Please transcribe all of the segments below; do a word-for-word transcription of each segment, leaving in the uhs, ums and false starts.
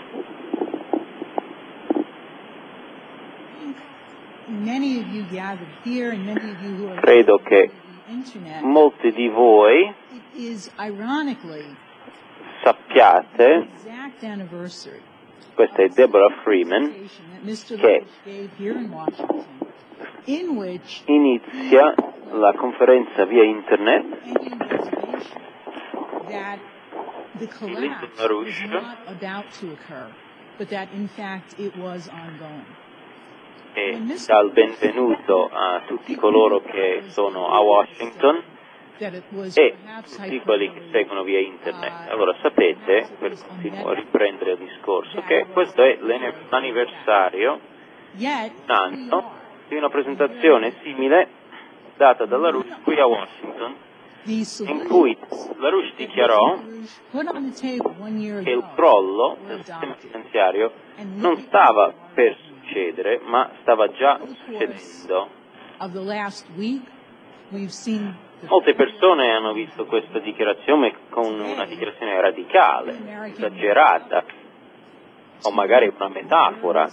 Credo che molti di voi sappiate, questa è Deborah Freeman, che inizia la conferenza via internet di Lyndon LaRouche e dà il benvenuto a tutti coloro che sono a Washington e tutti quelli che seguono via internet. Allora sapete, per continuare a riprendere il discorso, che questo è l'anniversario un anno di una presentazione simile data da LaRouche qui a Washington, in cui LaRouche dichiarò che il crollo del sistema finanziario non stava per succedere, ma stava già succedendo. Molte persone hanno visto questa dichiarazione con una dichiarazione radicale, esagerata, o magari una metafora,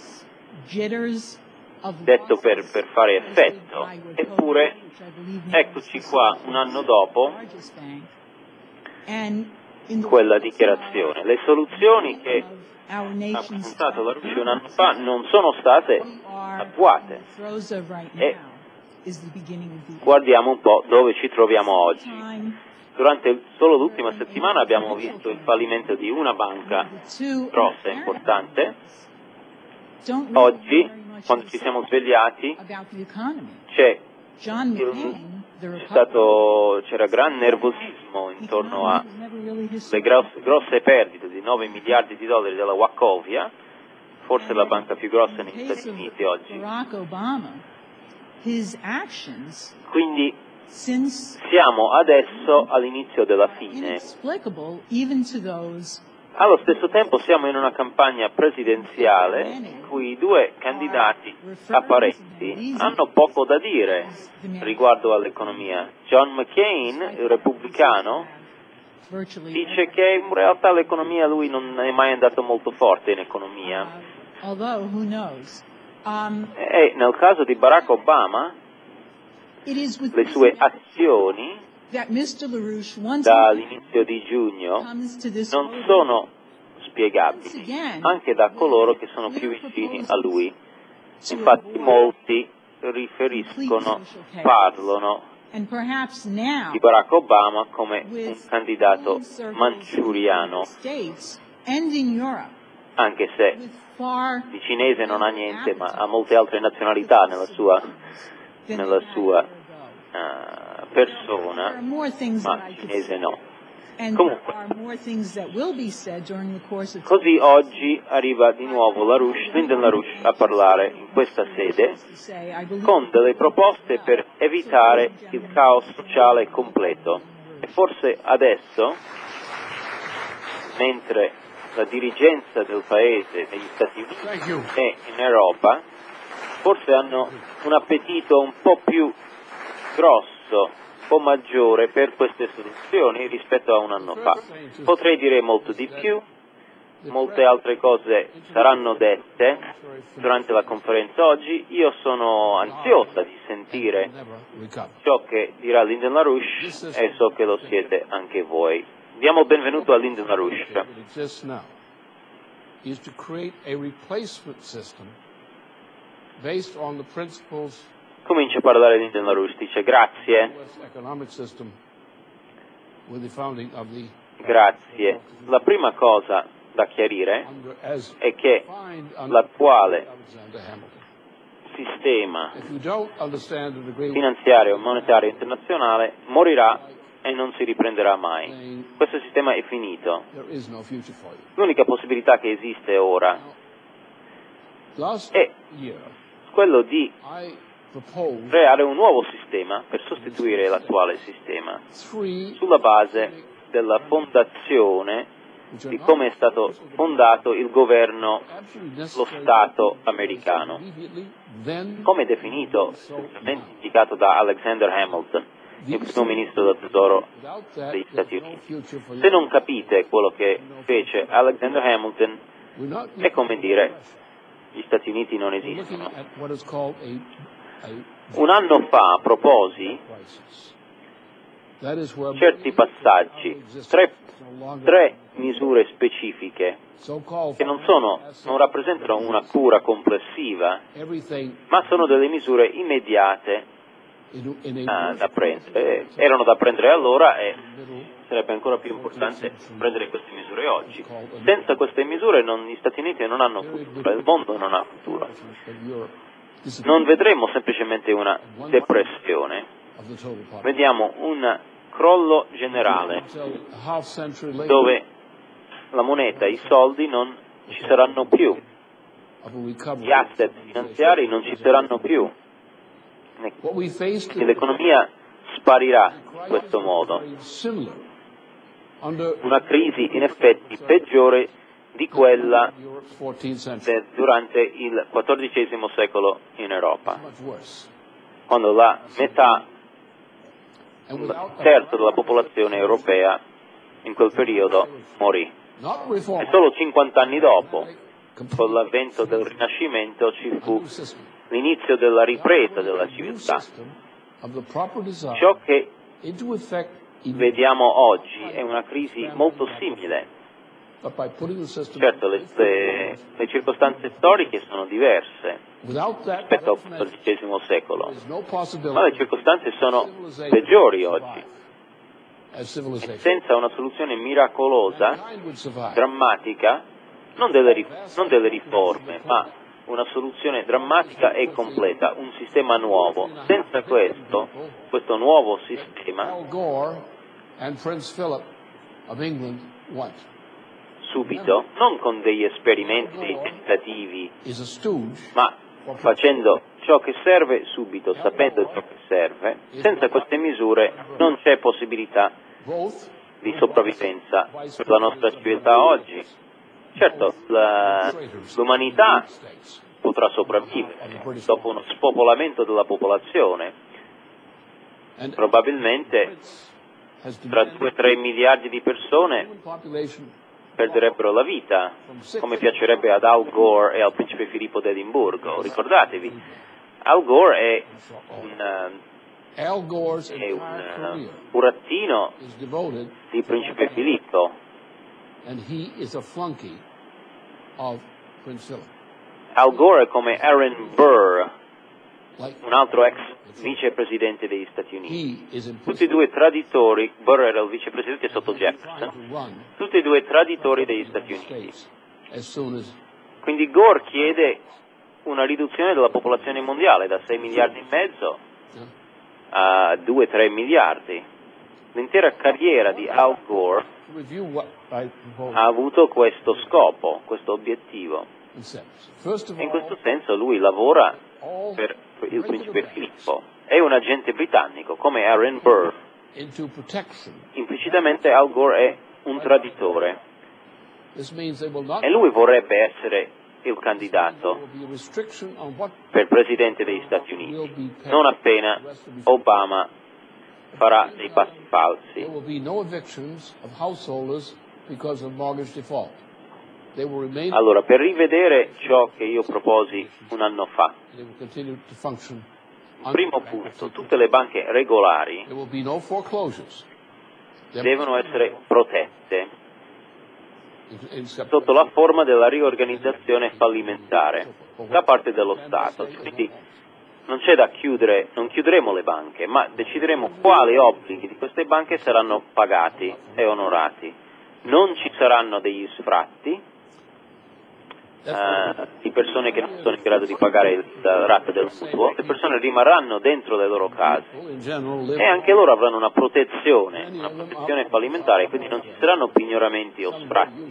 detto per, per fare effetto. Eppure, eccoci qua un anno dopo quella dichiarazione. Le soluzioni che ha presentato LaRouche un anno fa non sono state attuate. E guardiamo un po' dove ci troviamo oggi. Durante solo l'ultima settimana abbiamo visto il fallimento di una banca grossa e importante. Oggi, quando ci siamo svegliati, c'è il, stato, c'era gran nervosismo intorno alle grosse, grosse perdite di nove miliardi di dollari della Wachovia, forse la banca più grossa negli Stati Uniti oggi. Quindi siamo adesso all'inizio della fine. Allo stesso tempo siamo in una campagna presidenziale in cui i due candidati apparenti hanno poco da dire riguardo all'economia. John McCain, il repubblicano, dice che in realtà l'economia, lui non è mai andato molto forte in economia. E nel caso di Barack Obama, le sue azioni dall'inizio di giugno non sono spiegabili, anche da coloro che sono più vicini a lui. Infatti molti riferiscono, parlano di Barack Obama come un candidato manciuriano, anche se di cinese non ha niente, ma ha molte altre nazionalità nella sua, nella sua uh, persona, ma cinese no. Comunque, così oggi arriva di nuovo LaRouche, Lyndon LaRouche a parlare in questa sede con delle proposte per evitare il caos sociale completo. E forse adesso, mentre la dirigenza del paese negli Stati Uniti e in Europa forse hanno un appetito un po' più grosso, un po' maggiore per queste soluzioni rispetto a un anno fa. Potrei dire molto di più, molte altre cose saranno dette durante la conferenza oggi. Io sono ansiosa di sentire ciò che dirà Lyndon LaRouche e so che lo siete anche voi. Diamo il benvenuto a Lyndon LaRouche. Is to create a replacement system based on the principles Comincia a parlare Lyndon LaRouche, dice grazie, grazie. La prima cosa da chiarire è che l'attuale sistema finanziario e monetario internazionale morirà e non si riprenderà mai. Questo sistema è finito. L'unica possibilità che esiste ora è quello di creare un nuovo sistema per sostituire l'attuale sistema sulla base della fondazione di come è stato fondato il governo, lo Stato americano, come definito, indicato da Alexander Hamilton, il primo ministro del tesoro degli Stati Uniti. Se non capite quello che fece Alexander Hamilton, È come dire, gli Stati Uniti non esistono. Un anno fa proposi certi passaggi, tre, tre misure specifiche che non, sono, non rappresentano una cura complessiva, ma sono delle misure immediate ah, da prendere. Erano da prendere allora e sarebbe ancora più importante prendere queste misure oggi. Senza queste misure non, gli Stati Uniti non hanno futuro, il mondo non ha futuro. Non vedremo semplicemente una depressione, vediamo un crollo generale dove la moneta, i soldi non ci saranno più, gli asset finanziari non ci saranno più, l'economia sparirà in questo modo. Una crisi in effetti peggiore di quella de, durante il quattordicesimo secolo in Europa, quando la metà, un terzo della popolazione europea in quel periodo morì. E solo cinquanta anni dopo, con l'avvento del Rinascimento, ci fu l'inizio della ripresa della civiltà. Ciò che vediamo oggi è una crisi molto simile. Certo, le, le, le circostanze storiche sono diverse rispetto al quattordicesimo secolo, ma le circostanze sono peggiori oggi. E senza una soluzione miracolosa, drammatica, non delle, non delle riforme, ma una soluzione drammatica e completa, un sistema nuovo. Senza questo, questo nuovo sistema, subito, non con degli esperimenti, dei tentativi, ma facendo ciò che serve subito, sapendo ciò che serve, senza queste misure non c'è possibilità di sopravvivenza per la nostra civiltà oggi. Certo, la, l'umanità potrà sopravvivere dopo uno spopolamento della popolazione. Probabilmente tra due tre miliardi di persone perderebbero la vita, come piacerebbe ad Al Gore e al principe Filippo d'Edimburgo. Ricordatevi, Al Gore è un, è un burattino di principe Filippo. Al Gore è come Aaron Burr, un altro ex vicepresidente degli Stati Uniti. Tutti e due traditori, Burr era il vicepresidente sotto Jefferson, tutti e due traditori degli Stati Uniti. Quindi Gore chiede una riduzione della popolazione mondiale da sei miliardi e mezzo a due tre miliardi. L'intera carriera di Al Gore ha avuto questo scopo, questo obiettivo. E in questo senso lui lavora per il principe Filippo. È un agente britannico, come Aaron Burr. Implicitamente Al Gore è un traditore. E lui vorrebbe essere il candidato per presidente degli Stati Uniti, non appena Obama farà dei passi falsi. Allora, per rivedere ciò che io proposi un anno fa, primo punto, tutte le banche regolari devono essere protette sotto la forma della riorganizzazione fallimentare da parte dello Stato. Quindi non c'è da chiudere, non chiuderemo le banche, ma decideremo quali obblighi di queste banche saranno pagati e onorati. Non ci saranno degli sfratti Uh, di persone che non sono in grado di pagare il, la rata del mutuo, le persone rimarranno dentro le loro case e anche loro avranno una protezione, una protezione fallimentare, quindi non ci saranno pignoramenti o sfratti,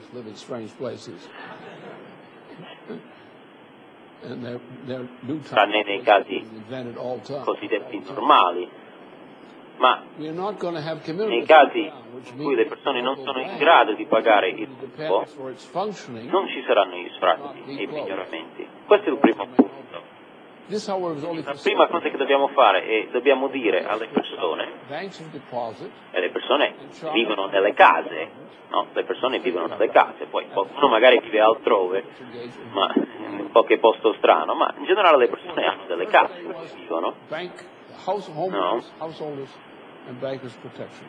tranne nei casi cosiddetti normali. Ma nei casi in cui le persone non sono in grado di pagare il mutuo, non ci saranno gli sfratti e i pignoramenti. Questo è il primo punto. This, however, is only La prima cosa che dobbiamo fare è dobbiamo dire alle persone, banks of deposit, e le persone vivono nelle case, no? Le persone vivono nelle case, poi qualcuno magari vive altrove, ma in qualche posto strano, ma in generale le persone hanno delle case dove vivono. bank, house, homeowners, householders, and bankers protection.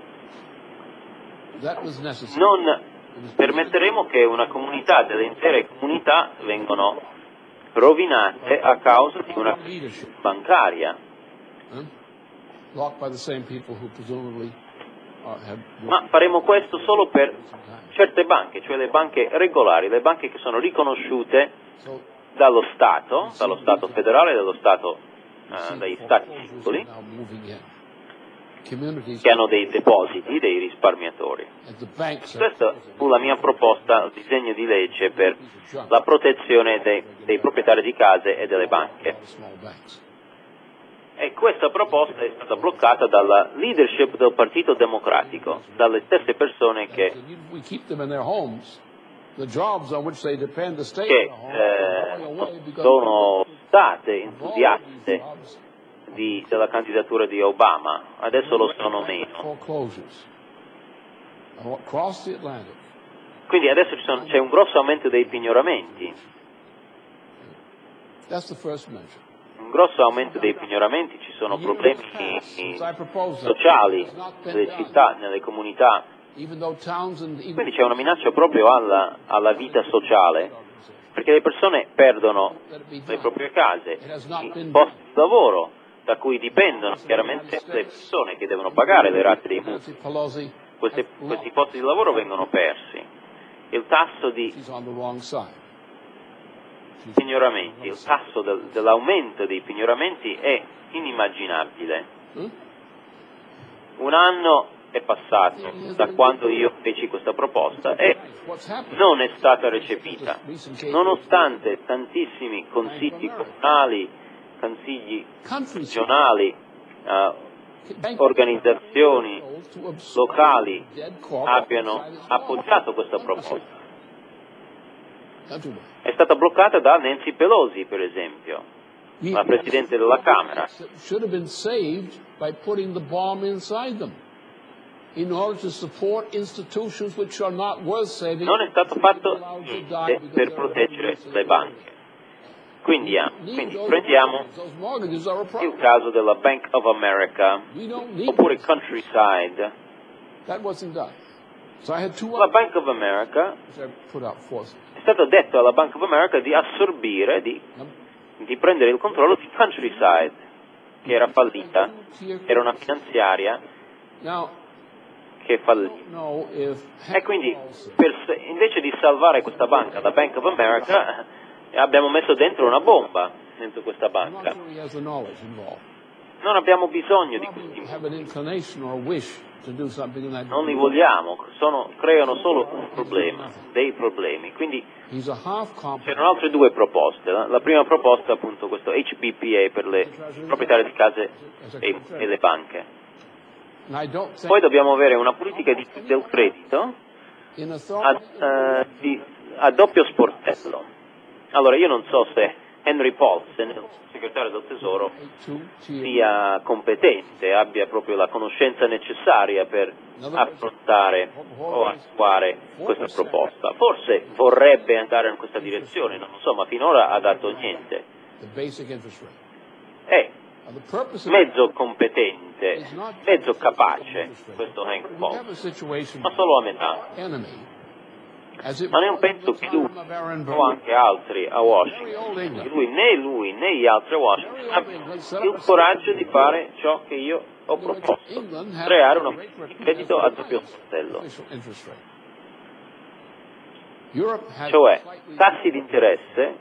That was necessary. Non permetteremo che una comunità, delle intere comunità, vengano rovinate a causa di una crisi bancaria. Blocked by the same people who presumably uh, have... Ma faremo questo solo per certe banche, cioè le banche regolari, le banche che sono riconosciute dallo Stato, dallo Stato federale e dallo Stato, uh, dai Stati singoli, che hanno dei depositi, dei risparmiatori. Questa fu la mia proposta, il disegno di legge per la protezione dei, dei proprietari di case e delle banche. E questa proposta è stata bloccata dalla leadership del Partito Democratico, dalle stesse persone che, che eh, sono state entusiaste di, della candidatura di Obama, adesso lo sono meno. Quindi adesso ci sono, c'è un grosso aumento dei pignoramenti. Un grosso aumento dei pignoramenti, ci sono problemi sociali nelle città, nelle comunità. Quindi c'è una minaccia proprio alla, alla vita sociale, perché le persone perdono le proprie case, i posti di lavoro, da cui dipendono chiaramente le persone che devono pagare le rate dei mutui. Questi, questi posti di lavoro vengono persi. Il tasso di pignoramenti, il tasso del, dell'aumento dei pignoramenti è inimmaginabile. Un anno è passato da quando io feci questa proposta e non è stata recepita, nonostante tantissimi consigli comunali, consigli regionali, uh, organizzazioni locali abbiano appoggiato questa proposta. È stata bloccata da Nancy Pelosi, per esempio, la Presidente della Camera. Non è stato fatto niente per proteggere le banche. Quindi, quindi prendiamo il caso della Bank of America oppure Countryside. La Bank of America, è stato detto alla Bank of America di assorbire, di, di prendere il controllo di Countryside, che era fallita, era una finanziaria che fallì. E quindi per, invece di salvare questa banca, la Bank of America, abbiamo messo dentro una bomba dentro questa banca. Non abbiamo bisogno di questi non li vogliamo, sono, creano solo un problema, dei problemi. Quindi c'erano altre due proposte. La, la prima proposta appunto questo H P P A per le proprietari di case e, e le banche. Poi dobbiamo avere una politica di, del credito a, uh, di, a doppio sportello. Allora io non so se Henry Paulson, il segretario del Tesoro, sia competente, abbia proprio la conoscenza necessaria per affrontare o attuare questa proposta. Forse vorrebbe andare in questa direzione, non lo so, ma finora ha dato niente. È mezzo competente, mezzo capace questo Hank Paulson, ma solo a metà. Ma non penso che lui o anche altri a Washington, lui, né lui né gli altri a Washington abbiano il coraggio di fare ciò che io ho proposto, creare una politica di credito a doppio sportello. Cioè tassi di interesse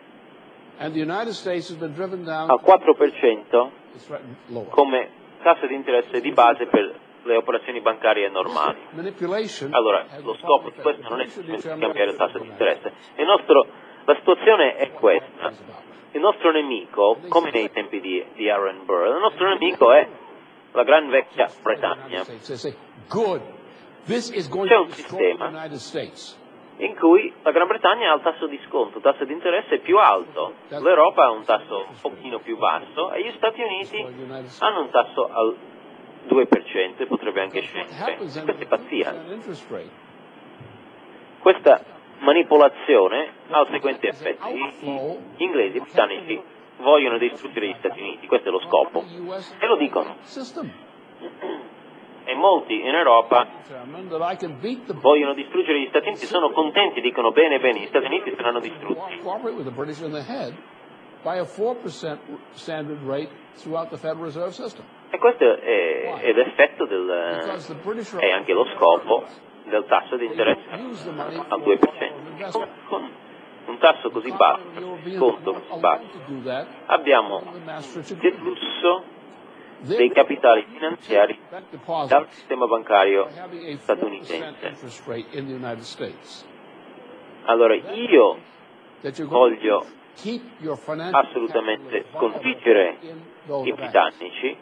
al quattro per cento come tasso di interesse di base per le operazioni bancarie normali. Allora, lo scopo di questo non è semplicemente cambiare il tasso di interesse. Il nostro, la situazione è questa. Il nostro nemico, come nei tempi di, di Aaron Burr, il nostro nemico è la gran vecchia Bretagna. C'è un sistema in cui la Gran Bretagna ha il tasso di sconto, il tasso di interesse più alto, l'Europa ha un tasso un pochino più basso e gli Stati Uniti hanno un tasso al due per cento e potrebbe anche scendere. Questa è pazzia. Questa manipolazione ha il seguente effetto: gli inglesi, i britannici vogliono distruggere gli Stati Uniti, questo è lo scopo, e lo dicono. E molti in Europa vogliono distruggere gli Stati Uniti, sono contenti, dicono bene bene, gli Stati Uniti saranno distrutti. E questo è, è l'effetto del, è anche lo scopo del tasso di interesse al due per cento. Con, con un tasso così basso, un sconto così basso, abbiamo deflusso dei capitali finanziari dal sistema bancario statunitense. Allora io voglio assolutamente sconfiggere i britannici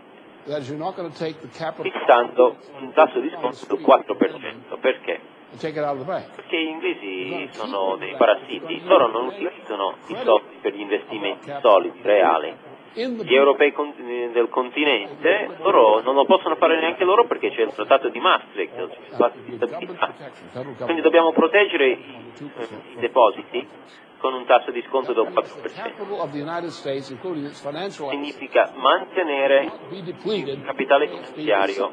fissando un tasso di sconto del quattro per cento. Perché? Perché gli inglesi sono dei parassiti, loro non utilizzano i soldi per gli investimenti solidi, reali. Gli europei del continente, loro non lo possono fare neanche loro perché c'è il trattato di Maastricht, il patto di stabilità. Quindi dobbiamo proteggere i, i depositi con un tasso di sconto del quattro per cento. Significa mantenere il capitale finanziario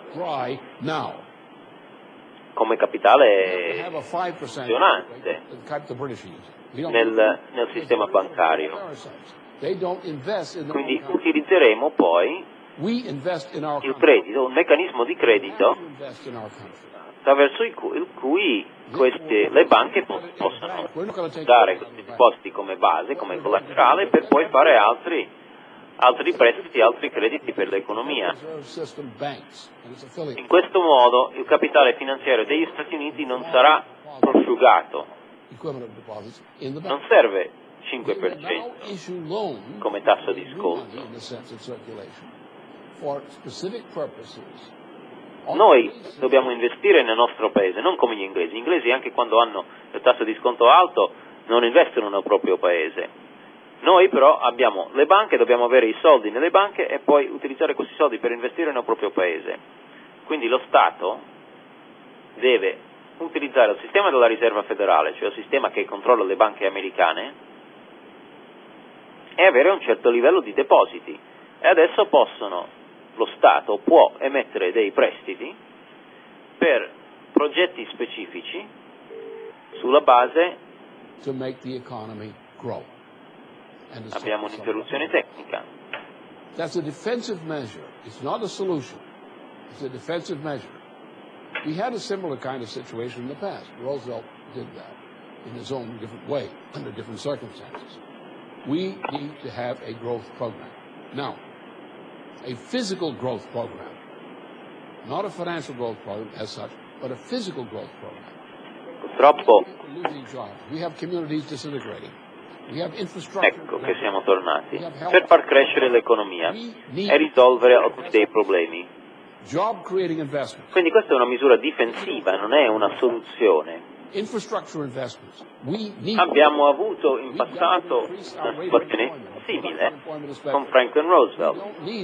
come capitale funzionante nel, nel sistema bancario. Quindi utilizzeremo poi il credito, un meccanismo di credito attraverso il cui, il cui queste, le banche possono dare questi depositi come base, come collaterale, per poi fare altri, altri prestiti, altri crediti per l'economia. In questo modo il capitale finanziario degli Stati Uniti non sarà prosciugato, non serve cinque per cento come tasso di sconto. Noi dobbiamo investire nel nostro paese, non come gli inglesi. Gli inglesi, anche quando hanno il tasso di sconto alto, non investono nel proprio paese. Noi però abbiamo le banche, dobbiamo avere i soldi nelle banche e poi utilizzare questi soldi per investire nel proprio paese. Quindi lo Stato deve utilizzare il sistema della riserva federale, cioè il sistema che controlla le banche americane, e avere un certo livello di depositi. E adesso possono, lo Stato può emettere dei prestiti per progetti specifici sulla base. Abbiamo un'interruzione tecnica. That's a defensive measure. It's not a solution. It's a defensive measure. We had a similar kind of situation in the past. Roosevelt did that in his own different way, under different circumstances. We need to have a growth program. Now, a physical growth program, not a financial growth program as such, but a physical growth program. Purtroppo, Losing jobs. We have communities disintegrating. We have infrastructure. Ecco che siamo tornati. Per far crescere l'economia e risolvere alcuni dei problemi. Job creating investments. Quindi questa è una misura difensiva, non è una soluzione. Abbiamo avuto in passato una situazione simile con Franklin Roosevelt.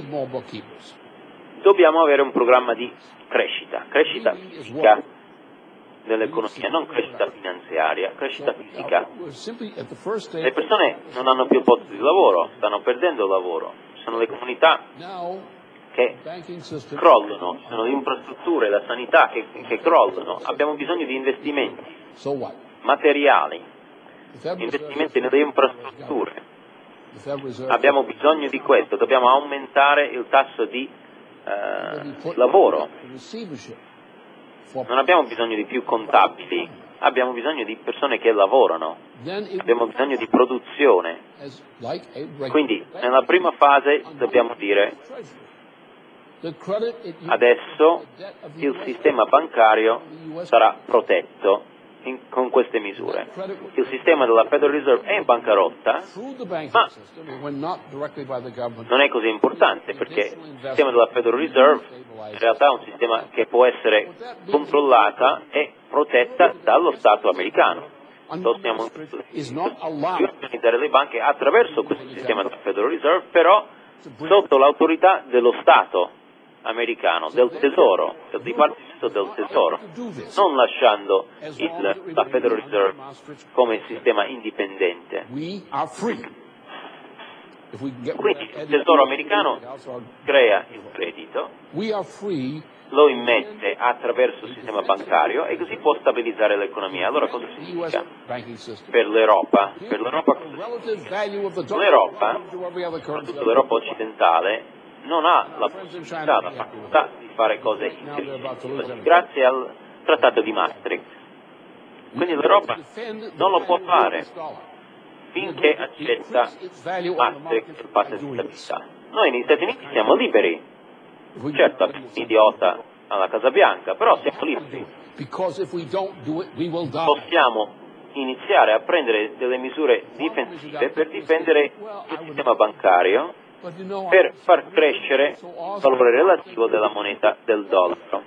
Dobbiamo avere un programma di crescita, crescita fisica dell'economia, non crescita finanziaria, crescita fisica. Le persone non hanno più posti di lavoro, stanno perdendo il lavoro, sono le comunità che crollano, sono le infrastrutture, la sanità che, che crollano. Abbiamo bisogno di investimenti materiali, investimenti nelle infrastrutture. Abbiamo bisogno di questo, dobbiamo aumentare il tasso di eh, lavoro. Non abbiamo bisogno di più contabili, abbiamo bisogno di persone che lavorano, abbiamo bisogno di produzione. Quindi nella prima fase dobbiamo dire: adesso il sistema bancario sarà protetto in, con queste misure. Il sistema della Federal Reserve è in bancarotta, ma non è così importante perché il sistema della Federal Reserve in realtà è un sistema che può essere controllata e protetta dallo Stato americano. possiamo organizzare le banche attraverso questo sistema della Federal Reserve, però sotto l'autorità dello Stato americano, del Tesoro, del Dipartimento del Tesoro, non lasciando il, la Federal Reserve come sistema indipendente. Quindi il Tesoro americano crea il credito, lo immette attraverso il sistema bancario e così può stabilizzare l'economia. Allora cosa significa per l'Europa? Per l'Europa, l'Europa, soprattutto l'Europa occidentale, non ha la possibilità, la facoltà di fare cose intelligenti, grazie al Trattato di Maastricht. Quindi l'Europa non lo può fare finché accetta Maastricht il patto di stabilità. Noi negli Stati Uniti siamo liberi. Certo, abbiamo un idiota alla Casa Bianca, però siamo liberi. Possiamo iniziare a prendere delle misure difensive per difendere il sistema bancario, per far crescere il valore relativo della moneta del dollaro.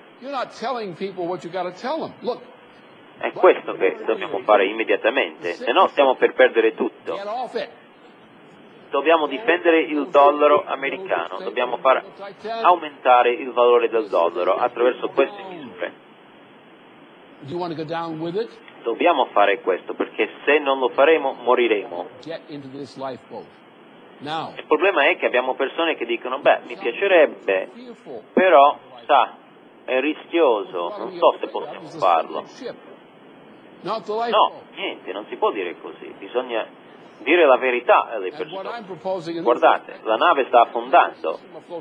È questo che dobbiamo fare immediatamente, se no stiamo per perdere tutto. Dobbiamo difendere il dollaro americano, dobbiamo far aumentare il valore del dollaro attraverso queste misure. Dobbiamo fare questo perché se non lo faremo moriremo. Il problema è che abbiamo persone che dicono, beh, mi piacerebbe, però, sa, è rischioso, non so se possiamo farlo. No, niente, non si può dire così, bisogna dire la verità alle persone. Guardate, la nave sta affondando.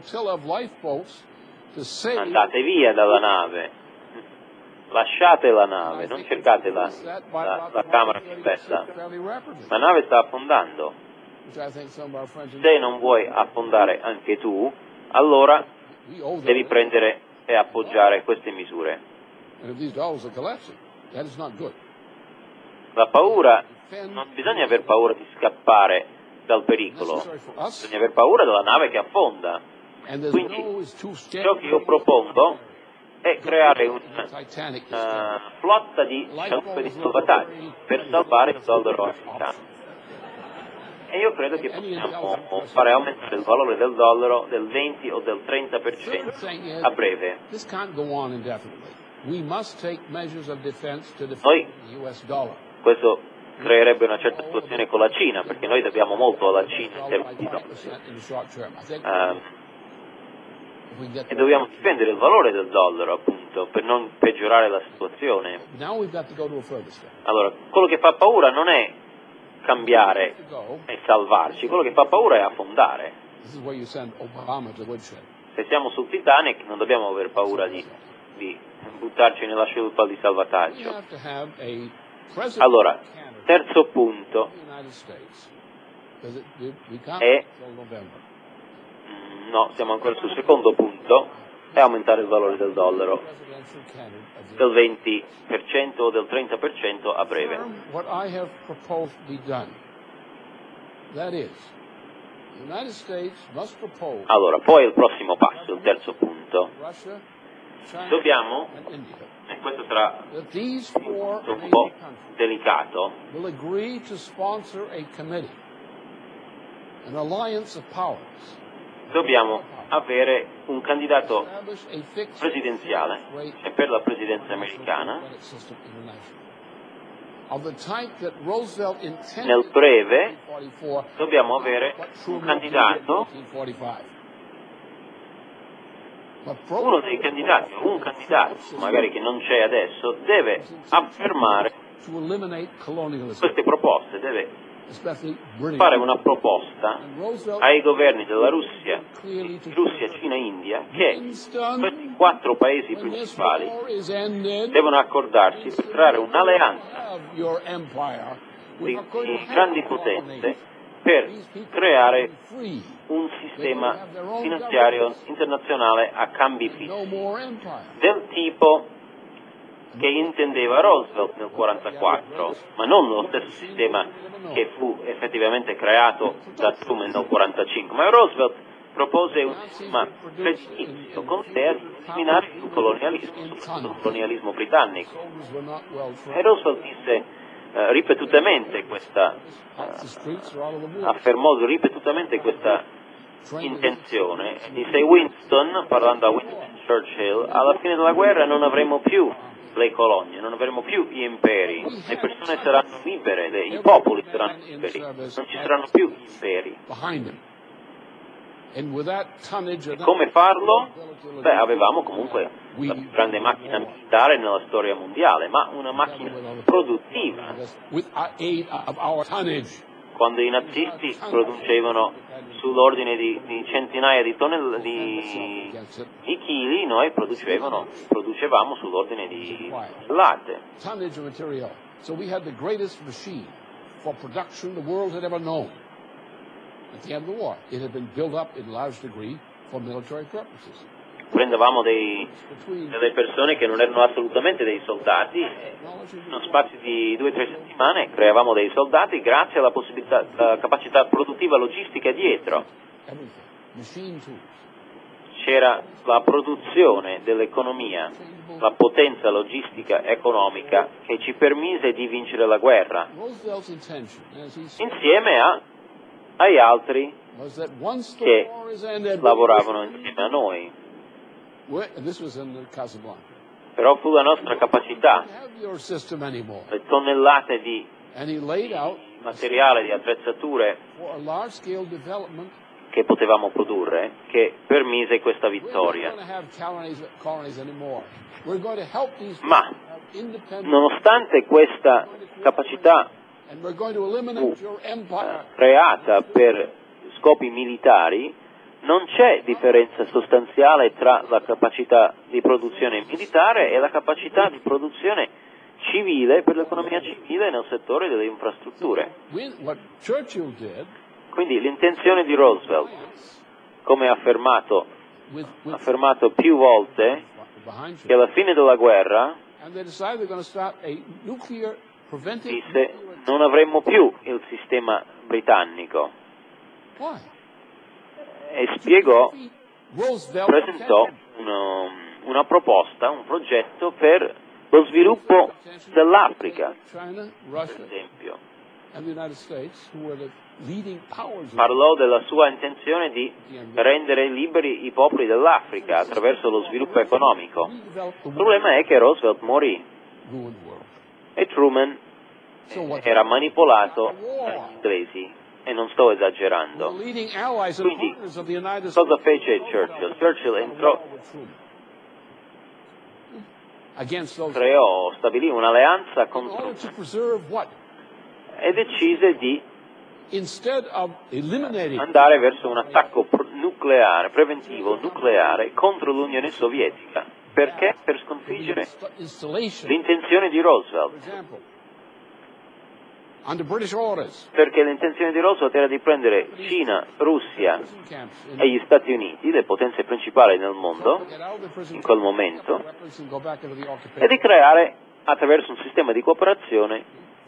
Andate via dalla nave. Lasciate la nave, non cercate la, la, la camera più bella. La nave sta affondando. Se non vuoi affondare anche tu, allora devi prendere e appoggiare queste misure. La paura, non bisogna aver paura di scappare dal pericolo, bisogna aver paura della nave che affonda. Quindi ciò che io propongo è creare una uh, flotta di scialuppi di salvataggio per salvare il dollaro americano. E io credo che possiamo fare aumentare il valore del dollaro del venti o del trenta per cento a breve. Noi, questo creerebbe una certa situazione con la Cina, perché noi dobbiamo molto alla Cina in termini di dollari. Uh, e dobbiamo difendere il valore del dollaro, appunto, per non peggiorare la situazione. Allora, quello che fa paura non è cambiare e salvarci, quello che fa paura è affondare. Se siamo sul Titanic non dobbiamo aver paura di, di buttarci nella scialuppa di salvataggio. Allora, terzo punto è, no, siamo ancora sul secondo punto, è aumentare il valore del dollaro del venti per cento o del trenta per cento a breve. Allora, poi il prossimo passo, il terzo punto. Dobbiamo, e questo sarà un po' delicato, dobbiamo avere un candidato presidenziale, cioè per la presidenza americana, nel breve dobbiamo avere un candidato, uno dei candidati, un candidato, magari che non c'è adesso, deve affermare queste proposte, deve fare una proposta ai governi della Russia, Russia, Cina e India, che questi quattro paesi principali devono accordarsi per creare un'alleanza di, di grandi potenze per creare un sistema finanziario internazionale a cambi fissi, del tipo che intendeva Roosevelt nel millenovecentoquarantaquattro, ma non lo stesso sistema che fu effettivamente creato da Truman nel millenovecentoquarantacinque, ma Roosevelt propose un sistema creditizio con l'idea di eliminare il colonialismo, soprattutto il colonialismo britannico. E Roosevelt disse, eh, ripetutamente questa, eh, affermò ripetutamente questa intenzione. Disse Winston, parlando a Winston Churchill, alla fine della guerra non avremo più le colonie, non avremo più gli imperi, le persone saranno libere, le, i popoli saranno liberi, non ci saranno più imperi. E come farlo? Beh, avevamo comunque la più grande macchina militare nella storia mondiale, ma una macchina produttiva. Quando i nazisti producevano sull'ordine di, di centinaia di tonnellate di, di chili, noi producevano, producevamo sull'ordine di latte. So we had the greatest machine for production the world had ever known. At the end of the war, it had been built up in large degree for military purposes. Prendevamo dei, delle persone che non erano assolutamente dei soldati, in uno spazio di due o tre settimane creavamo dei soldati grazie alla possibilità, alla capacità produttiva logistica dietro. C'era la produzione dell'economia, la potenza logistica economica che ci permise di vincere la guerra, insieme a, agli altri che lavoravano insieme a noi. Però fu la nostra capacità, le tonnellate di materiale, di attrezzature che potevamo produrre, che permise questa vittoria. Ma, nonostante questa capacità fu creata per scopi militari, non c'è differenza sostanziale tra la capacità di produzione militare e la capacità di produzione civile per l'economia civile nel settore delle infrastrutture. Quindi l'intenzione di Roosevelt, come ha affermato, affermato più volte, che alla fine della guerra disse non avremmo più il sistema britannico. E spiegò, presentò uno, una proposta, un progetto per lo sviluppo dell'Africa, per esempio. Parlò della sua intenzione di rendere liberi i popoli dell'Africa attraverso lo sviluppo economico. Il problema è che Roosevelt morì e Truman era manipolato dagli inglesi. E non sto esagerando. Quindi, cosa fece Churchill? Churchill entrò, creò, stabilì un'alleanza contro e decise di andare verso un attacco nucleare, preventivo nucleare contro l'Unione Sovietica. Perché? Per sconfiggere l'intenzione di Roosevelt. Perché l'intenzione di Roosevelt era di prendere Cina, Russia e gli Stati Uniti, le potenze principali nel mondo, in quel momento, e di creare, attraverso un sistema di cooperazione,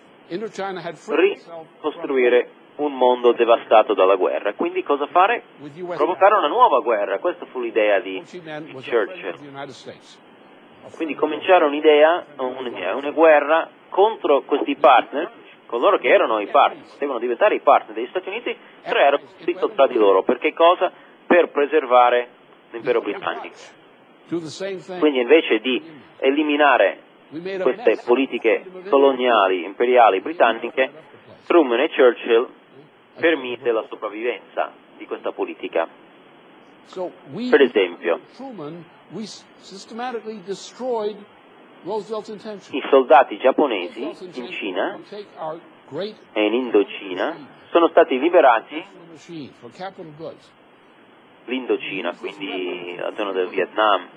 ricostruire un mondo devastato dalla guerra. Quindi cosa fare? Provocare una nuova guerra. Questa fu l'idea di Churchill. Quindi cominciare un'idea, un'idea, una guerra contro questi partner, coloro che erano i partner, potevano diventare i partner degli Stati Uniti, creare un conflitto tra di loro. Per che cosa? Per preservare l'impero britannico. Quindi invece di eliminare queste politiche coloniali, imperiali britanniche, Truman e Churchill permise la sopravvivenza di questa politica. Per esempio, i soldati giapponesi in Cina e in Indocina sono stati liberati, l'Indocina, quindi la zona del Vietnam,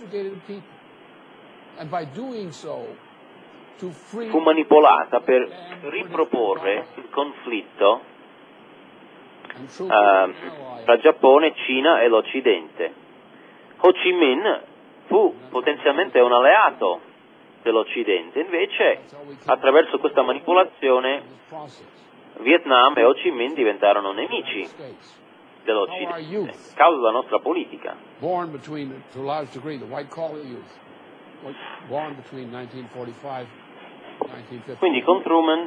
fu manipolata per riproporre il conflitto uh, tra Giappone, Cina e l'Occidente. Ho Chi Minh fu potenzialmente un alleato dell'Occidente, invece attraverso questa manipolazione Vietnam e Ho Chi Minh diventarono nemici dell'Occidente, a causa della nostra politica. Born between, to a large degree, the white collar youth, born between nineteen forty-five Quindi con Truman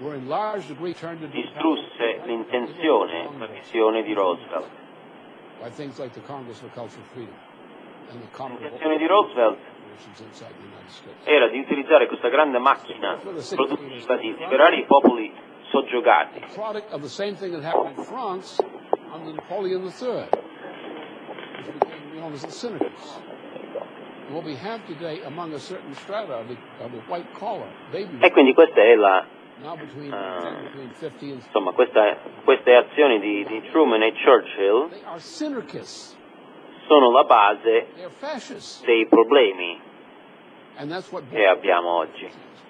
distrusse l'intenzione, la visione di Roosevelt. L'intenzione di Roosevelt era di utilizzare questa grande macchina produttiva di liberare i popoli soggiogati. E quindi questa è la uh, insomma questa, queste azioni di, di Truman e Churchill sono la base dei problemi che abbiamo oggi.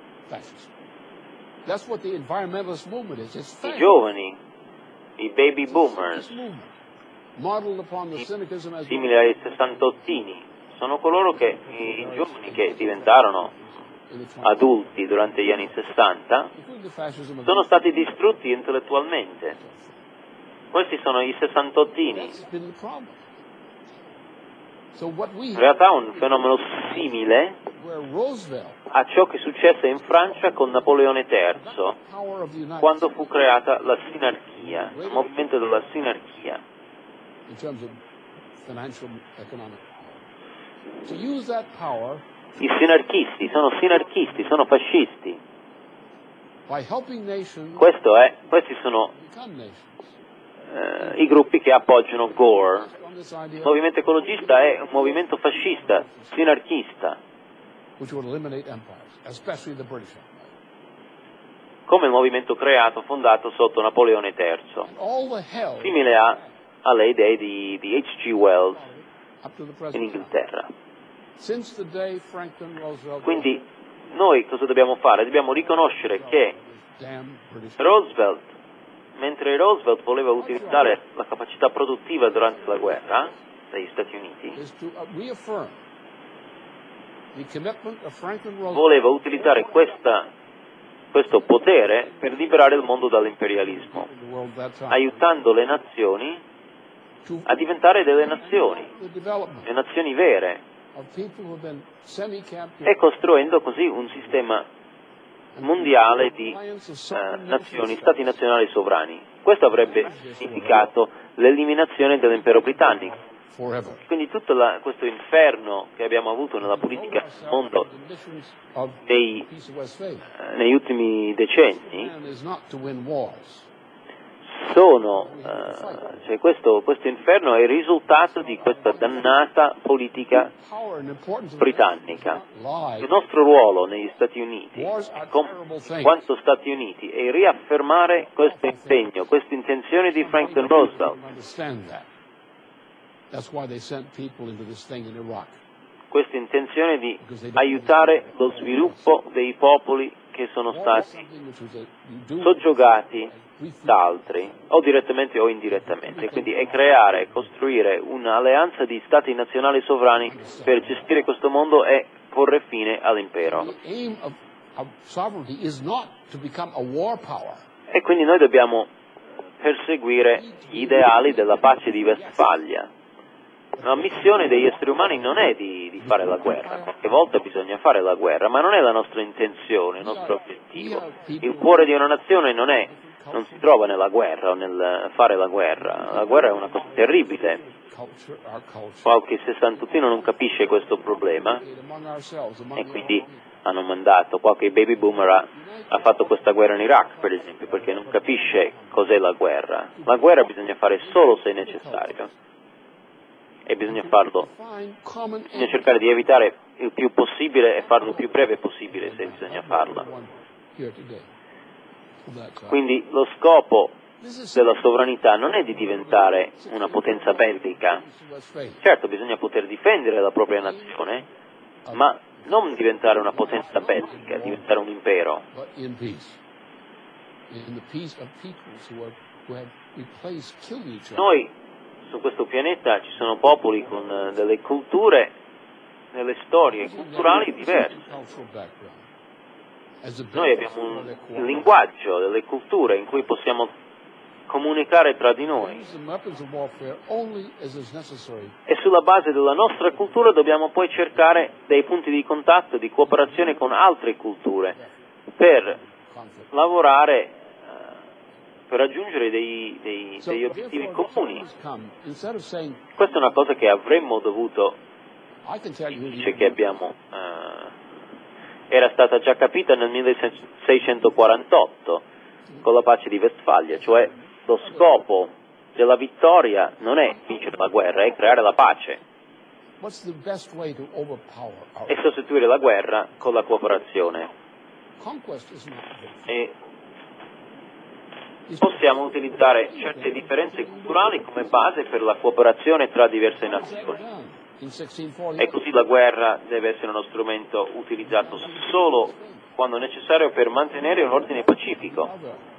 I giovani, i baby boomers, simili ai sessantottini, sono coloro che, i giovani che diventarono adulti durante gli anni sessanta, sono stati distrutti intellettualmente. Questi sono i sessantottini. In realtà è un fenomeno simile a ciò che successe in Francia con Napoleone terzo, quando fu creata la sinarchia, il movimento della sinarchia. I sinarchisti sono sinarchisti, sono fascisti. Questo è, questi sono eh, i gruppi che appoggiano Gore. Il movimento ecologista è un movimento fascista, sinarchista, come il movimento creato, fondato sotto Napoleone terzo, simile a, alle idee di, di H G Wells in Inghilterra. Quindi noi cosa dobbiamo fare? Dobbiamo riconoscere che Roosevelt, mentre Roosevelt voleva utilizzare la capacità produttiva durante la guerra degli Stati Uniti, voleva utilizzare questa, questo potere per liberare il mondo dall'imperialismo, aiutando le nazioni a diventare delle nazioni, le nazioni vere, e costruendo così un sistema mondiale di eh, nazioni, stati nazionali sovrani. Questo avrebbe significato l'eliminazione dell'impero britannico. Quindi tutto la, questo inferno che abbiamo avuto nella politica del mondo nei, eh, negli ultimi decenni sono, eh, cioè questo, questo inferno è il risultato di questa dannata politica britannica. Il nostro ruolo negli Stati Uniti, in quanto Stati Uniti, è riaffermare questo impegno, questa intenzione di Franklin Roosevelt. Questa intenzione di aiutare lo sviluppo dei popoli che sono stati soggiogati da altri, o direttamente o indirettamente, quindi è creare, costruire un'alleanza di stati nazionali sovrani per gestire questo mondo e porre fine all'impero. E quindi noi dobbiamo perseguire gli ideali della pace di Westfalia. La missione degli esseri umani non è di, di fare la guerra, qualche volta bisogna fare la guerra, ma non è la nostra intenzione, il nostro obiettivo. Il cuore di una nazione non è non si trova nella guerra o nel fare la guerra. La guerra è una cosa terribile. Qualche sessantottino non capisce questo problema e quindi hanno mandato, qualche baby boomer ha, ha fatto questa guerra in Iraq, per esempio, perché non capisce cos'è la guerra. La guerra bisogna fare solo se è necessario e bisogna farlo, bisogna cercare di evitare il più possibile e farlo il più breve possibile se bisogna farla. Quindi lo scopo della sovranità non è di diventare una potenza bellica. Certo, bisogna poter difendere la propria nazione, ma non diventare una potenza bellica, diventare un impero. Noi su questo pianeta ci sono popoli con delle culture, delle storie culturali diverse. Noi abbiamo un, un linguaggio delle culture in cui possiamo comunicare tra di noi. E sulla base della nostra cultura dobbiamo poi cercare dei punti di contatto, di cooperazione con altre culture, per lavorare per raggiungere dei, dei, degli obiettivi comuni. Questa è una cosa che avremmo dovuto, dice che abbiamo, eh, era stata già capita nel milleseicentoquarantotto con la pace di Vestfalia, cioè lo scopo della vittoria non è vincere la guerra, è creare la pace e sostituire la guerra con la cooperazione. E possiamo utilizzare certe differenze culturali come base per la cooperazione tra diverse nazioni. E così la guerra deve essere uno strumento utilizzato solo quando necessario per mantenere un ordine pacifico.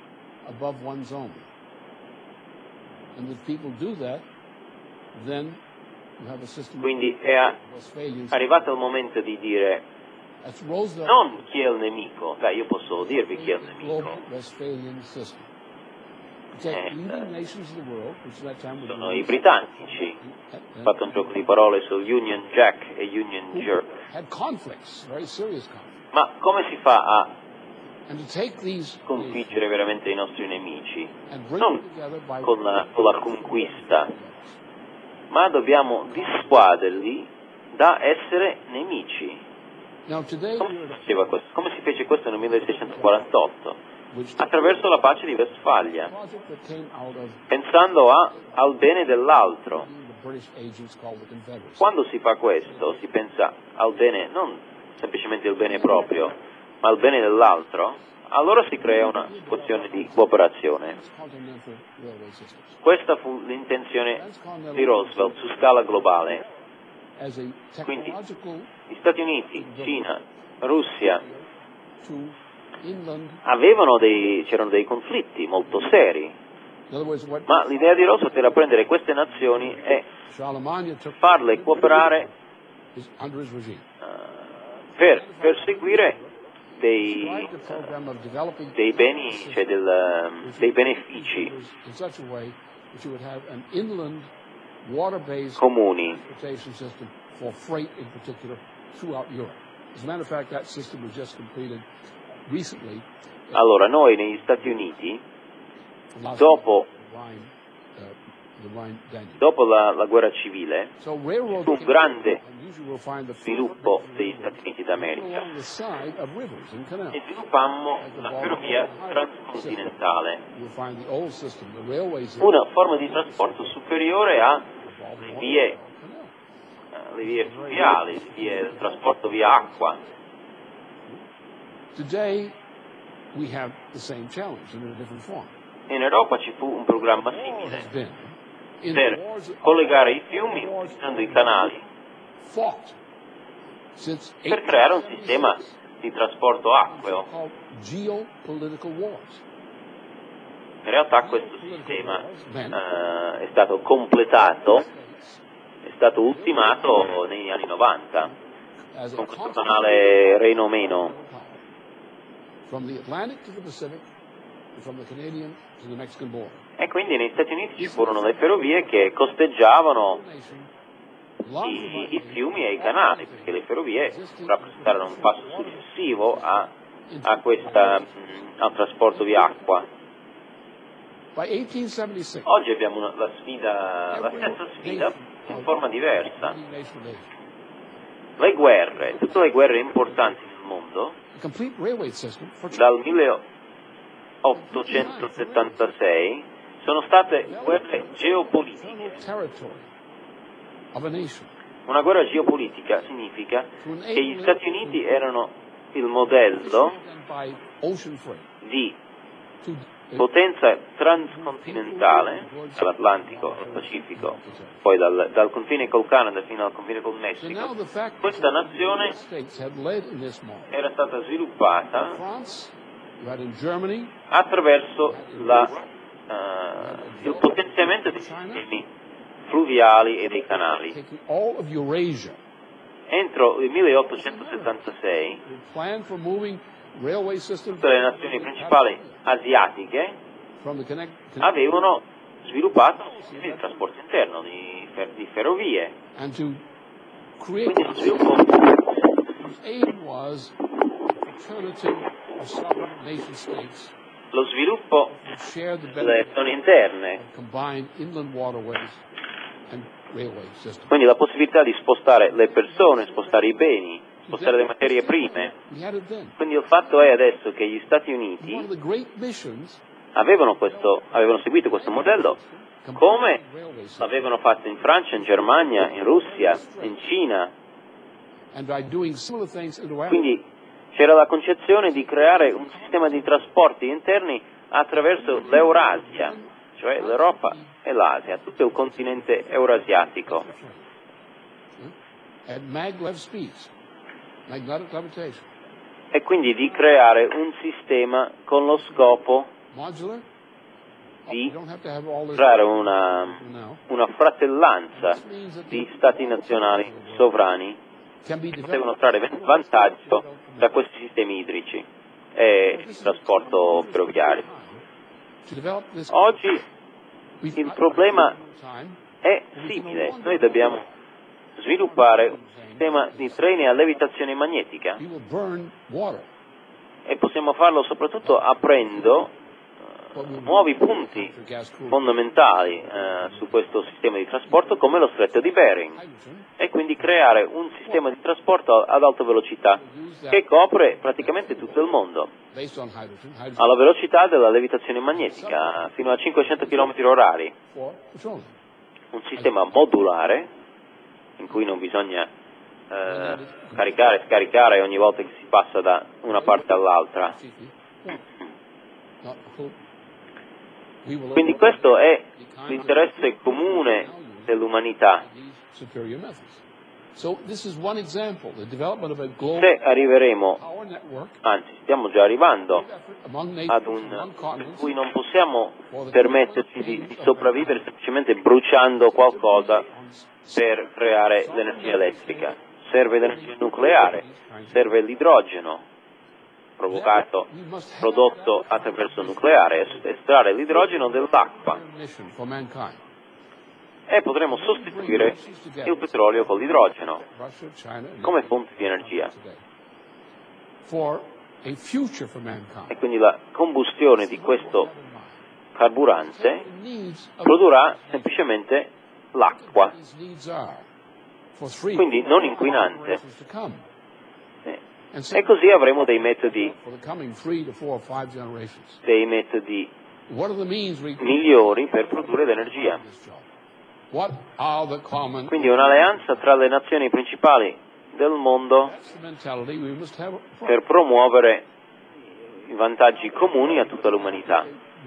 Quindi è arrivato il momento di dire non chi è il nemico, beh, io posso dirvi chi è il nemico. Eh, sono i britannici. Ho fatto un gioco di parole su Union Jack e Union Jerk. Ma come si fa a sconfiggere veramente i nostri nemici? Non con la, con la conquista, ma dobbiamo dissuaderli da essere nemici. Come si faceva questo? Come si fece questo nel milleseicentoquarantotto? Attraverso la pace di Vestfalia, pensando a, al bene dell'altro. Quando si fa questo, si pensa al bene, non semplicemente al bene proprio, ma al bene dell'altro, allora si crea una situazione di cooperazione. Questa fu l'intenzione di Roosevelt su scala globale. Quindi gli Stati Uniti, Cina, Russia avevano dei, c'erano dei conflitti molto seri, ma l'idea di Roosevelt era prendere queste nazioni e farle cooperare uh, per perseguire dei, uh, dei beni, cioè del, uh, dei benefici comuni. Allora, noi negli Stati Uniti, dopo, dopo la, la guerra civile, fu un grande sviluppo degli Stati Uniti d'America e sviluppammo la ferrovia transcontinentale, una forma di trasporto superiore alle vie, le vie fluviali, le vie del trasporto via acqua. Today we have the same challenge in a different form. In Europa ci fu un programma simile per collegare i fiumi utilizzando i canali per creare un sistema di trasporto acqueo. In realtà questo sistema uh, è stato completato, è stato ultimato negli anni novanta con questo canale Reno-Meno. E quindi negli Stati Uniti ci furono le ferrovie che costeggiavano i, i fiumi e i canali, perché le ferrovie rappresentarono un passo successivo a, a questa, al trasporto via acqua. Oggi abbiamo una, la sfida, la stessa sfida in forma diversa. Le guerre, tutte le guerre importanti nel mondo, dal milleottocentosettantasei sono state guerre geopolitiche. Una guerra geopolitica significa che gli Stati Uniti erano il modello di potenza transcontinentale, dall'Atlantico al Pacifico, poi dal, dal confine col Canada fino al confine col Messico. Questa nazione era stata sviluppata attraverso la, uh, il potenziamento dei sistemi fluviali e dei canali. Entro il milleottocentosettantasei tutte le nazioni principali asiatiche avevano sviluppato un sistema di trasporto interno, di, fer- di ferrovie. Quindi lo sviluppo lo sviluppo delle zone interne, quindi la possibilità di spostare le persone, spostare i beni, spostare le materie prime. Quindi il fatto è adesso che gli Stati Uniti avevano, questo, avevano seguito questo modello come l'avevano fatto in Francia, in Germania, in Russia, in Cina. Quindi c'era la concezione di creare un sistema di trasporti interni attraverso l'Eurasia, cioè l'Europa e l'Asia, tutto il continente eurasiatico. E quindi di creare un sistema con lo scopo di creare una, una fratellanza di stati nazionali sovrani che devono trarre vantaggio da questi sistemi idrici e il trasporto ferroviario. Oggi il problema è simile, noi dobbiamo sviluppare un sistema di treni a levitazione magnetica e possiamo farlo soprattutto aprendo nuovi punti fondamentali eh, su questo sistema di trasporto come lo stretto di Bering e quindi creare un sistema di trasporto ad alta velocità che copre praticamente tutto il mondo alla velocità della levitazione magnetica fino a cinquecento chilometri orari, un sistema modulare in cui non bisogna eh, caricare e scaricare ogni volta che si passa da una parte all'altra. Quindi questo è l'interesse comune dell'umanità. Se arriveremo, anzi stiamo già arrivando, ad un in cui non possiamo permetterci di, di sopravvivere semplicemente bruciando qualcosa per creare l'energia elettrica. Serve l'energia nucleare, serve l'idrogeno provocato, prodotto attraverso il nucleare, estrarre l'idrogeno dall'acqua e potremo sostituire il petrolio con l'idrogeno come fonte di energia. E quindi la combustione di questo carburante produrrà semplicemente l'acqua, quindi non inquinante. E così avremo dei metodi, dei metodi migliori per produrre l'energia. Quindi un'alleanza tra le nazioni principali del mondo per promuovere i vantaggi comuni a tutta l'umanità.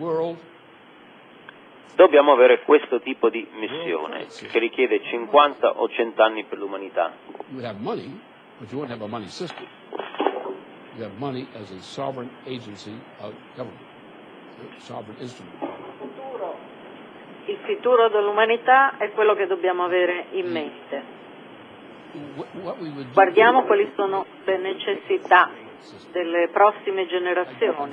Dobbiamo avere questo tipo di missione che richiede cinquanta o cento anni per l'umanità. But you wouldn't have a money system. You have money as a sovereign agency of government, a sovereign instrument. Il futuro dell'umanità è quello che dobbiamo avere in mente. Guardiamo quali sono le necessità delle prossime generazioni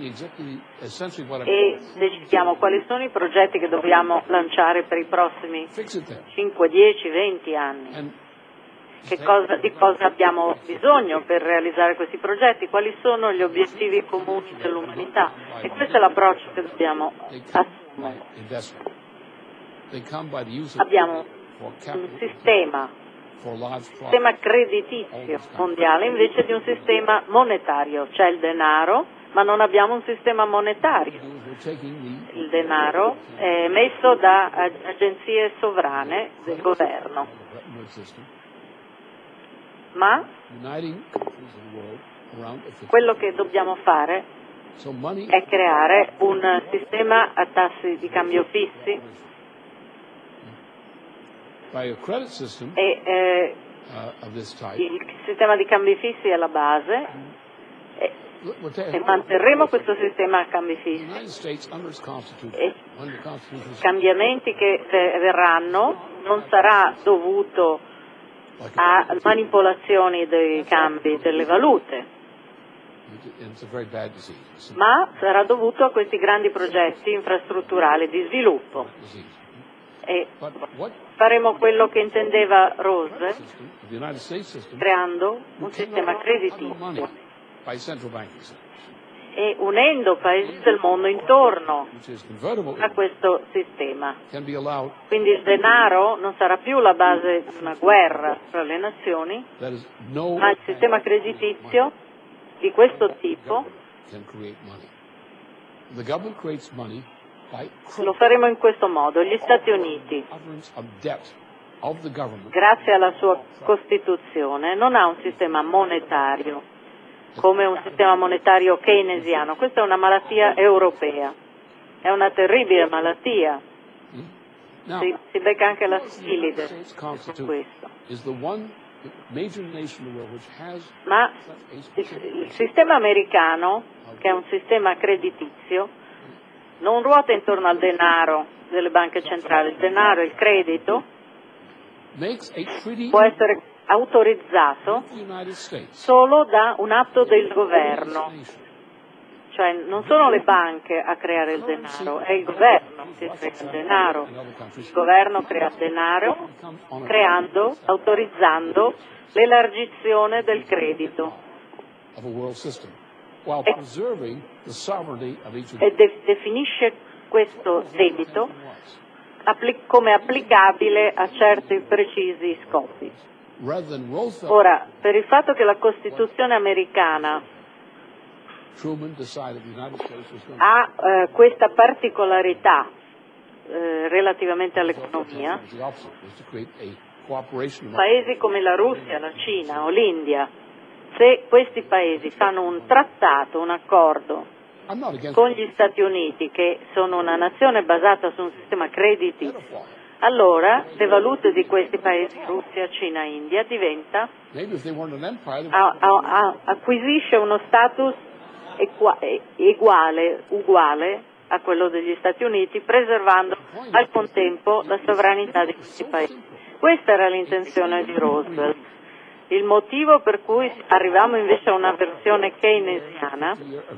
e decidiamo quali sono i progetti che dobbiamo lanciare per i prossimi cinque, dieci, venti anni. Che cosa, di cosa abbiamo bisogno per realizzare questi progetti, quali sono gli obiettivi comuni dell'umanità e questo è l'approccio che dobbiamo assumere. Abbiamo un sistema, un sistema creditizio mondiale invece di un sistema monetario, c'è il denaro ma non abbiamo un sistema monetario. Il denaro è emesso da agenzie sovrane del governo. Ma quello che dobbiamo fare è creare un sistema a tassi di cambio fissi e eh, il sistema di cambi fissi è la base e, e manterremo questo sistema a cambi fissi e i cambiamenti che verranno non sarà dovuto a manipolazioni dei cambi delle valute, ma sarà dovuto a questi grandi progetti infrastrutturali di sviluppo. E faremo quello che intendeva Rose, creando un sistema creditizio e unendo paesi del mondo intorno a questo sistema. Quindi il denaro non sarà più la base di una guerra tra le nazioni, ma il sistema creditizio di questo tipo lo faremo in questo modo. Gli Stati Uniti, grazie alla sua Costituzione, non ha un sistema monetario come un sistema monetario keynesiano. Questa è una malattia europea, è una terribile malattia. Si, si becca anche la sfilide su questo. Ma il, il sistema americano, che è un sistema creditizio, non ruota intorno al denaro delle banche centrali. Il denaro, il credito, può essere autorizzato solo da un atto del governo, cioè non sono le banche a creare il denaro, è il governo che crea il denaro. Il governo crea il denaro creando, autorizzando l'elargizione del credito e, e de- definisce questo debito appli- come applicabile a certi precisi scopi. Ora, per il fatto che la Costituzione americana ha eh, questa particolarità eh, relativamente all'economia, paesi come la Russia, la Cina o l'India, se questi paesi fanno un trattato, un accordo con gli Stati Uniti, che sono una nazione basata su un sistema creditizio, allora le valute di questi paesi, Russia, Cina, India, diventa, a, a, a, acquisisce uno status equa, uguale, uguale a quello degli Stati Uniti, preservando al contempo la sovranità di questi paesi. Questa era l'intenzione di Roosevelt. Il motivo per cui arriviamo invece a una versione keynesiana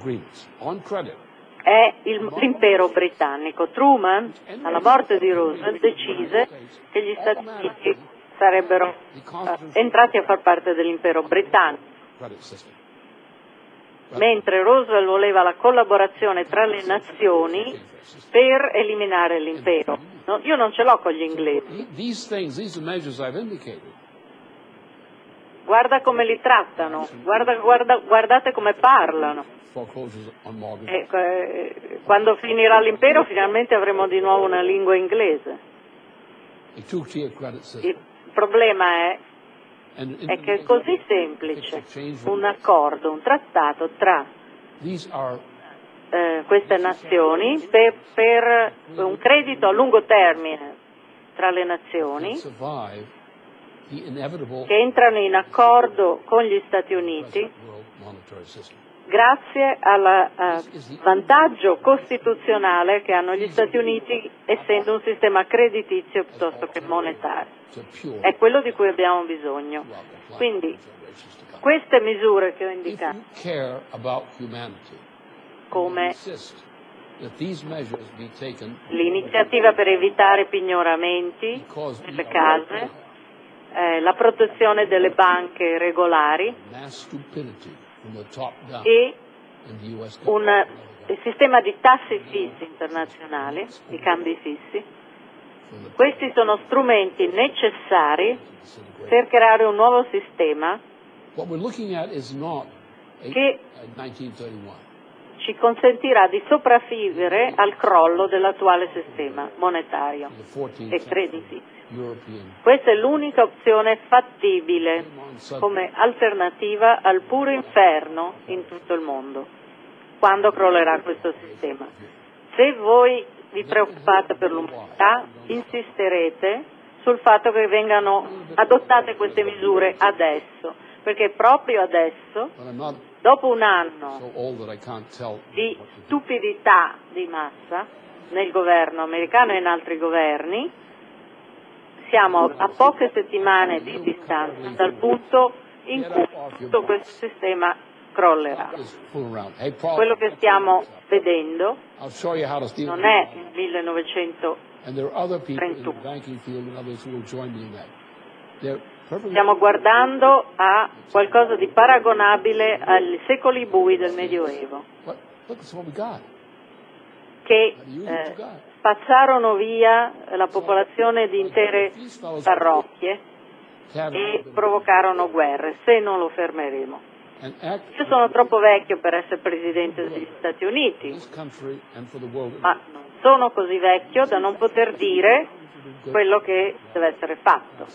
è il, l'impero britannico. Truman, alla morte di Roosevelt, decise che gli Stati Uniti sarebbero uh, entrati a far parte dell'impero britannico, mentre Roosevelt voleva la collaborazione tra le nazioni per eliminare l'impero. No, io non ce l'ho con gli inglesi. Guarda come li trattano, guarda, guarda, guardate come parlano. E, eh, quando finirà l'impero finalmente avremo di nuovo una lingua inglese. Il problema è, è che è così semplice un accordo, un trattato tra eh, queste nazioni per, per un credito a lungo termine tra le nazioni che entrano in accordo con gli Stati Uniti grazie al uh, vantaggio costituzionale che hanno gli Stati Uniti essendo un sistema creditizio piuttosto che monetario. È quello di cui abbiamo bisogno. Quindi queste misure che ho indicato, come l'iniziativa per evitare pignoramenti nelle case, Eh, la protezione delle banche regolari e un il sistema di tassi fissi internazionali, di cambi fissi. Questi sono strumenti necessari per creare un nuovo sistema che ci consentirà di sopravvivere al crollo dell'attuale sistema monetario e creditizio. Questa è l'unica opzione fattibile come alternativa al puro inferno in tutto il mondo, quando crollerà questo sistema. Se voi vi preoccupate per l'umanità, insisterete sul fatto che vengano adottate queste misure adesso, perché proprio adesso, dopo un anno di stupidità di massa nel governo americano e in altri governi, siamo a poche settimane di distanza dal punto in cui tutto questo sistema crollerà. Quello che stiamo vedendo non è il millenovecentotrentuno. Stiamo guardando a qualcosa di paragonabile ai secoli bui del Medioevo. che eh, spazzarono via la popolazione di intere parrocchie e provocarono guerre, se non lo fermeremo. Io sono troppo vecchio per essere presidente degli Stati Uniti, ma non sono così vecchio da non poter dire quello che deve essere fatto.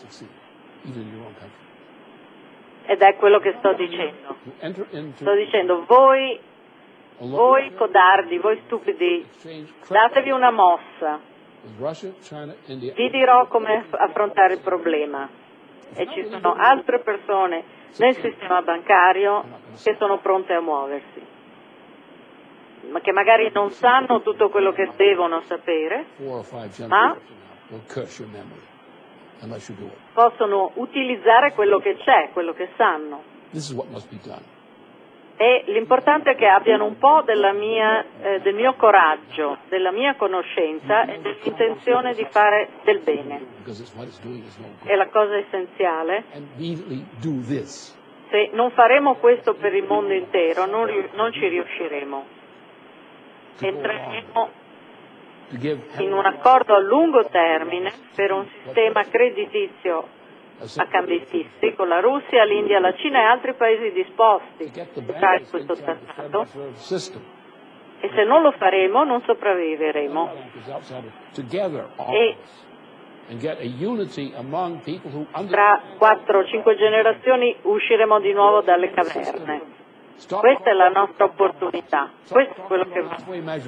Ed è quello che sto dicendo. Sto dicendo, voi, voi codardi, voi stupidi, datevi una mossa. Vi dirò come affrontare il problema. E ci sono altre persone nel sistema bancario che sono pronte a muoversi, ma che magari non sanno tutto quello che devono sapere, ma possono utilizzare quello che c'è, quello che sanno. E l'importante è che abbiano un po' della mia, eh, del mio coraggio, della mia conoscenza e dell'intenzione di fare del bene. È la cosa essenziale. Se non faremo questo per il mondo intero, non, non ci riusciremo. Entreremo in un accordo a lungo termine per un sistema creditizio a cambi fissi con la Russia, l'India, la Cina e altri paesi disposti a fare questo trattato, e se non lo faremo non sopravviveremo. E tra quattro o cinque generazioni usciremo di nuovo dalle caverne. Questa è la nostra opportunità, questo è quello che va.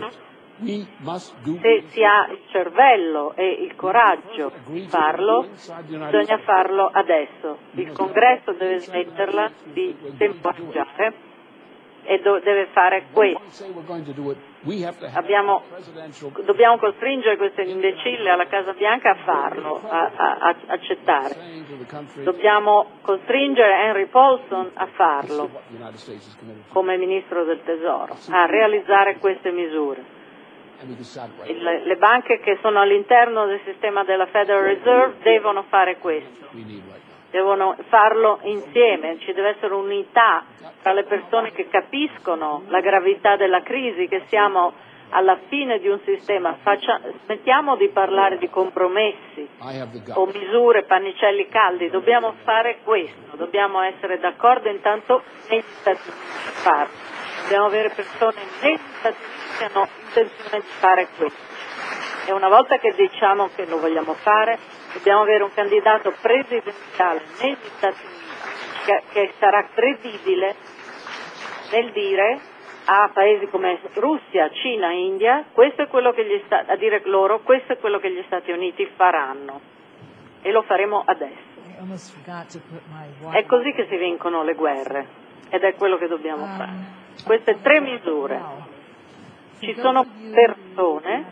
Se si ha il cervello e il coraggio di farlo, bisogna farlo adesso. Il Congresso deve smetterla di temporeggiare e do- deve fare questo. Abbiamo, dobbiamo costringere questo imbecille alla Casa Bianca a farlo, a, a, a accettare. Dobbiamo costringere Henry Paulson a farlo, come Ministro del Tesoro, a realizzare queste misure. Le, le banche che sono all'interno del sistema della Federal Reserve devono fare questo, devono farlo insieme, ci deve essere unità tra le persone che capiscono la gravità della crisi, che siamo alla fine di un sistema. Faccia, smettiamo di parlare di compromessi o misure, pannicelli caldi, dobbiamo fare questo, dobbiamo essere d'accordo intanto negli Stati Uniti a farlo, dobbiamo avere persone negli Stati Uniti che hanno intenzione di fare questo, e una volta che diciamo che lo vogliamo fare dobbiamo avere un candidato presidenziale negli Stati Uniti che, che sarà credibile nel dire a paesi come Russia, Cina, India, questo è quello che gli sta, a dire loro questo è quello che gli Stati Uniti faranno, e lo faremo adesso. È così che si vincono le guerre, ed è quello che dobbiamo fare. Queste tre misure. Ci sono persone,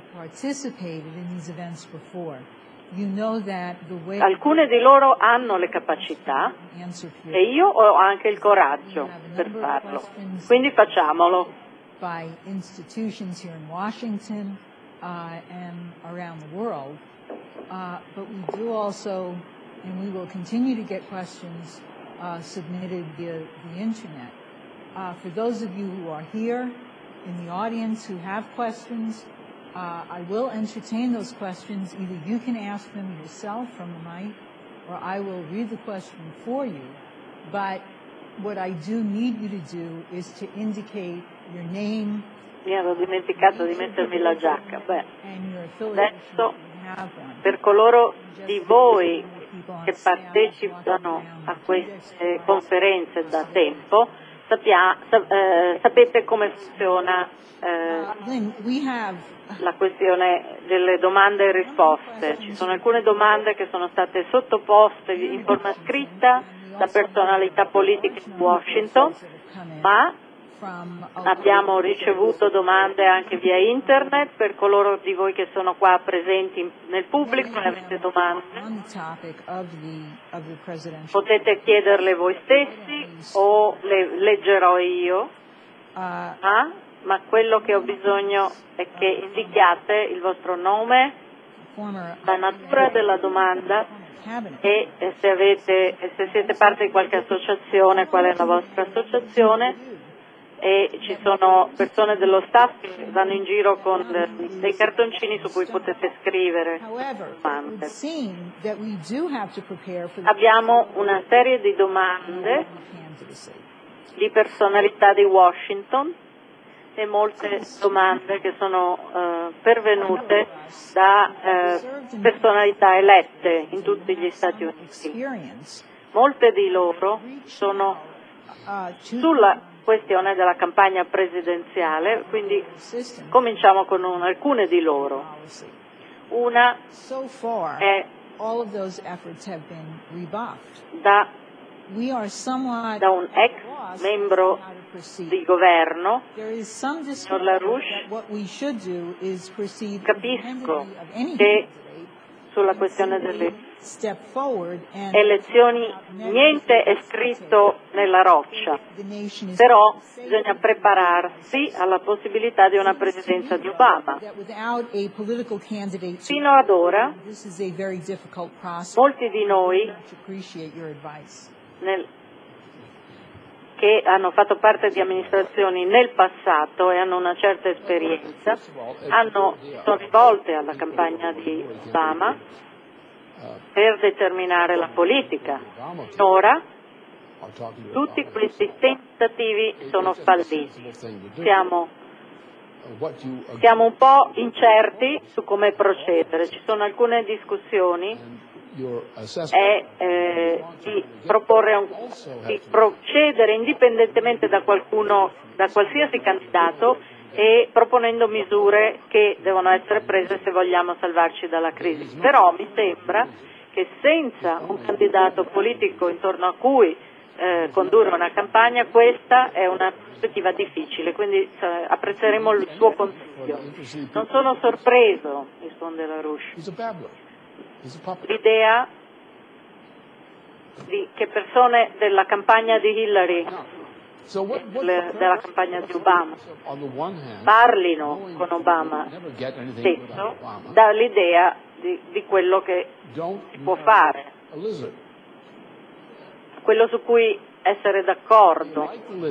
alcune di loro hanno le capacità e io ho anche il coraggio per farlo, quindi facciamolo. By institutions here in Washington uh, and around the world, uh, but we do also, and we will continue to get questions uh, submitted via the internet. Uh, for those of you who are here in the audience who have questions, uh, I will entertain those questions. Either you can ask them yourself from the mic, or I will read the question for you. But what I do need you to do is to indicate your name. Mi ero dimenticato di mettermi la giacca. Beh, adesso per coloro di voi che partecipano a queste conferenze da tempo, Sapia, sap, eh, sapete come funziona eh, la questione delle domande e risposte. Ci sono alcune domande che sono state sottoposte in forma scritta da personalità politiche di Washington, ma abbiamo ricevuto domande anche via internet. Per coloro di voi che sono qua presenti nel pubblico e avete domande, potete chiederle voi stessi o le leggerò io, ah, ma quello che ho bisogno è che indichiate il vostro nome, la natura della domanda e se, avete, se siete parte di qualche associazione, qual è la vostra associazione, e ci sono persone dello staff che vanno in giro con dei cartoncini su cui potete scrivere domande. Abbiamo una serie di domande di personalità di Washington e molte domande che sono uh, pervenute da uh, personalità elette in tutti gli Stati Uniti. Molte di loro sono sulla questione della campagna presidenziale, quindi cominciamo con un, alcune di loro. Una è da, da un ex membro di governo, signor LaRouche. Capisco che sulla questione delle elezioni niente è scritto nella roccia, però bisogna prepararsi alla possibilità di una presidenza di Obama. Fino ad ora molti di noi nel, che hanno fatto parte di amministrazioni nel passato e hanno una certa esperienza, hanno, sono rivolte alla campagna di Obama per determinare la politica. Ora tutti questi tentativi sono falliti. Siamo, siamo un po' incerti su come procedere. Ci sono alcune discussioni e eh, di proporre un, di procedere indipendentemente da qualcuno, da qualsiasi candidato, e proponendo misure che devono essere prese se vogliamo salvarci dalla crisi. Però mi sembra che senza un candidato politico intorno a cui eh, condurre una campagna, questa è una prospettiva difficile, quindi eh, apprezzeremo il suo consiglio. Non sono sorpreso, risponde LaRouche. L'idea di che persone della campagna di Hillary, le, della campagna di Obama, parlino con Obama stesso, dà l'idea di, di quello che si può fare, quello su cui essere d'accordo.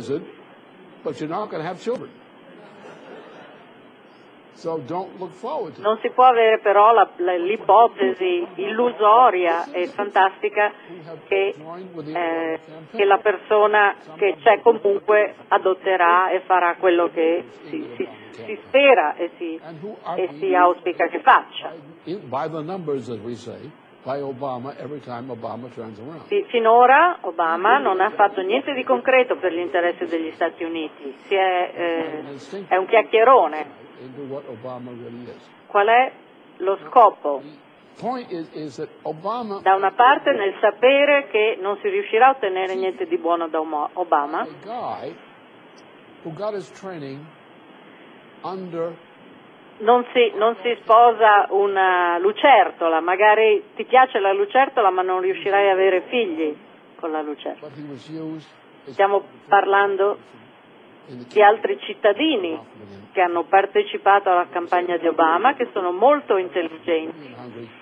Non si può avere però la, la, l'ipotesi illusoria e fantastica che, eh, che la persona che c'è comunque adotterà e farà quello che si, si, si spera e si, e si auspica che faccia. Finora Obama non ha fatto niente di concreto per gli interessi degli Stati Uniti, si è, eh, è un chiacchierone. Qual è lo scopo? Da una parte nel sapere che non si riuscirà a ottenere niente di buono da Obama, non si, non si sposa una lucertola, magari ti piace la lucertola ma non riuscirai a avere figli con la lucertola. Stiamo parlando di altri cittadini che hanno partecipato alla campagna di Obama, che sono molto intelligenti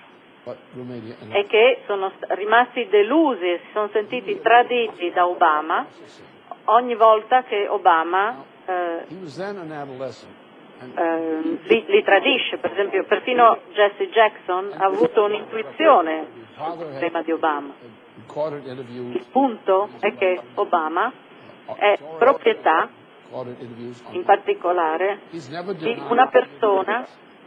e che sono rimasti delusi e si sono sentiti traditi da Obama ogni volta che Obama eh, eh, li, li tradisce. Per esempio, perfino Jesse Jackson ha avuto un'intuizione sul tema di Obama. Il punto è che Obama è proprietà, in particolare, di una persona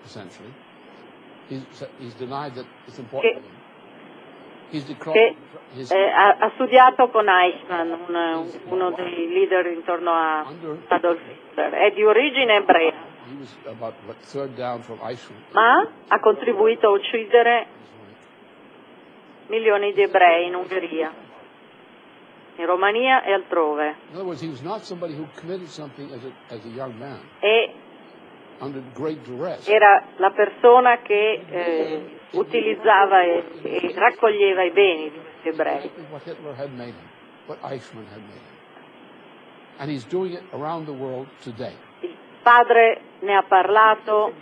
che, che eh, ha, ha studiato con Eichmann, un, uno dei leader intorno a Adolf Hitler, è di origine ebrea, ma ha contribuito a uccidere milioni di ebrei in Ungheria, in Romania e altrove. E era la persona che eh, utilizzava e, e raccoglieva i beni di questi ebrei. Il padre ne ha parlato,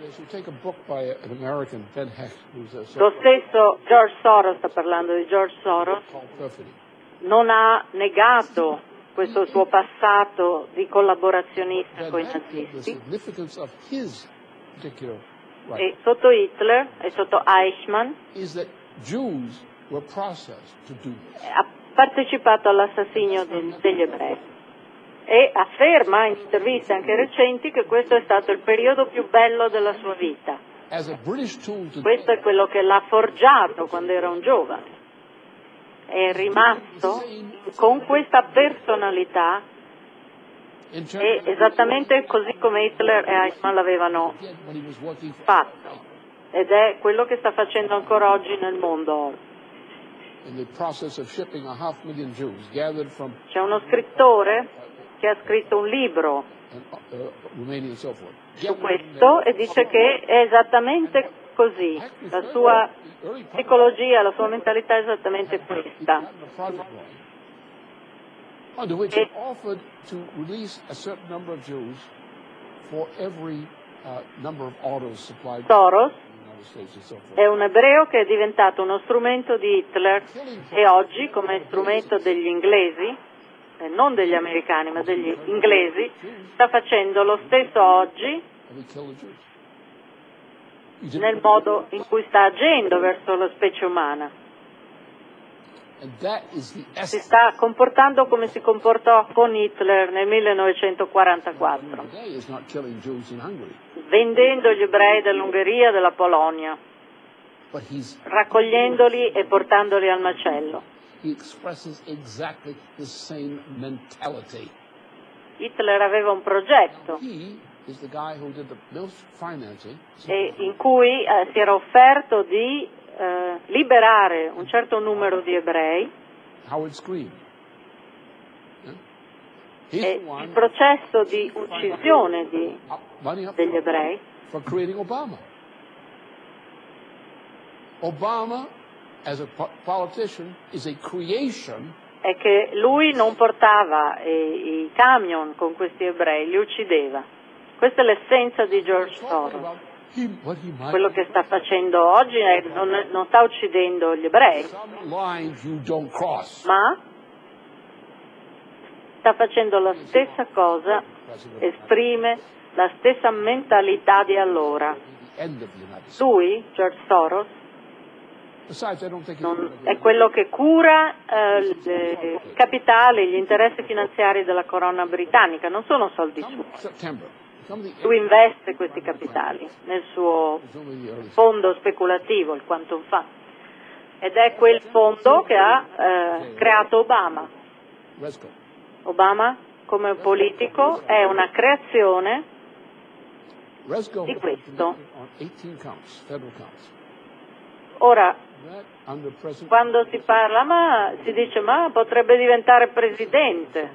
lo stesso George Soros sta parlando di George Soros, non ha negato questo suo passato di collaborazionista con i nazisti. E sotto Hitler e sotto Eichmann ha partecipato all'assassinio de- degli ebrei e afferma in interviste anche recenti che questo è stato il periodo più bello della sua vita. Questo è quello che l'ha forgiato quando era un giovane. È rimasto con questa personalità e esattamente così come Hitler e Eichmann l'avevano fatto, ed è quello che sta facendo ancora oggi nel mondo. C'è uno scrittore che ha scritto un libro su questo e dice che è esattamente così, la sua psicologia, la sua mentalità è esattamente questa. Under which he offered to release a certain number of Jews for every uh, number of autos supplied. Soros è un ebreo che è diventato uno strumento di Hitler e oggi, come strumento degli inglesi, eh, non degli americani ma degli inglesi, sta facendo lo stesso oggi nel modo in cui sta agendo verso la specie umana. Si sta comportando come si comportò con Hitler nel millenovecentoquarantaquattro, vendendo gli ebrei dell'Ungheria e della Polonia, raccogliendoli e portandoli al macello. Hitler aveva un progetto e in cui eh, si era offerto di Uh, liberare un certo numero di ebrei e il processo di uccisione di, degli ebrei. Obama, as a politician, is a creation. È che lui non portava eh, i camion con questi ebrei, li uccideva. Questa è l'essenza di George Soros. Quello che sta facendo oggi è, non, non sta uccidendo gli ebrei, ma sta facendo la stessa cosa, esprime la stessa mentalità di allora. Lui, George Soros, non, è quello che cura eh, i capitali, gli interessi finanziari della corona britannica, non sono soldi suoi. Lui investe questi capitali nel suo fondo speculativo, il Quantum Fund, ed è quel fondo che ha eh, creato Obama. Obama, come politico, è una creazione di questo. Ora, quando si parla, ma si dice, ma potrebbe diventare presidente.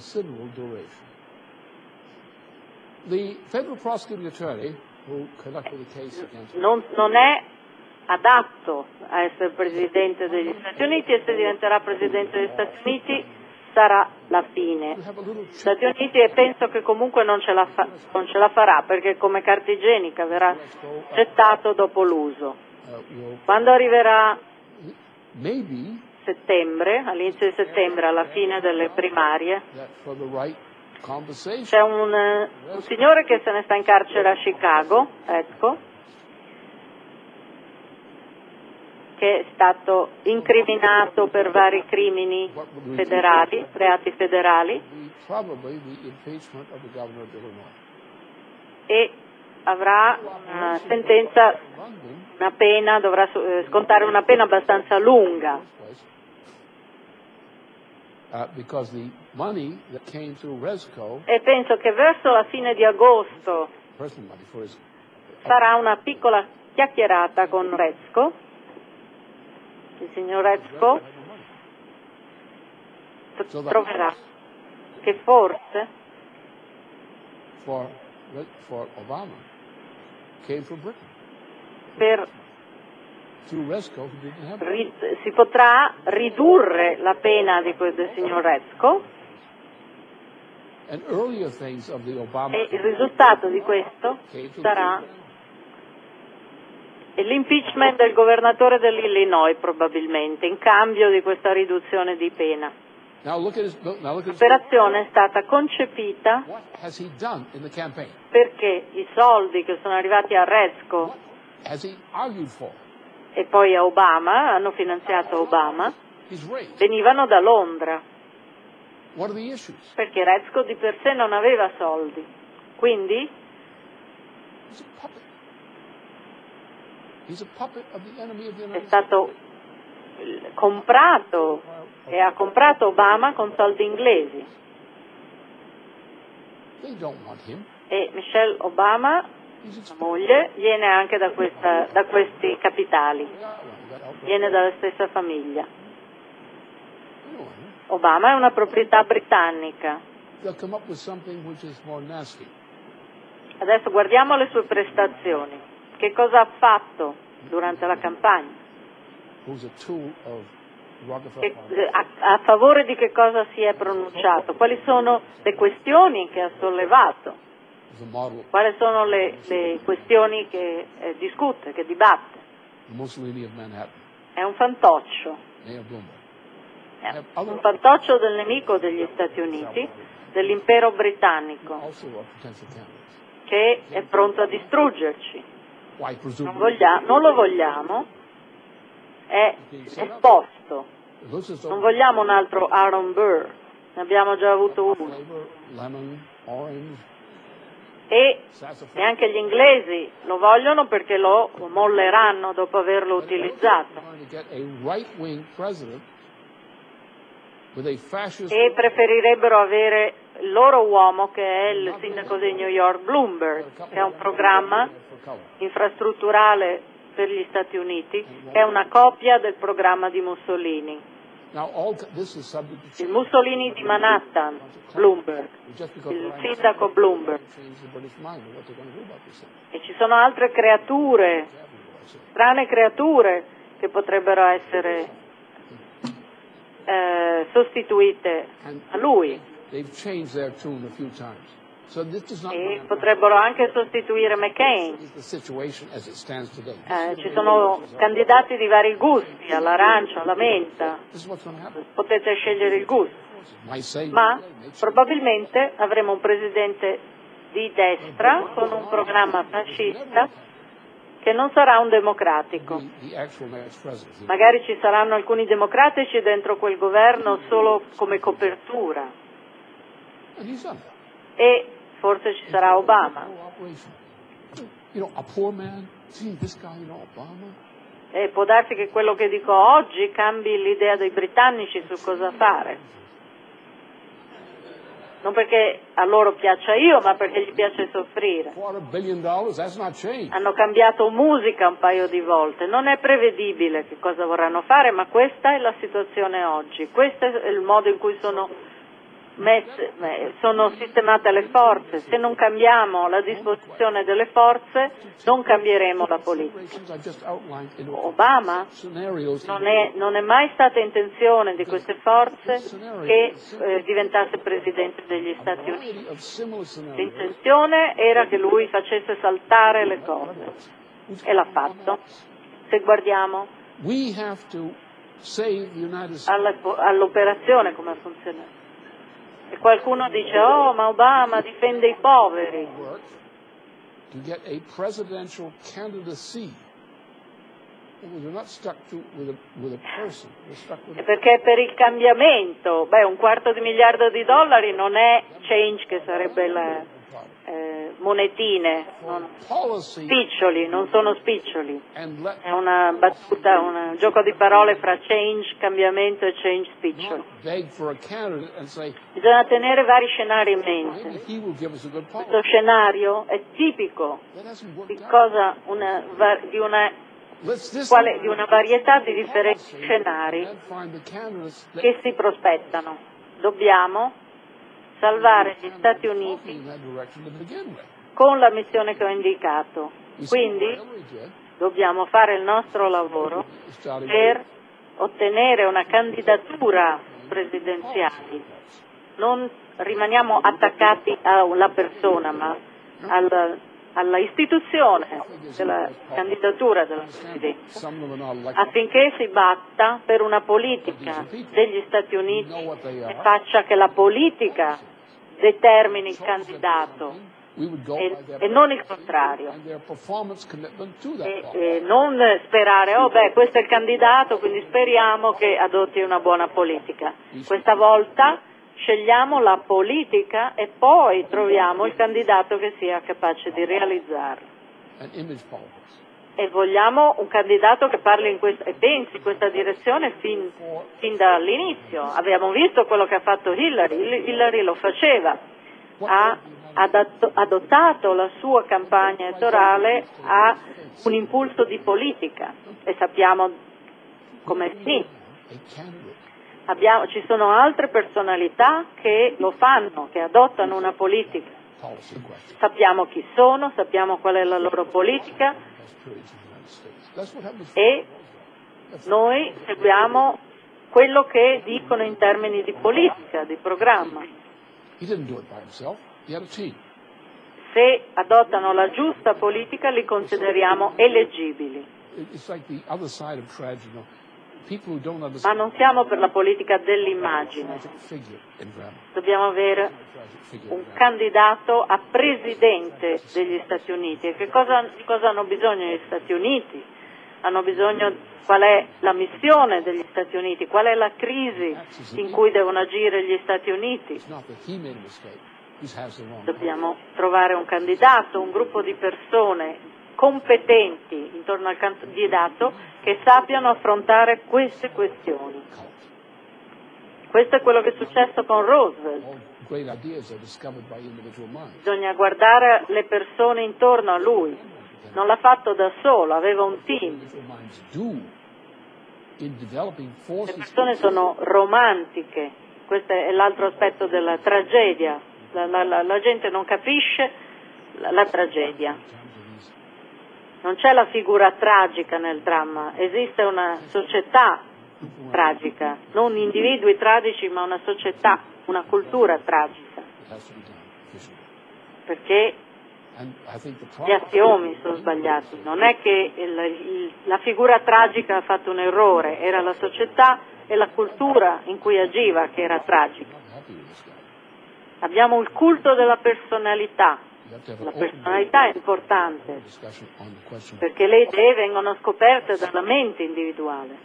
Non, non è adatto a essere presidente degli Stati Uniti e se diventerà presidente degli Stati Uniti sarà la fine. Gli Stati Uniti e penso che comunque non ce la, fa, non ce la farà perché come carta igienica verrà gettato dopo l'uso. Quando arriverà settembre, all'inizio di settembre, alla fine delle primarie, c'è un, un signore che se ne sta in carcere a Chicago, ecco, che è stato incriminato per vari crimini federali, reati federali, e avrà una sentenza, una pena, dovrà scontare una pena abbastanza lunga. E penso che verso la fine di agosto farà una piccola chiacchierata con Rezko, il signor Rezko troverà che forse per si potrà ridurre la pena di quel del signor Rezko e il risultato di questo sarà l'impeachment del governatore dell'Illinois probabilmente in cambio di questa riduzione di pena. L'operazione è stata concepita perché i soldi che sono arrivati a Rezko e poi a Obama, hanno finanziato Obama, venivano da Londra, perché Rezko di per sé non aveva soldi, quindi è stato comprato e ha comprato Obama con soldi inglesi. E Michelle Obama, la moglie, viene anche da, questa, da questi capitali, viene dalla stessa famiglia. Obama è una proprietà britannica. Adesso guardiamo le sue prestazioni. Che cosa ha fatto durante la campagna? Che, a, a favore di che cosa si è pronunciato? Quali sono le questioni che ha sollevato? Quali sono le, le questioni che eh, discute, che dibatte? È un fantoccio. È un fantoccio del nemico degli Stati Uniti, dell'impero britannico, che è pronto a distruggerci. Non, voglia, non lo vogliamo, è esposto. Non vogliamo un altro Aaron Burr, ne abbiamo già avuto uno. E neanche gli inglesi lo vogliono perché lo molleranno dopo averlo utilizzato. E preferirebbero avere il loro uomo, che è il sindaco di New York, Bloomberg, che ha un programma infrastrutturale per gli Stati Uniti, che è una copia del programma di Mussolini. Il Mussolini di Manhattan, Bloomberg, il sindaco Bloomberg. E ci sono altre creature, strane creature, che potrebbero essere eh, sostituite a lui. E potrebbero anche sostituire McCain. Eh, ci sono candidati di vari gusti, all'arancia, alla menta, potete scegliere il gusto, ma probabilmente avremo un presidente di destra con un programma fascista che non sarà un democratico. Magari ci saranno alcuni democratici dentro quel governo solo come copertura. E forse ci sarà Obama. E può darsi che quello che dico oggi cambi l'idea dei britannici su cosa fare. Non perché a loro piaccia io, ma perché gli piace soffrire. Hanno cambiato musica un paio di volte. Non è prevedibile che cosa vorranno fare, ma questa è la situazione oggi. Questo è il modo in cui sono Messe, sono sistemate le forze. Se non cambiamo la disposizione delle forze, non cambieremo la politica. Obama non è, non è mai stata intenzione di queste forze che eh, diventasse presidente degli Stati Uniti. L'intenzione era che lui facesse saltare le cose e l'ha fatto. Se guardiamo all'operazione come funziona. E qualcuno dice, oh, ma Obama difende i poveri. E perché per il cambiamento, beh, un quarto di miliardo di dollari non è change, che sarebbe la, eh, monetine, non, spiccioli, non sono spiccioli. È una battuta, un gioco di parole fra change, cambiamento e change spiccioli. Bisogna tenere vari scenari in mente. Questo scenario è tipico di cosa una, di una Quale, di una varietà di differenti scenari che si prospettano. Dobbiamo salvare gli Stati Uniti con la missione che ho indicato. Quindi dobbiamo fare il nostro lavoro per ottenere una candidatura presidenziale. Non rimaniamo attaccati alla persona, ma al alla istituzione della candidatura della Presidenza, affinché si batta per una politica degli Stati Uniti che faccia che la politica determini il candidato e, e non il contrario, e, e non sperare oh beh questo è il candidato quindi speriamo che adotti una buona politica. Questa volta scegliamo la politica e poi troviamo il candidato che sia capace di realizzarla. E vogliamo un candidato che parli in questa, e pensi in questa direzione fin, fin dall'inizio. Abbiamo visto quello che ha fatto Hillary. Hillary lo faceva, ha adottato la sua campagna elettorale a un impulso di politica e sappiamo come sì. Abbiamo, ci sono altre personalità che lo fanno, che adottano una politica. Sappiamo chi sono, sappiamo qual è la loro politica e noi seguiamo quello che dicono in termini di politica, di programma. Se adottano la giusta politica li consideriamo eleggibili. Ma non siamo per la politica dell'immagine. Dobbiamo avere un candidato a presidente degli Stati Uniti. E che cosa, cosa hanno bisogno gli Stati Uniti? Hanno bisogno qual è la missione degli Stati Uniti, qual è la crisi in cui devono agire gli Stati Uniti. Dobbiamo trovare un candidato, un gruppo di persone competenti intorno al candidato che sappiano affrontare queste questioni. Questo è quello che è successo con Roosevelt. Bisogna guardare le persone intorno a lui. Non l'ha fatto da solo, aveva un team. Le persone sono romantiche, questo è l'altro aspetto della tragedia. La, la, la, la gente non capisce la, la tragedia. Non c'è la figura tragica nel dramma, esiste una società tragica, non individui tragici ma una società, una cultura tragica. Perché gli assiomi sono sbagliati, non è che il, il, la figura tragica ha fatto un errore, era la società e la cultura in cui agiva che era tragica. Abbiamo il culto della personalità. La personalità è importante perché le idee vengono scoperte dalla mente individuale.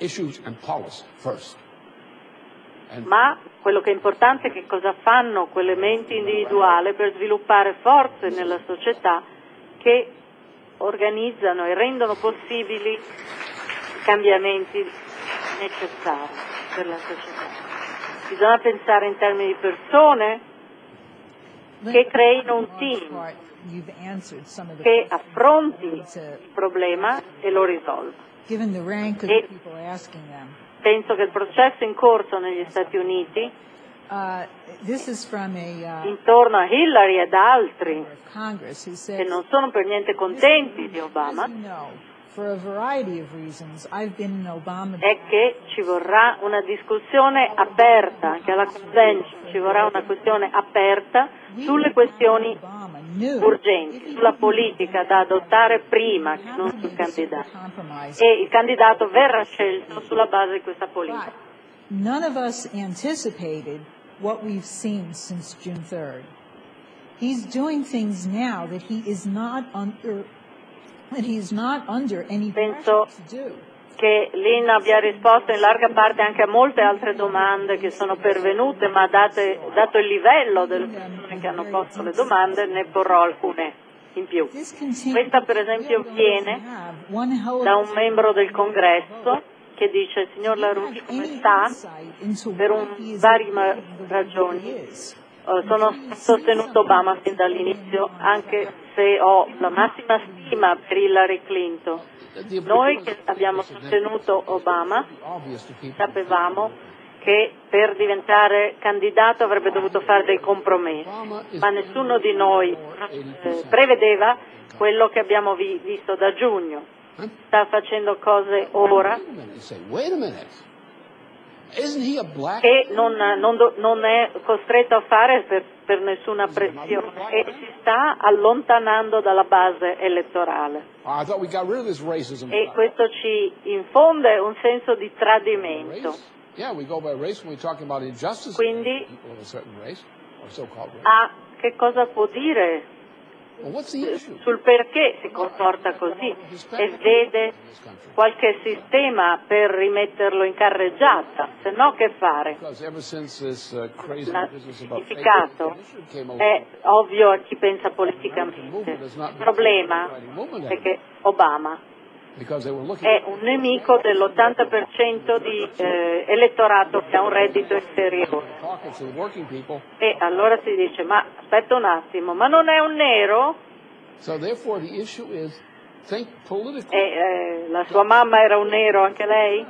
Ma quello che è importante è che cosa fanno quelle menti individuali per sviluppare forze nella società che organizzano e rendono possibili i cambiamenti necessari per la società. Bisogna pensare in termini di persone che creino un team che affronti il problema e lo risolva. E penso che il processo in corso negli Stati Uniti, intorno a Hillary ed altri che non sono per niente contenti di Obama, è che ci vorrà una discussione aperta, anche alla convention ci vorrà una questione aperta sulle questioni urgenti, sulla politica da adottare prima che non sul candidato. E il candidato verrà scelto sulla base di questa politica. None of us anticipated what we've seen since June third. He's doing things now that he is not under that he's not under any pressure to do. Che Lynn abbia risposto in larga parte anche a molte altre domande che sono pervenute, ma date, dato il livello delle persone che hanno posto le domande, ne porrò alcune in più. Questa per esempio viene da un membro del Congresso che dice: signor LaRouche, come sta? Per un, varie ragioni. Sono sostenuto Obama fin dall'inizio, anche se ho la massima stima per Hillary Clinton. Noi che abbiamo sostenuto Obama sapevamo che per diventare candidato avrebbe dovuto fare dei compromessi, ma nessuno di noi eh, prevedeva quello che abbiamo vi- visto da giugno. Sta facendo cose ora che non, non, do- non è costretto a fare per per nessuna pressione e si sta allontanando dalla base elettorale. E questo ci infonde un senso di tradimento. Quindi, ah, che cosa può dire sul perché si comporta così e vede qualche sistema per rimetterlo in carreggiata, se no che fare? Il significato è ovvio a chi pensa politicamente. Il problema è che Obama è un nemico dell'ottanta per cento di eh, elettorato che ha un reddito inferiore. E allora si dice, ma aspetta un attimo, ma non è un nero? E eh, la sua mamma era un nero anche lei?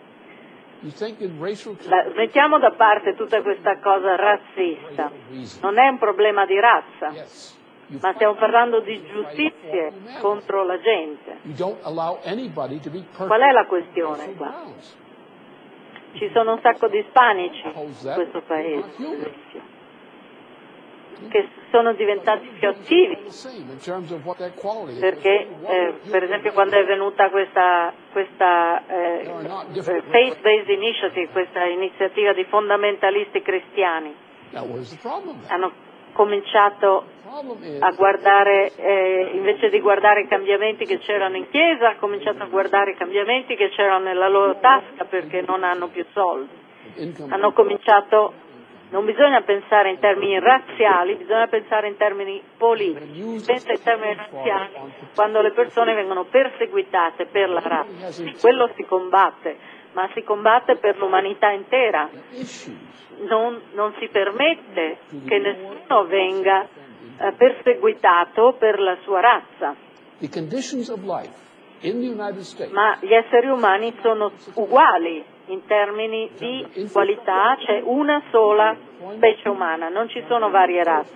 La, mettiamo da parte tutta questa cosa razzista. Non è un problema di razza, ma stiamo parlando di giustizie contro la gente. Qual è la questione qua? Ci sono un sacco di ispanici in questo paese, che sono diventati più attivi, perché eh, per esempio quando è venuta questa, questa eh, Faith-Based Initiative, questa iniziativa di fondamentalisti cristiani, hanno cominciato a guardare, eh, invece di guardare i cambiamenti che c'erano in chiesa, ha cominciato a guardare i cambiamenti che c'erano nella loro tasca perché non hanno più soldi. Hanno cominciato, non bisogna pensare in termini razziali, bisogna pensare in termini politici. Pensa in termini razziali quando le persone vengono perseguitate per la razza. Sì, quello si combatte, ma si combatte per l'umanità intera. Non, non si permette che nessuno venga eh, perseguitato per la sua razza. Ma gli esseri umani sono uguali in termini di qualità, c'è una sola specie umana, non ci sono varie razze.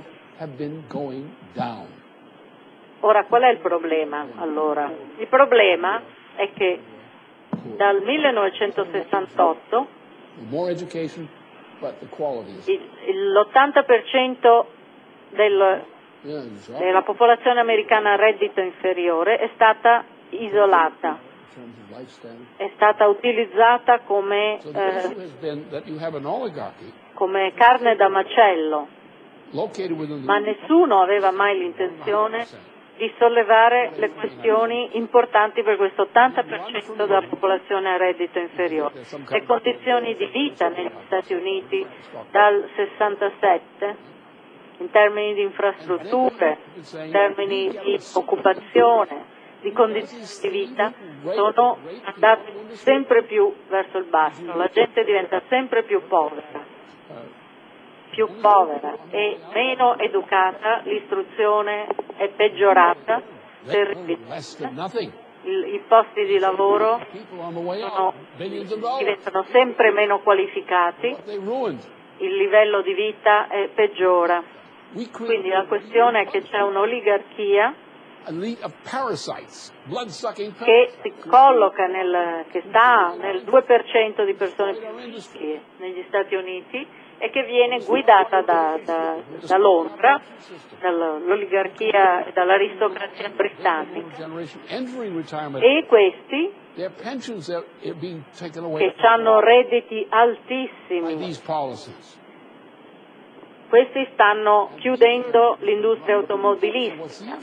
Ora, qual è il problema allora? Il problema è che dal millenovecentosessantotto l'ottanta per cento del, della popolazione americana a reddito inferiore è stata isolata, è stata utilizzata come, eh, come carne da macello, ma nessuno aveva mai l'intenzione di sollevare le questioni importanti per questo ottanta per cento della popolazione a reddito inferiore. Le condizioni di vita negli Stati Uniti dal sessantasette, in termini di infrastrutture, in termini di occupazione, di condizioni di vita, sono andate sempre più verso il basso. La gente diventa sempre più povera. più povera e meno educata, l'istruzione è peggiorata, I, i posti di lavoro sono, diventano sempre meno qualificati, il livello di vita è, peggiora. Quindi la questione è che c'è un'oligarchia che si colloca nel, che sta nel due per cento di persone più ricche negli Stati Uniti e che viene guidata da, da, da Londra, dall'oligarchia e dall'aristocrazia britannica. E questi, che hanno redditi altissimi, questi stanno chiudendo l'industria automobilistica.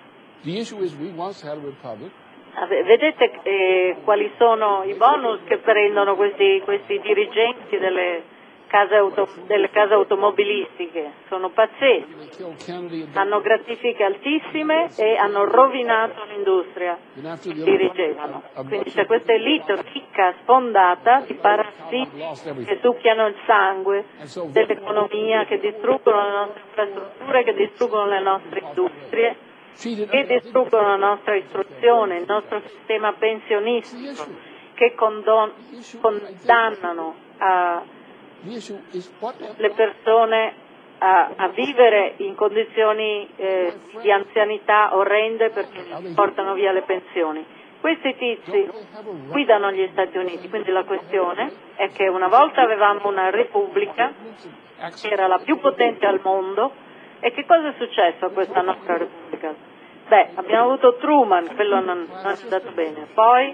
Vedete eh, quali sono i bonus che prendono questi, questi dirigenti delle case, auto, delle case automobilistiche? Sono pazzeschi, hanno gratifiche altissime e hanno rovinato l'industria che dirigevano. Quindi c'è questa elite ricca, sfondata, di parassiti che succhiano il sangue dell'economia, che distruggono le nostre infrastrutture, che distruggono le nostre industrie, che distruggono la nostra istruzione, il nostro sistema pensionistico, che condon- condannano a, le persone a, a vivere in condizioni eh, di anzianità orrende perché portano via le pensioni. Questi tizi guidano gli Stati Uniti, quindi la questione è che una volta avevamo una repubblica che era la più potente al mondo, e che cosa è successo a questa nostra repubblica? Beh, abbiamo avuto Truman, quello non, non è andato bene, poi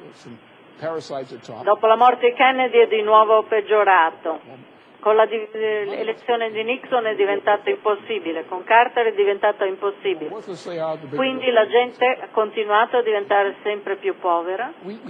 dopo la morte di Kennedy è di nuovo peggiorato. Con l'elezione di Nixon è diventato impossibile, con Carter è diventato impossibile. Quindi la gente ha continuato a diventare sempre più povera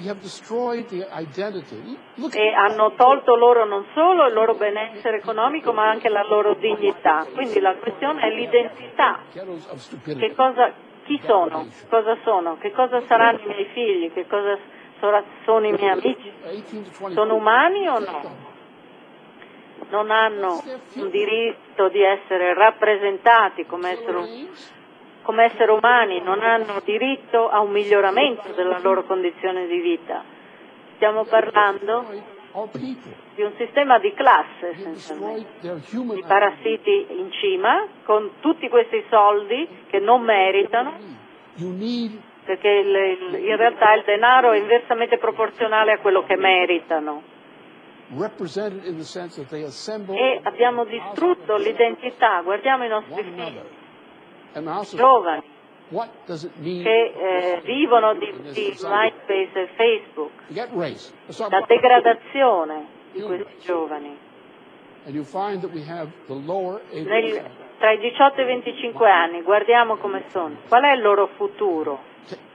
e hanno tolto loro non solo il loro benessere economico ma anche la loro dignità. Quindi la questione è l'identità. Che cosa, chi sono? Cosa sono? Che cosa saranno i miei figli? Che cosa sono i miei amici? Sono umani o no? Non hanno un diritto di essere rappresentati come esseri, come esseri umani, non hanno diritto a un miglioramento della loro condizione di vita. Stiamo parlando di un sistema di classe, essenzialmente, di parassiti in cima, con tutti questi soldi che non meritano, perché il, il, in realtà il denaro è inversamente proporzionale a quello che meritano. E abbiamo distrutto l'identità. Guardiamo i nostri figli giovani che eh, vivono di, di MySpace e Facebook, la degradazione di questi giovani. Nel, tra i diciotto e i venticinque anni guardiamo come sono, qual è il loro futuro?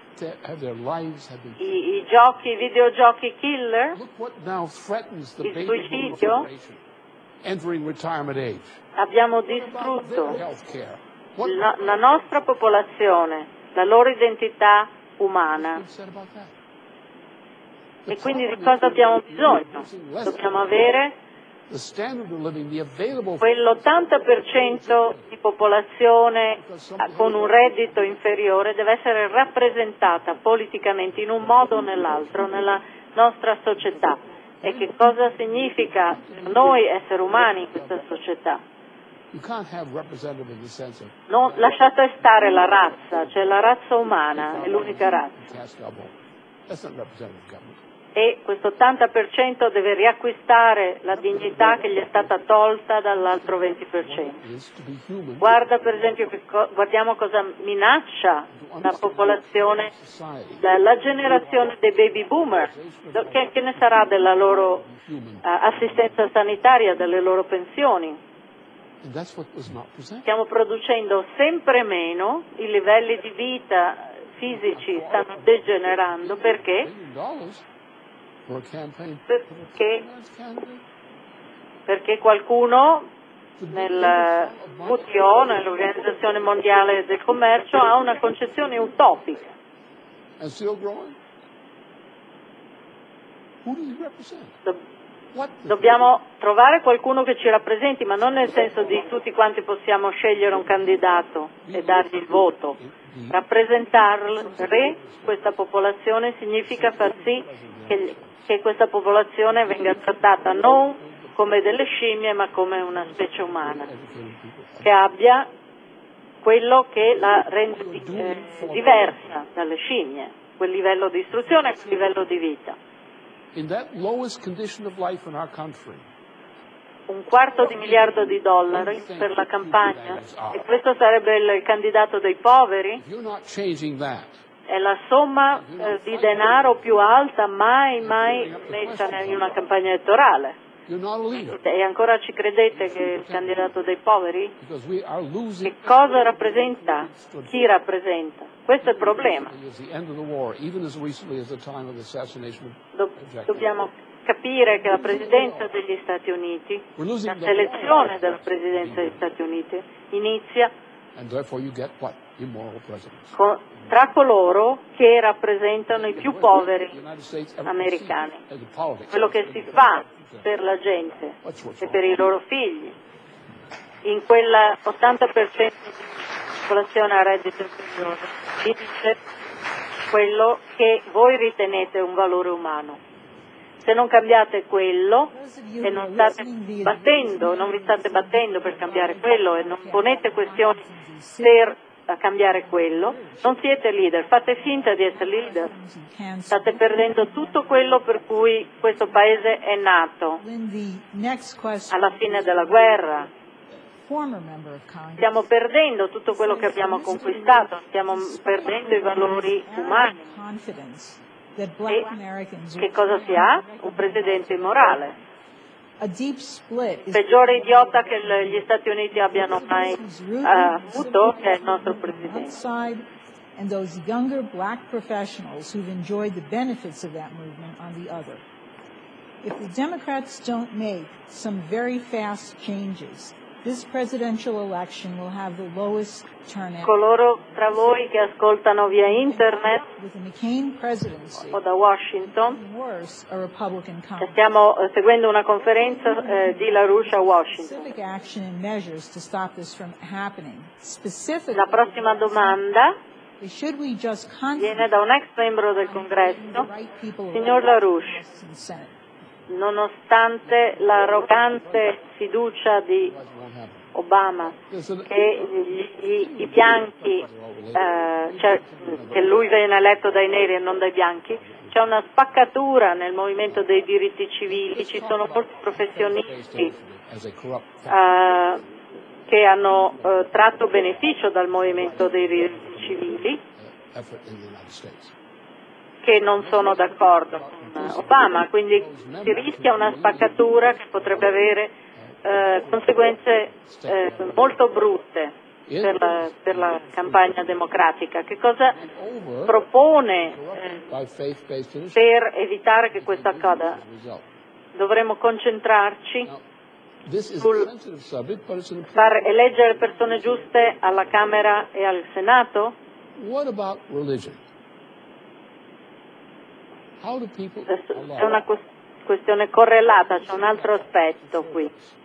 I, i giochi, i videogiochi killer, il suicidio, abbiamo distrutto la, la nostra popolazione, la loro identità umana. E quindi di cosa abbiamo bisogno? Dobbiamo avere quell'ottanta per cento di popolazione con un reddito inferiore deve essere rappresentata politicamente in un modo o nell'altro nella nostra società. E che cosa significa per noi esseri umani in questa società? Non lasciate stare la razza, cioè la razza umana è l'unica razza. E questo ottanta per cento deve riacquistare la dignità che gli è stata tolta dall'altro venti per cento. Guarda per esempio, che co- guardiamo cosa minaccia la popolazione, la, la generazione dei baby boomer, che, che ne sarà della loro uh, assistenza sanitaria, delle loro pensioni? Stiamo producendo sempre meno, i livelli di vita fisici stanno degenerando, perché? Perché, perché qualcuno nel W T O, nell'Organizzazione Mondiale del Commercio, ha una concezione utopica. Dobbiamo trovare qualcuno che ci rappresenti, ma non nel senso di tutti quanti possiamo scegliere un candidato e dargli il voto. Rappresentare questa popolazione significa far sì che, che questa popolazione venga trattata non come delle scimmie ma come una specie umana, che abbia quello che la rende eh, diversa dalle scimmie, quel livello di istruzione e quel livello di vita. Un quarto di miliardo di dollari per la campagna, e questo sarebbe il candidato dei poveri? È la somma eh, di denaro più alta mai, mai messa in una campagna elettorale. E ancora ci credete che è il candidato dei poveri? Che cosa rappresenta? Chi rappresenta? Questo è il problema. Do- dobbiamo capire che la Presidenza degli Stati Uniti, la selezione della Presidenza degli Stati Uniti inizia con, tra coloro che rappresentano i più poveri americani. Quello che si fa per la gente e per i loro figli. In quella ottanta per cento di popolazione a reddito inferiore vi dice quello che voi ritenete un valore umano. Se non cambiate quello e non state battendo, non vi state battendo per cambiare quello e non ponete questioni per a cambiare quello. Non siete leader, fate finta di essere leader. State perdendo tutto quello per cui questo paese è nato. Alla fine della guerra. Stiamo perdendo tutto quello che abbiamo conquistato, stiamo perdendo i valori umani. E che cosa si ha? Un presidente immorale. Peggiore idiota che gli Stati Uniti abbiano mai uh, avuto è il nostro presidente. And those younger black professionals who've enjoyed the benefits of that movement on the other. If the Democrats don't make some very fast changes, this presidential election will have the lowest turnout. Coloro tra voi che ascoltano via internet o da Washington, stiamo seguendo una conferenza eh, di LaRouche a Washington. La prossima domanda viene da un ex membro del Congresso, signor LaRouche. Nonostante l'arrogante fiducia di Obama che gli, gli, i bianchi, eh, cioè, che lui viene eletto dai neri e non dai bianchi, c'è una spaccatura nel movimento dei diritti civili, ci sono molti professionisti eh, che hanno eh, tratto beneficio dal movimento dei diritti civili che non sono d'accordo con Obama, quindi si rischia una spaccatura che potrebbe avere eh, conseguenze eh, molto brutte per la, per la campagna democratica. Che cosa propone eh, per evitare che questo accada? Dovremmo concentrarci sul far eleggere persone giuste alla Camera e al Senato? È una questione correlata, c'è un altro aspetto qui.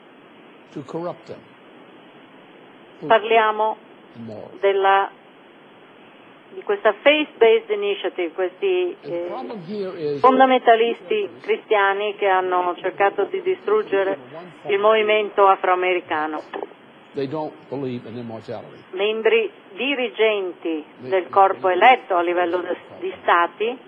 Parliamo della, di questa faith-based initiative, questi eh, fondamentalisti cristiani che hanno cercato di distruggere il movimento afroamericano. Membri dirigenti del corpo eletto a livello di stati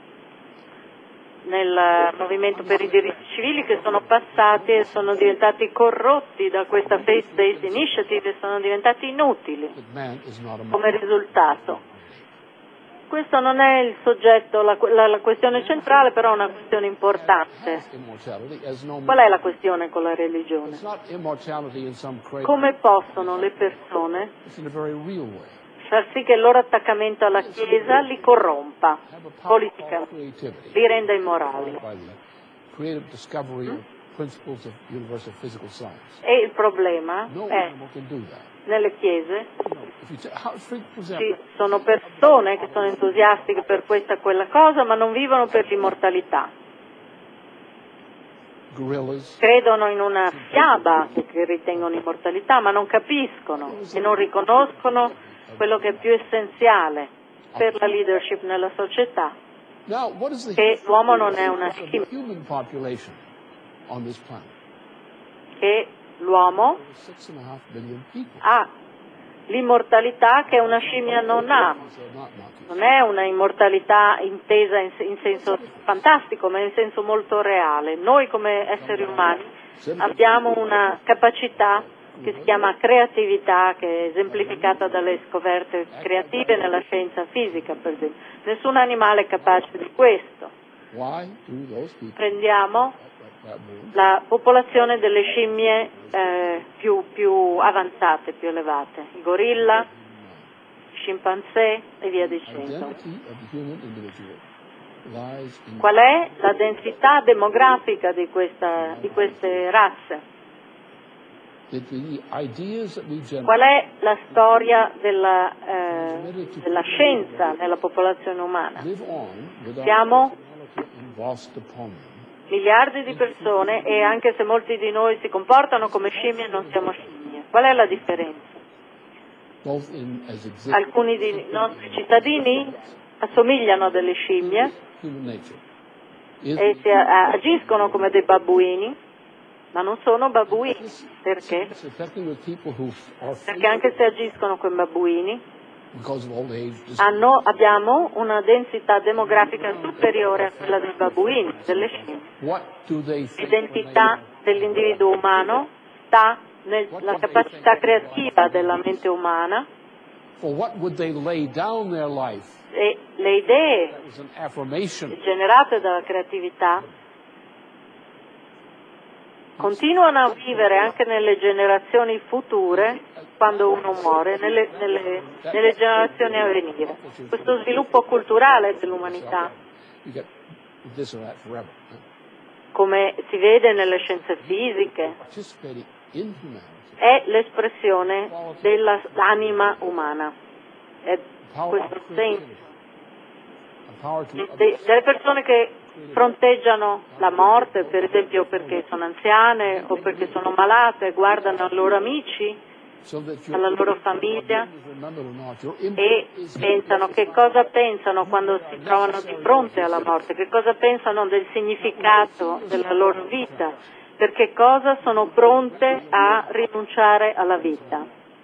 nel movimento per i diritti civili che sono passati e sono diventati corrotti da questa faith-based initiative e sono diventati inutili come risultato. Questo non è il soggetto, la, la, la questione centrale, però è una questione importante. Qual è la questione con la religione? Come possono le persone far sì che il loro attaccamento alla Chiesa li corrompa politicamente, li renda immorali. Mm? E il problema è, nelle chiese ci sono persone che sono entusiastiche per questa e quella cosa, ma non vivono per l'immortalità. Credono in una fiaba che ritengono immortalità, ma non capiscono e non riconoscono quello che è più essenziale per la leadership nella società, che l'uomo non è una scimmia, che l'uomo ha l'immortalità che una scimmia non ha. Non è una immortalità intesa in, in senso fantastico, ma in senso molto reale. Noi come esseri umani abbiamo una capacità che si chiama creatività, che è esemplificata dalle scoperte creative nella scienza fisica, per esempio. Nessun animale è capace di questo. Prendiamo la popolazione delle scimmie eh, più, più avanzate, più elevate, il gorilla, il scimpanzé e via dicendo. Qual è la densità demografica di, questa, di queste razze? Qual è la storia della, eh, della scienza nella popolazione umana? Siamo miliardi di persone e anche se molti di noi si comportano come scimmie non siamo scimmie. Qual è la differenza? Alcuni dei nostri cittadini assomigliano a delle scimmie e si agiscono come dei babbuini, ma non sono babbuini. Perché? Perché anche se agiscono come babbuini, hanno, abbiamo una densità demografica superiore a quella dei babuini, delle scimmie. L'identità dell'individuo umano sta nella capacità creativa della mente umana e le idee generate dalla creatività continuano a vivere anche nelle generazioni future quando uno muore, nelle, nelle, nelle generazioni a venire. Questo sviluppo culturale dell'umanità, come si vede nelle scienze fisiche, è l'espressione dell'anima umana. È questo senso delle persone che fronteggiano la morte, per esempio perché sono anziane o perché sono malate, guardano ai loro amici, alla loro famiglia e pensano che cosa pensano quando si trovano di fronte alla morte, che cosa pensano del significato della loro vita, per che cosa sono pronte a rinunciare alla vita.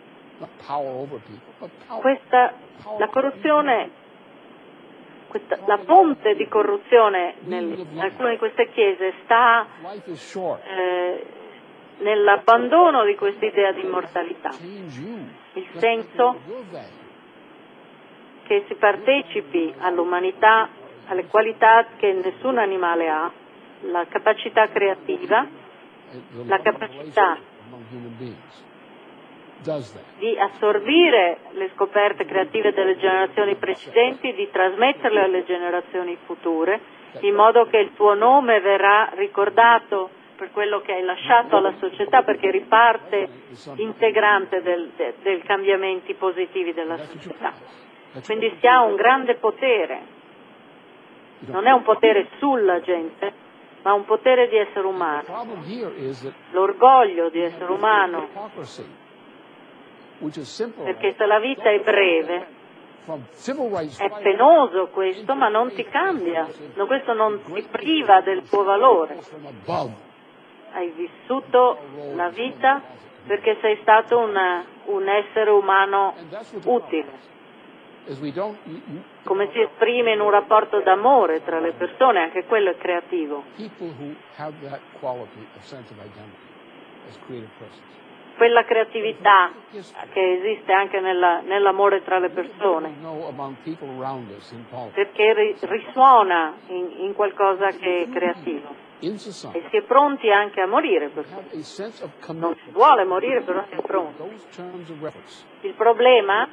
Questa, la corruzione Questa, la fonte di corruzione nel, in alcune di queste chiese sta eh, nell'abbandono di quest'idea di immortalità, il senso che si partecipi all'umanità, alle qualità che nessun animale ha, la capacità creativa, la capacità di assorbire le scoperte creative delle generazioni precedenti, di trasmetterle alle generazioni future, in modo che il tuo nome verrà ricordato per quello che hai lasciato alla società, perché riparte integrante del, de, dei cambiamenti positivi della società. Quindi si ha un grande potere, non è un potere sulla gente, ma un potere di essere umano, l'orgoglio di essere umano. Perché se la vita è breve, è penoso questo, ma non ti cambia, no, questo non ti priva del tuo valore. Hai vissuto la vita perché sei stato una, un essere umano utile. Come si esprime in un rapporto d'amore tra le persone, anche quello è creativo. Quella creatività che esiste anche nella, nell'amore tra le persone, perché ri, risuona in, in qualcosa che è creativo e si è pronti anche a morire per questo. Non si vuole morire, però si è pronti. Il problema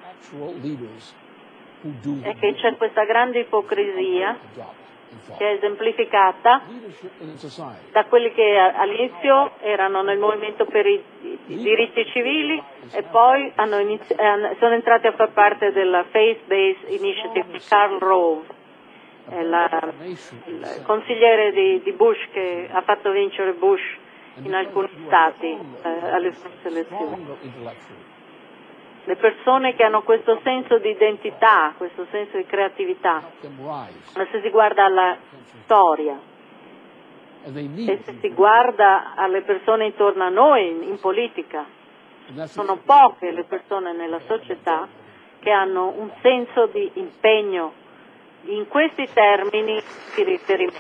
è che c'è questa grande ipocrisia che è esemplificata da quelli che all'inizio erano nel movimento per i diritti civili e poi hanno inizi- sono entrati a far parte della Faith-Based Initiative di Karl Rove, la, il consigliere di, di Bush che ha fatto vincere Bush in alcuni stati eh, alle scorse elezioni. Le persone che hanno questo senso di identità, questo senso di creatività, ma se si guarda alla storia e se si guarda alle persone intorno a noi in, in politica, sono poche le persone nella società che hanno un senso di impegno in questi termini di riferimento,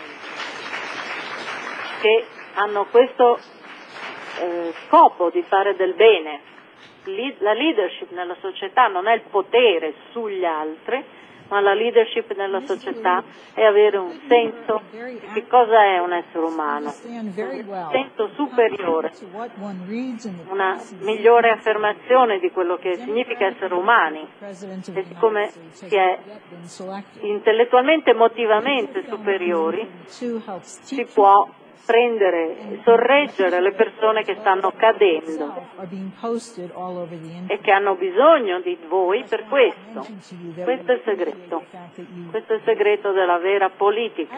che hanno questo eh, scopo di fare del bene. La leadership nella società non è il potere sugli altri, ma la leadership nella società è avere un senso di che cosa è un essere umano, un senso superiore, una migliore affermazione di quello che significa essere umani. E siccome si è intellettualmente e emotivamente superiori, si può prendere e sorreggere le persone che stanno cadendo e che hanno bisogno di voi per questo. Questo è il segreto. Questo è il segreto della vera politica.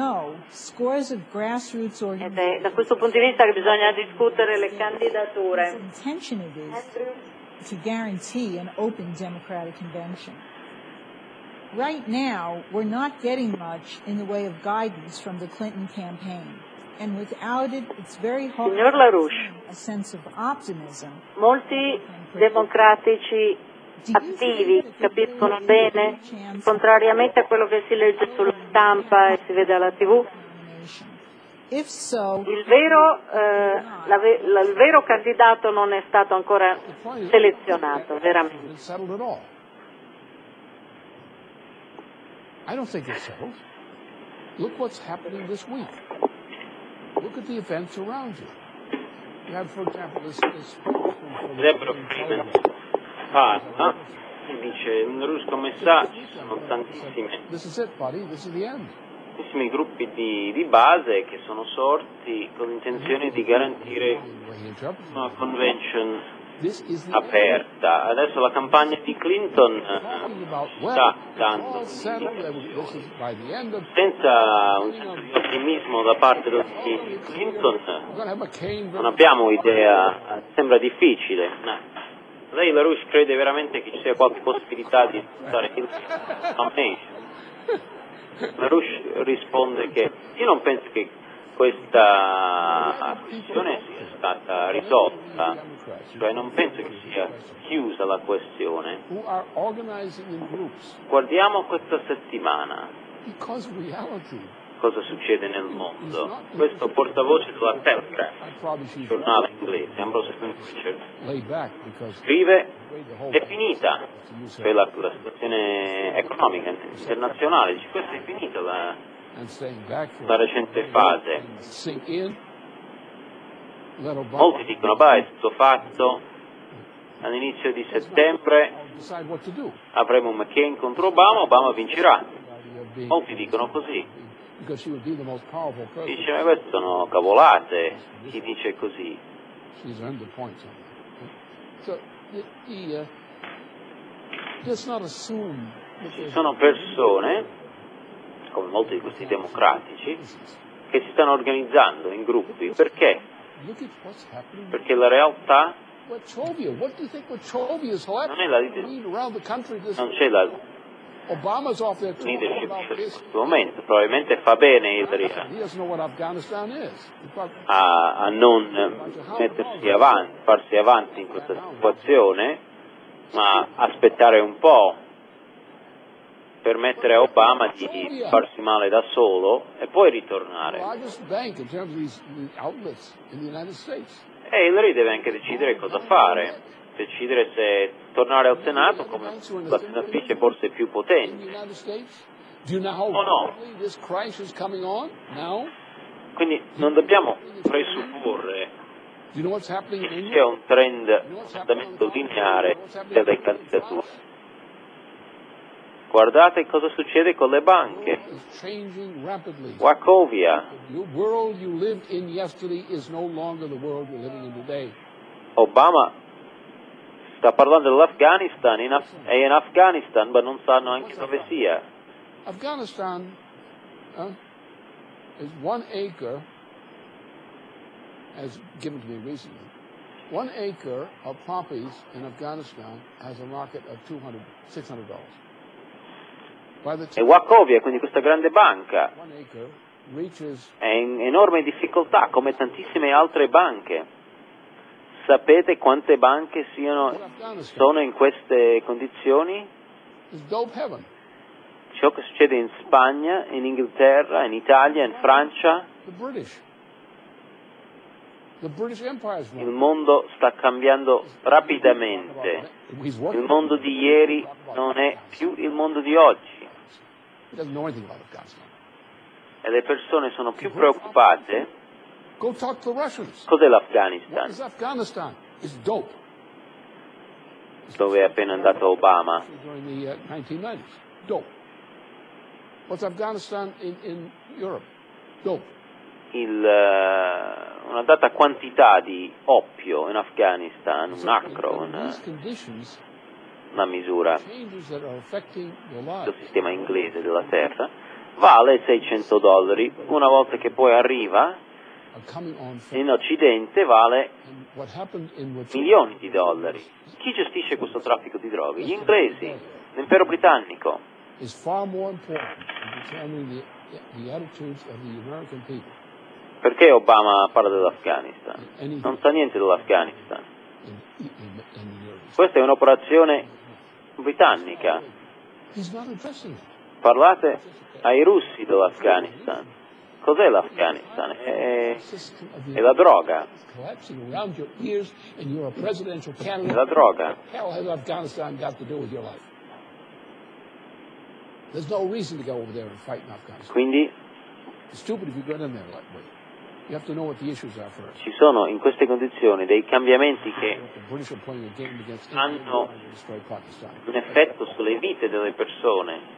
Ed è da questo punto di vista che bisogna discutere le candidature. Right now, we're not getting much in the way of guidance from the Clinton campaign. And without it, it's very hard Signor LaRouche, a sense of optimism. Molti democratici attivi, capiscono bene, contrariamente a quello che si legge sulla stampa e si vede alla tivù. Il vero, eh, la, la, il vero candidato non è stato ancora selezionato, veramente. I don't think it's settled. Look what's happening this week. Look at the events around you. You have, for example, this, this Deborah Freeman parla e dice non riesco a messaggi, sono tantissime. This is it, buddy. This is the end. Tantissimi gruppi di, di base che sono sorti con l'intenzione di garantire una convention aperta. Adesso la campagna di Clinton sta dando, senza un senso di ottimismo da parte di Clinton, non abbiamo idea, sembra difficile. Lei, LaRouche, crede veramente che ci sia qualche possibilità di fare il nomination? LaRouche risponde che io non penso che questa questione sia stata risolta, cioè non penso che sia chiusa la questione. Guardiamo questa settimana cosa succede nel mondo. Questo portavoce della Telegraph, giornale inglese, Ambrose Pritchard, scrive: è finita quella, la situazione economica internazionale, dice questa è finita la, la recente fase. Molti dicono, beh, è tutto fatto, all'inizio di settembre avremo McCain contro Obama, Obama vincerà. Molti dicono così. Dice, ma queste sono cavolate, chi dice così? Ci sono persone, come molti di questi democratici, che si stanno organizzando in gruppi. Perché? Perché la realtà non è la non c'è la leadership in questo momento. Probabilmente fa bene Hillary a, a non mettersi avanti, farsi avanti in questa situazione, ma aspettare un po', permettere a Obama di farsi male da solo e poi ritornare. E Hillary deve anche decidere cosa fare, decidere se tornare al Senato come la senatrice forse più potente o no. Quindi non dobbiamo presupporre che ci sia un trend andamento lineare delle candidature. Guardate cosa succede con le banche. Wachovia. Obama sta parlando dell'Afghanistan, in Af- è in Afghanistan, ma non sanno anche dove sia. Afghanistan uh, is one acre, as given to me recently, one acre of poppies in Afghanistan has a market of two hundred, six hundred dollars. E Wachovia, quindi questa grande banca, è in enorme difficoltà, come tantissime altre banche. Sapete quante banche siano, sono in queste condizioni? Ciò che succede in Spagna, in Inghilterra, in Italia, in Francia. Il mondo sta cambiando rapidamente. Il mondo di ieri non è più il mondo di oggi. E le persone sono più preoccupate. Cos'è l'Afghanistan? Dove è appena andato Obama? Il, uh, una data quantità di oppio in Afghanistan, un acro, una, una misura del sistema inglese della terra, vale seicento dollari. Una volta che poi arriva in Occidente vale milioni di dollari. Chi gestisce questo traffico di droghe? Gli inglesi, l'impero britannico. Perché Obama parla dell'Afghanistan? Non sa niente dell'Afghanistan. Questa è un'operazione britannica. Parlate ai russi dell'Afghanistan. Cos'è l'Afghanistan? È, è la droga. È la droga. Quindi ci sono in queste condizioni dei cambiamenti che hanno un effetto sulle vite delle persone.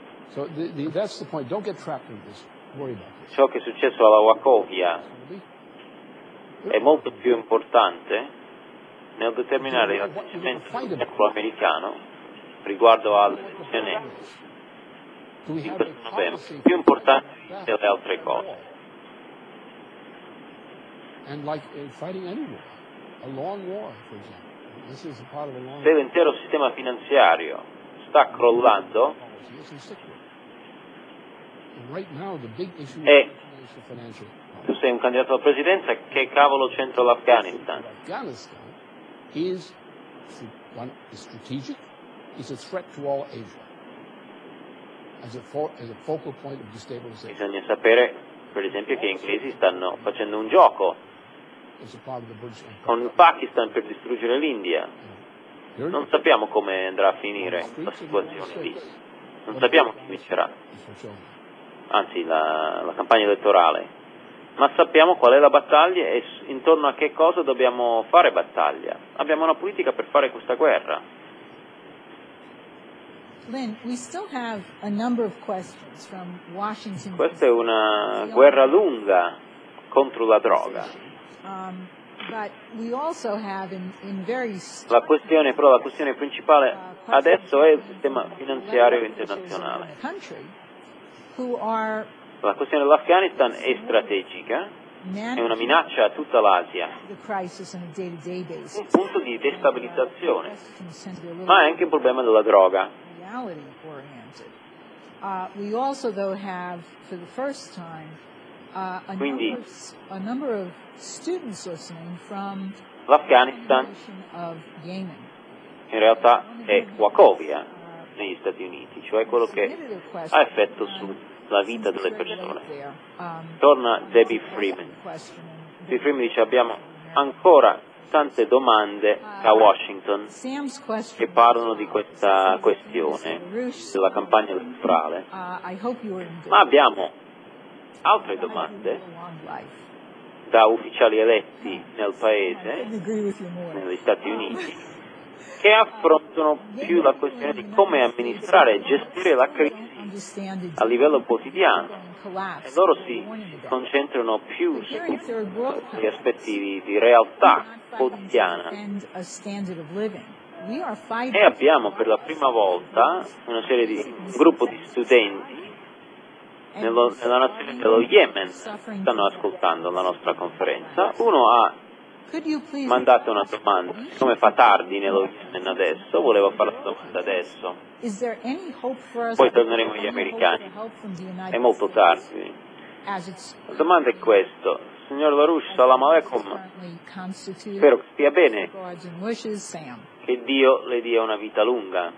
Ciò che è successo alla Wachovia è molto più importante nel determinare l'atteggiamento del popolo americano riguardo alle elezioni di questo novembre, più importante delle altre cose. Se l'intero sistema finanziario sta crollando e tu sei un candidato alla presidenza, che cavolo c'entra l'Afghanistan? Bisogna sapere, per esempio, che gli inglesi stanno facendo un gioco con il Pakistan per distruggere l'India. Non sappiamo come andrà a finire la situazione lì. Non sappiamo chi vincerà, anzi la, la campagna elettorale, ma sappiamo qual è la battaglia e intorno a che cosa dobbiamo fare battaglia. Abbiamo una politica per fare questa guerra. Lynn, we still have a number of questions from Washington. Questa è una guerra lunga contro la droga. Um, but we also have in, in very la questione, però, la questione principale adesso è il sistema finanziario internazionale. La questione dell'Afghanistan è strategica, è una minaccia a tutta l'Asia, un punto di destabilizzazione, ma è anche un problema della droga. Quindi l'Afghanistan in realtà è Wachovia negli Stati Uniti, cioè quello che ha effetto sulla vita delle persone. Torna Debbie Freeman. Debbie Freeman dice: abbiamo ancora tante domande a Washington che parlano di questa questione della campagna elettorale, ma abbiamo altre domande da ufficiali eletti nel paese, negli Stati Uniti, che affrontano più la questione di come amministrare e gestire la crisi a livello quotidiano, e loro si concentrano più sugli aspetti di, di realtà quotidiana. E abbiamo per la prima volta una serie di un gruppo di studenti nello, nella nazione dello Yemen stanno ascoltando la nostra conferenza. Uno ha mandato una domanda, come fa tardi nello Yemen adesso, volevo fare la domanda adesso, poi torneremo agli americani, è molto tardi. La domanda è questa: signor LaRouche, salam alaikum, spero che stia bene, che Dio le dia una vita lunga.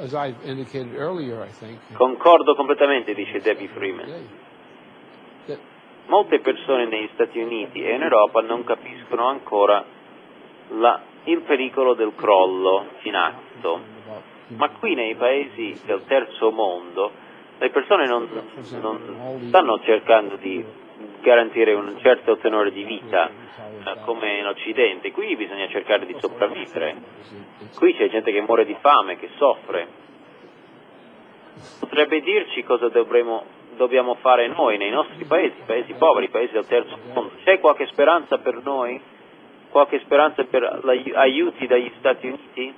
Concordo completamente, dice Debbie Freeman. Molte persone negli Stati Uniti e in Europa non capiscono ancora la, il pericolo del crollo in atto, ma qui nei paesi del terzo mondo le persone non, non stanno cercando di garantire un certo tenore di vita eh, come in Occidente. Qui bisogna cercare di sopravvivere. Qui c'è gente che muore di fame, che soffre. Potrebbe dirci cosa dovremo dobbiamo fare noi nei nostri paesi, paesi poveri, paesi del terzo mondo? C'è qualche speranza per noi? Qualche speranza per gli aiuti dagli Stati Uniti?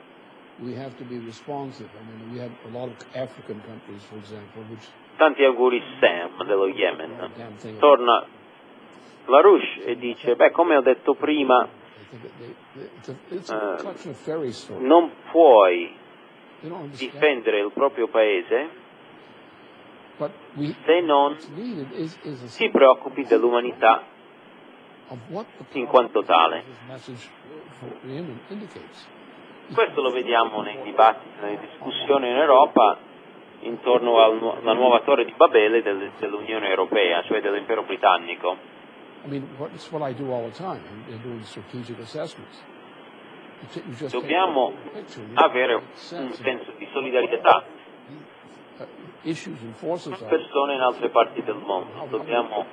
Tanti auguri, Sam dello Yemen. Torna LaRouche e dice: beh, come ho detto prima, eh, non puoi difendere il proprio paese se non ti preoccupi dell'umanità in quanto tale. Questo lo vediamo nei dibattiti, nelle discussioni in Europa intorno alla nuova torre di Babele del, dell'Unione Europea, cioè dell'impero britannico. Dobbiamo avere un senso di solidarietà con persone in altre parti del mondo, dobbiamo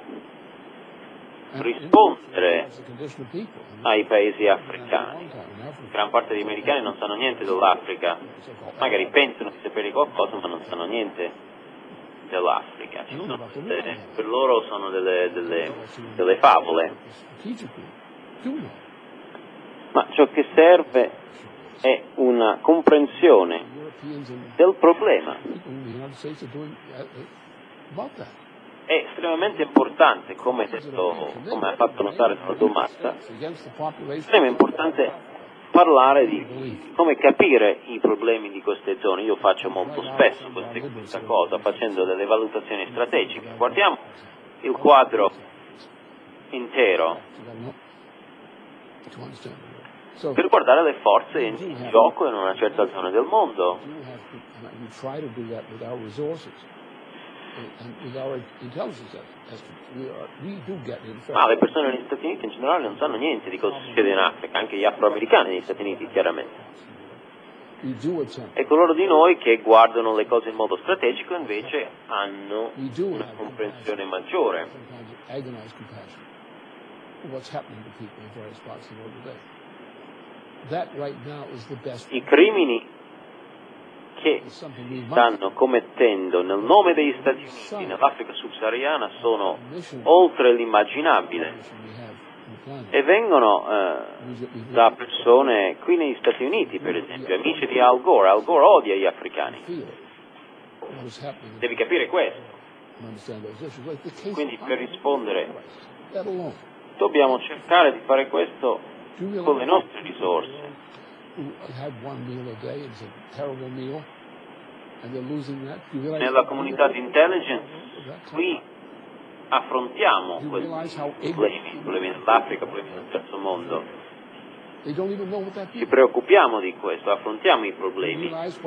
rispondere ai paesi africani. Gran parte degli americani non sanno niente dell'Africa, magari pensano di sapere qualcosa ma non sanno niente dell'Africa. Ci sono delle, per loro sono delle, delle, delle favole. Ma ciò che serve è una comprensione del problema. È estremamente importante, come, detto, come ha fatto notare nella domanda, è estremamente importante parlare di come capire i problemi di queste zone. Io faccio molto spesso queste, questa cosa, facendo delle valutazioni strategiche. Guardiamo il quadro intero per guardare le forze in gioco in una certa zona del mondo. Ma le persone negli Stati Uniti in generale non sanno niente di cosa succede in Africa, anche gli afroamericani negli Stati Uniti chiaramente. E coloro di noi che guardano le cose in modo strategico invece hanno una comprensione maggiore. I crimini che stanno commettendo nel nome degli Stati Uniti nell'Africa subsahariana sono oltre l'immaginabile e vengono eh, da persone qui negli Stati Uniti, per esempio, amici di Al Gore. Al Gore odia gli africani. Devi capire questo. Quindi per rispondere dobbiamo cercare di fare questo con le nostre risorse. Nella comunità di intelligence qui affrontiamo questi problemi, i problemi dell'Africa, i problemi del terzo mondo. Ci preoccupiamo di questo, affrontiamo i problemi.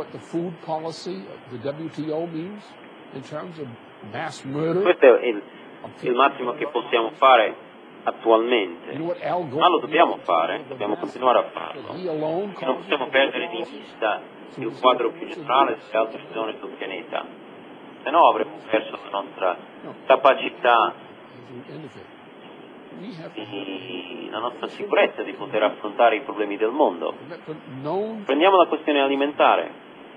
Questo è il, il massimo che possiamo fare attualmente, ma lo dobbiamo fare, dobbiamo continuare a farlo. E non possiamo perdere di vista il quadro più generale delle altre zone del pianeta, se no avremmo perso la nostra capacità, di, la nostra sicurezza di poter affrontare i problemi del mondo. Prendiamo la questione alimentare.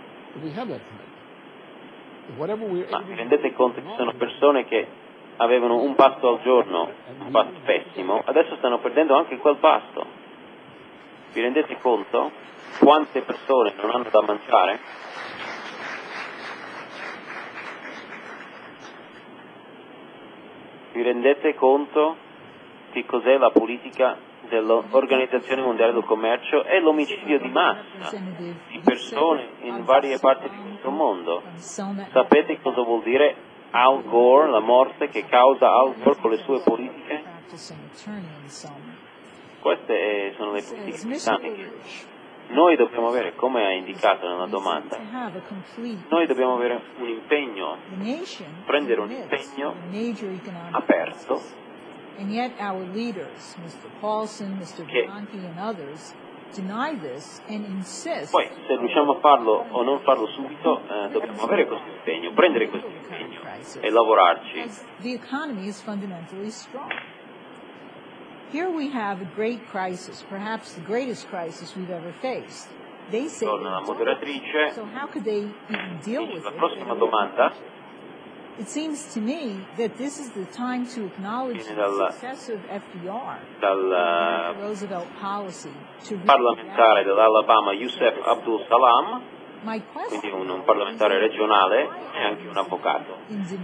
Ma vi rendete conto che ci sono persone che avevano un pasto al giorno, un pasto pessimo, adesso stanno perdendo anche quel pasto. Vi rendete conto quante persone non hanno da mangiare? Vi rendete conto di cos'è la politica dell'Organizzazione Mondiale del Commercio? È l'omicidio di massa di persone in varie parti di questo mondo. Sapete cosa vuol dire Al Gore, la morte che causa Al Gore con le sue politiche? Queste sono le politiche britanniche. Noi dobbiamo avere, come ha indicato nella domanda, noi dobbiamo avere un impegno, prendere un impegno aperto che poi, se riusciamo a farlo o non farlo subito, eh, dobbiamo avere questo impegno, prendere questo impegno e lavorarci. Here we have a great crisis, perhaps the greatest crisis we've ever faced. They say la moderatrice, so how could they even deal with la prossima domanda. It seems to me that this is the time to acknowledge the success of F D R, dal Roosevelt policy, to parlamentare dell'Alabama Yusef Abdul Salam, quindi un, un parlamentare regionale e anche un avvocato.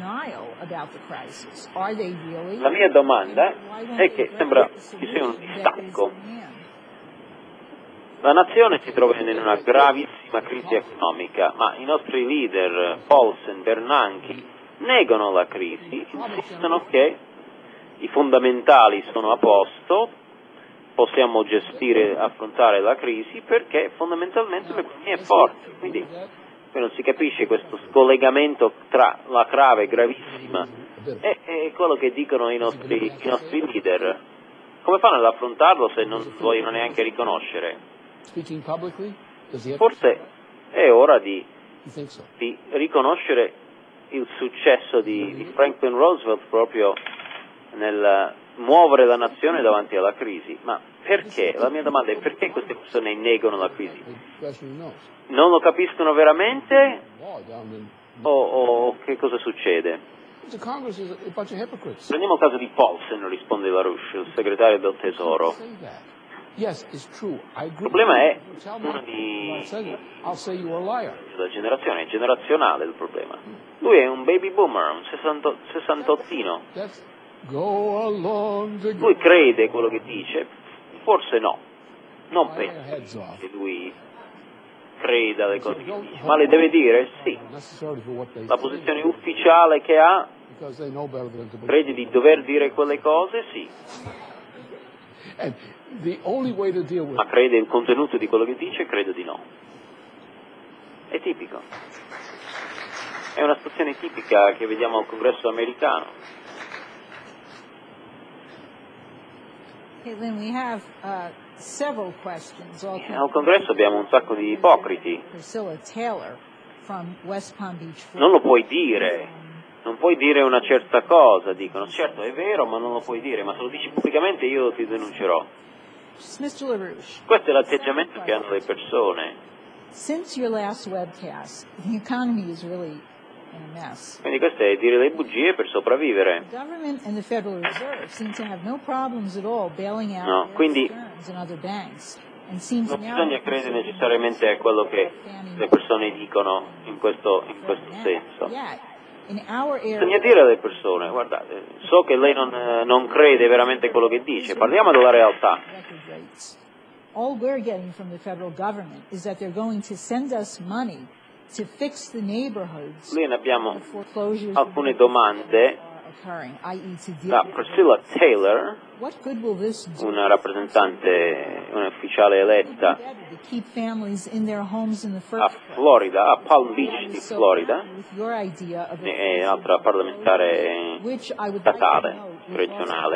La mia domanda è che sembra ci sia un distacco. La nazione si trova in una gravissima crisi economica, ma i nostri leader, Paulsen, Bernanke, negano la crisi, insistono che i fondamentali sono a posto, possiamo gestire, affrontare la crisi perché fondamentalmente l'economia è forte, quindi non si capisce questo scollegamento tra la grave gravissima e, e quello che dicono i nostri, i nostri leader. Come fanno ad affrontarlo se non vogliono neanche riconoscere? Forse è ora di, di riconoscere il successo di, di Franklin Roosevelt proprio nel muovere la nazione davanti alla crisi. Ma perché? La mia domanda è: perché queste persone negano la crisi? Non lo capiscono veramente o, o che cosa succede? Prendiamo il caso di Paulsen, risponde LaRouche, il segretario del Tesoro. Il problema è uno di la generazione, è generazionale il problema. Lui è un baby boomer, un sessantottino. Lui crede quello che dice? Forse no. Non penso che lui creda le cose che dice, ma le deve dire? Sì. La posizione ufficiale che ha, crede di dover dire quelle cose? Sì. Ma crede il contenuto di quello che dice? Credo di no. È tipico. È una situazione tipica che vediamo al Congresso americano. Then we have, uh, several questions. Al Congresso abbiamo un sacco di ipocriti. Priscilla Taylor from West Palm Beach. Non lo puoi dire, non puoi dire una certa cosa, dicono. Certo, è vero, ma non lo puoi dire, ma se lo dici pubblicamente io ti denuncerò. mister LaRouche. Questo è l'atteggiamento che hanno le persone. Since your last webcast, the economy is really in a mess. Quindi questo è dire le bugie per sopravvivere. The government and the Federal Reserve seem to have no problems at all bailing out No, quindi Stearns and other banks. And seem to non now bisogna credere necessariamente a quello che le persone dicono in questo, in questo senso. Bisogna dire alle persone: guardate, so che lei non, non crede veramente a quello che dice, parliamo della realtà. All we're getting from the federal government is that they're going to send us money to fix the neighborhoods. Lì ne abbiamo alcune domande da Priscilla Taylor, una rappresentante, un'ufficiale eletta a Florida, a Palm Beach di Florida, e un'altra parlamentare statale, regionale.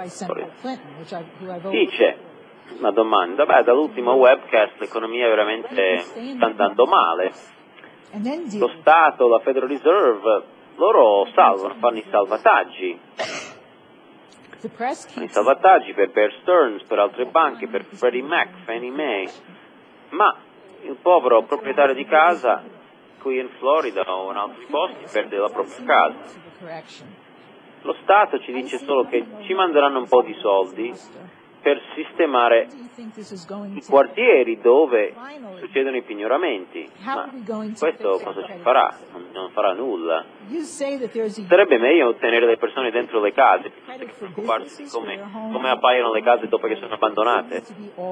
Dice una domanda: beh, dall'ultimo webcast l'economia veramente sta andando male. Lo Stato, la Federal Reserve, loro salvano, fanno i salvataggi. Fanno i salvataggi per Bear Stearns, per altre banche, per Freddie Mac, Fannie Mae. Ma il povero proprietario di casa qui in Florida o in altri posti perde la propria casa. Lo Stato ci dice solo che ci manderanno un po' di soldi per sistemare i quartieri dove succedono i pignoramenti. Ma questo cosa ci farà? Non, non farà nulla. Sarebbe meglio tenere le persone dentro le case, piuttosto che preoccuparsi di come, come appaiono le case dopo che sono abbandonate.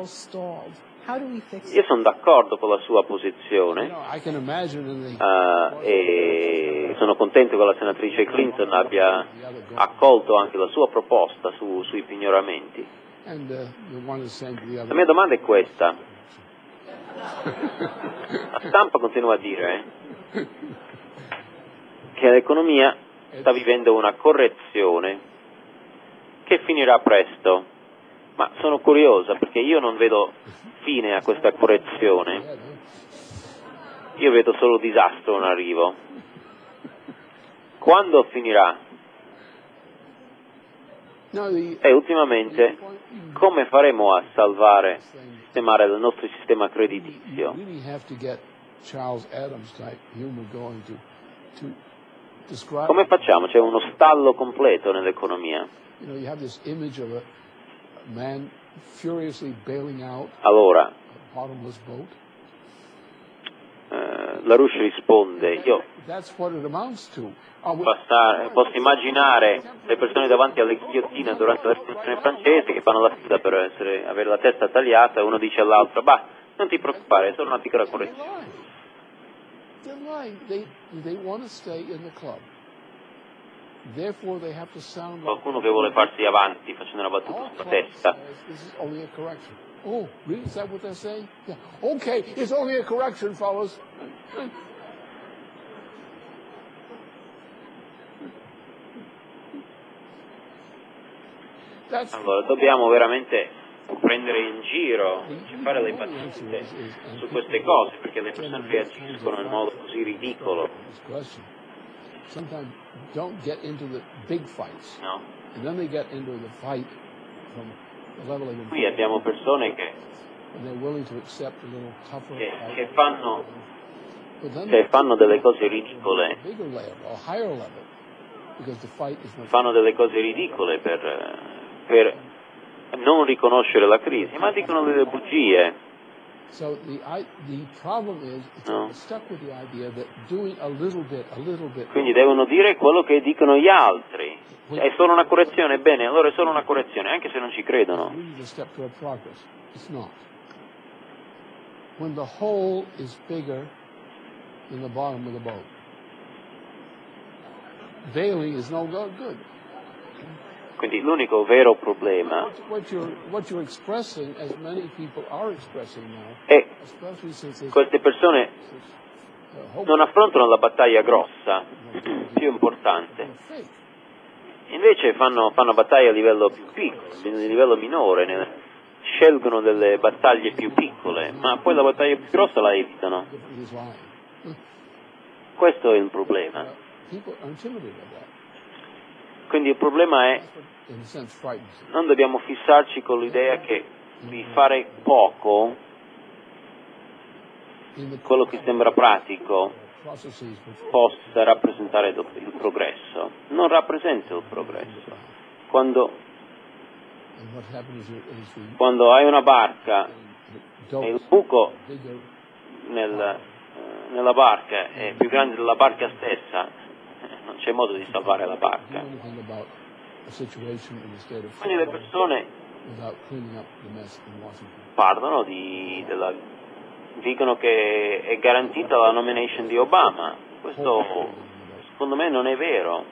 Io sono d'accordo con la sua posizione uh, e sono contento che la senatrice Clinton abbia accolto anche la sua proposta su, sui pignoramenti. La mia domanda è questa: la stampa continua a dire eh, che l'economia sta vivendo una correzione che finirà presto, ma sono curiosa perché io non vedo fine a questa correzione, io vedo solo disastro in arrivo. Quando finirà? E ultimamente come faremo a salvare, sistemare il nostro sistema creditizio? Come facciamo? C'è uno stallo completo nell'economia. Allora, eh, LaRouche risponde: io Passare, posso immaginare le persone davanti alle ghigliottine durante la rivoluzione francese che fanno la fila per essere, avere la testa tagliata e uno dice all'altro: bah, non ti preoccupare, è solo una piccola correzione. Qualcuno che vuole farsi avanti facendo una battuta sulla testa. Oh, really? Is that what they're saying? Yeah. Okay, it's only a correction, fellas. Allora, dobbiamo veramente prendere in giro, fare le battute su queste cose, perché le persone reagiscono in modo così ridicolo. Sometimes don't get into the big fights. No. And then they get into the fight from the level of Qui abbiamo persone che, che, che fanno, che fanno delle cose ridicole. Fanno delle cose ridicole per, per non riconoscere la crisi, ma dicono delle bugie. So the, I, the problem is No. stuck with the idea that doing a little bit, a little bit. Quindi devono dire quello che dicono gli altri. È solo una correzione, bene, allora è solo una correzione, anche se non ci credono. It's a step toward progress. It's not. When the whole is bigger than the bottom of the boat, veiling is no good. Quindi l'unico vero problema è che queste persone non affrontano la battaglia grossa, più importante. Invece fanno, fanno battaglie a livello più piccolo, a livello minore, scelgono delle battaglie più piccole, ma poi la battaglia più grossa la evitano. Questo è il problema. Quindi il problema è, non dobbiamo fissarci con l'idea che di fare poco, quello che sembra pratico, possa rappresentare il progresso. Non rappresenta il progresso. Quando, quando hai una barca e il buco nel, nella barca è più grande della barca stessa, non c'è modo di salvare la barca. Quindi le persone parlano di, della, dicono che è garantita la nomination di Obama. Questo secondo me non è vero.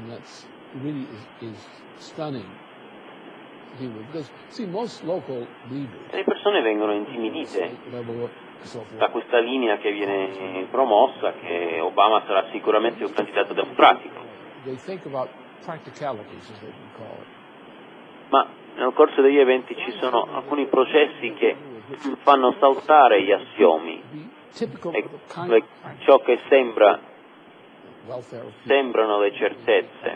E le persone vengono intimidite da questa linea che viene promossa, che Obama sarà sicuramente un candidato democratico. Ma nel corso degli eventi ci sono alcuni processi che fanno saltare gli assiomi e le, ciò che sembra sembrano le certezze.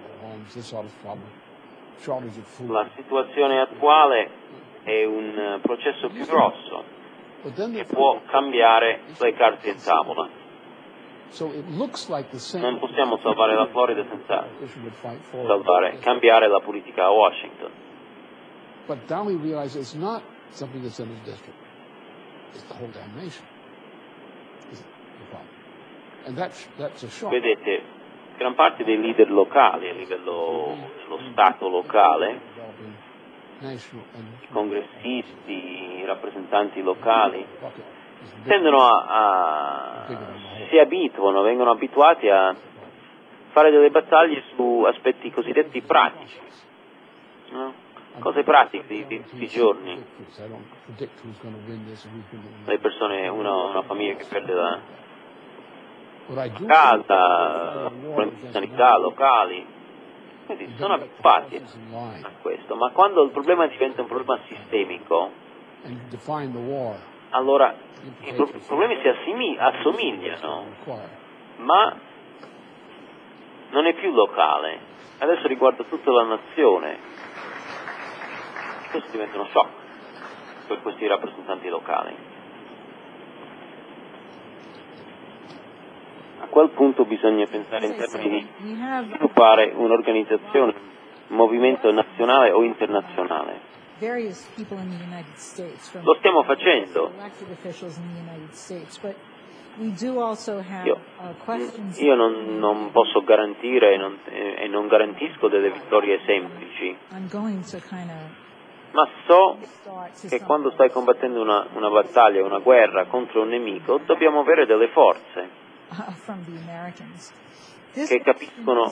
La situazione attuale è un processo più grosso che può cambiare le carte in tavola. Non possiamo salvare la Florida senza salvare, cambiare la politica a Washington. Vedete, gran parte dei leader locali a livello dello Stato locale, i congressisti, i rappresentanti locali, tendono a, a si abituano, vengono abituati a fare delle battaglie su aspetti cosiddetti pratici, no? Cose pratiche di, di tutti i giorni. Le persone, una, una famiglia che perde la casa, problemi di sanità locali, quindi sono abituati a questo, ma quando il problema diventa un problema sistemico, allora i problemi si assimi- assomigliano, ma non è più locale, adesso riguarda tutta la nazione. Questo diventa uno shock per questi rappresentanti locali. A quel punto bisogna pensare in termini di sviluppare un'organizzazione, un movimento nazionale o internazionale. Lo stiamo facendo. Io, io non, non posso garantire e non, e non garantisco delle vittorie semplici, ma so che quando stai combattendo una, una battaglia, una guerra contro un nemico, dobbiamo avere delle forze. che capiscono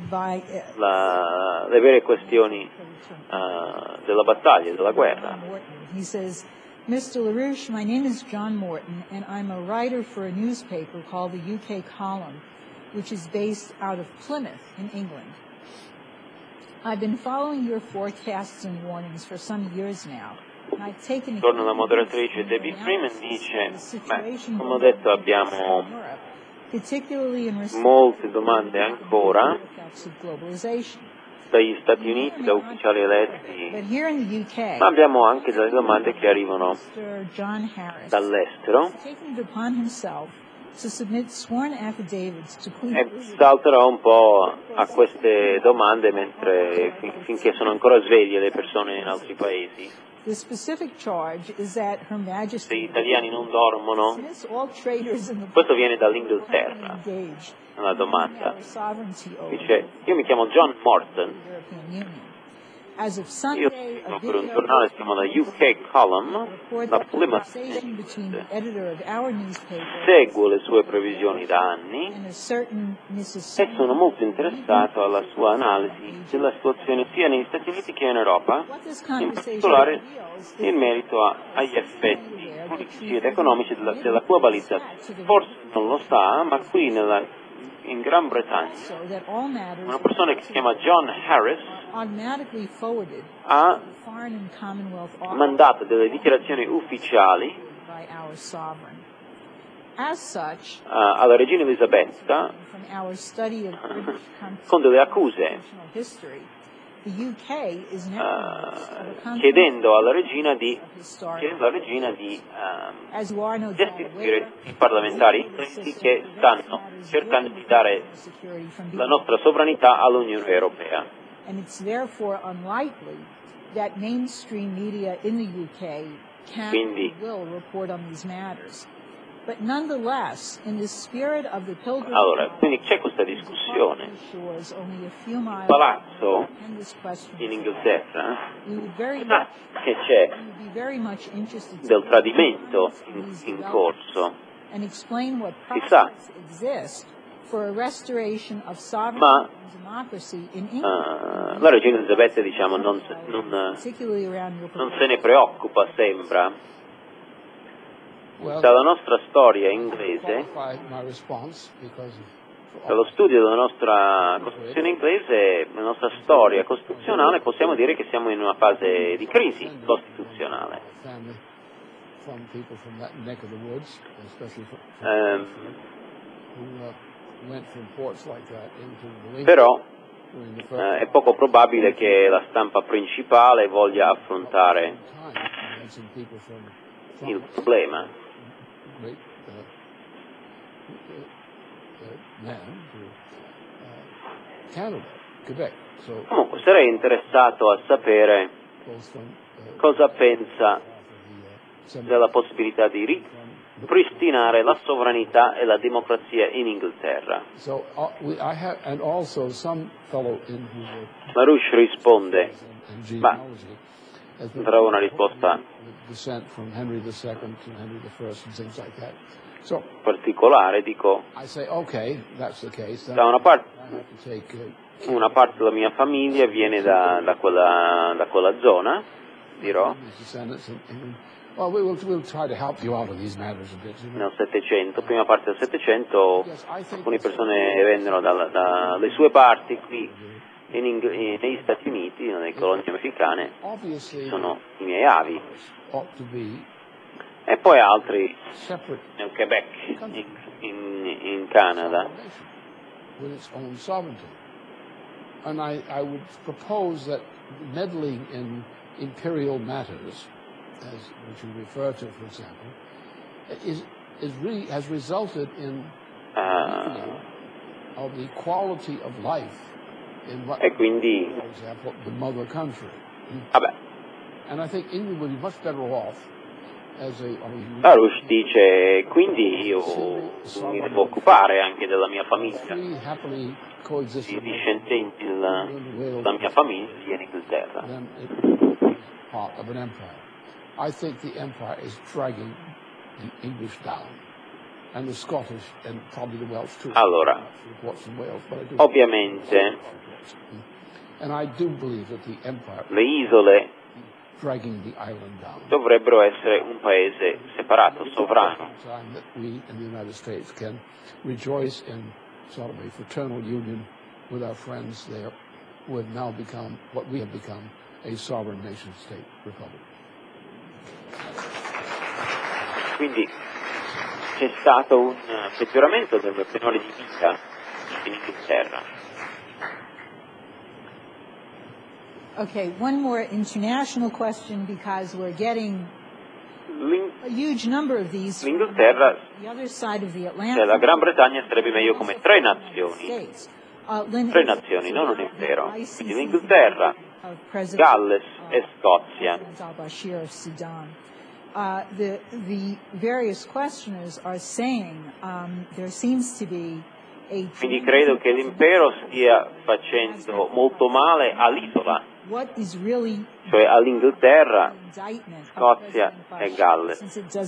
la, le vere questioni uh, della battaglia, della guerra. He says, Mister LaRouche, my name is John Morton, and I'm a writer for a newspaper called the U K Column, which is based out of Plymouth in England. I've been following your forecasts and warnings for some years now. Torna la moderatrice Debbie Freeman, dice, beh, come ho detto abbiamo molte domande ancora dagli Stati Uniti, da ufficiali eletti, ma abbiamo anche delle domande che arrivano dall'estero. E salterò un po' a queste domande mentre, fin, finché sono ancora sveglie le persone in altri paesi. Se gli italiani non dormono, questo viene dall'Inghilterra, una domanda. Dice, io mi chiamo John Morton, io scrivo per un giornale, si chiama la U K Column, la Plymouth. Seguo le sue previsioni da anni e sono molto interessato alla sua analisi della situazione sia negli Stati Uniti che in Europa, in particolare in merito a, agli effetti politici ed economici della, della globalizzazione. Forse non lo sa, ma qui nella in Gran Bretagna una persona che si chiama John Harris ha mandato delle dichiarazioni ufficiali uh, alla regina Elisabetta con delle accuse uh, chiedendo alla regina di, chiedendo alla regina di uh, destituire i parlamentari inglesi che stanno cercando di dare la nostra sovranità all'Unione Europea. Quindi, allora, quindi c'è questa discussione. Il palazzo in Inghilterra sa che c'è del tradimento in, in corso, si sa, ma uh, la regina Elisabetta diciamo non, non, non se ne preoccupa, sembra. Dalla nostra storia inglese, dallo studio della nostra Costituzione inglese, la nostra storia costituzionale, possiamo dire che siamo in una fase di crisi costituzionale. Um, però eh, è poco probabile che la stampa principale voglia affrontare il problema. Comunque sarei interessato a sapere cosa pensa della possibilità di ripristinare la sovranità e la democrazia in Inghilterra. LaRouche risponde, ma darò una risposta particolare, dico, da una parte, una parte della mia famiglia viene da, da, quella, da quella zona, dirò, nel Settecento, prima parte del Settecento, alcune persone vennero dalle da, sue parti qui in Ing- in, negli Stati Uniti, nelle colonie americane, sono i miei avi. E poi altri nel Quebec, in, in, in Canada. And I, I would propose that meddling in imperial matters, as which you refer to, for example, is, is really, has resulted in uh, of the quality of life in what, e quindi, for example, the mother country. Vabbè. And I think England would be much better off. LaRouche dice, quindi io mi devo occupare anche della mia famiglia, i discendenti della, della mia famiglia in Inghilterra. Allora, ovviamente le isole dovrebbero essere un paese separato, sovrano. Quindi c'è stato un peggioramento del tenore di vita in Inghilterra. Okay, one more international question because we're getting a huge number of these from the other side of the Atlantic. Cioè, la Gran Bretagna sarebbe meglio come tre nazioni, tre nazioni, non un impero. Quindi l'Inghilterra, Galles e Scozia. Uh, the the various questioners are saying um, there seems to be a. Quindi credo che l'impero stia facendo molto male all'isola, cioè all'Inghilterra, Scozia e Galles.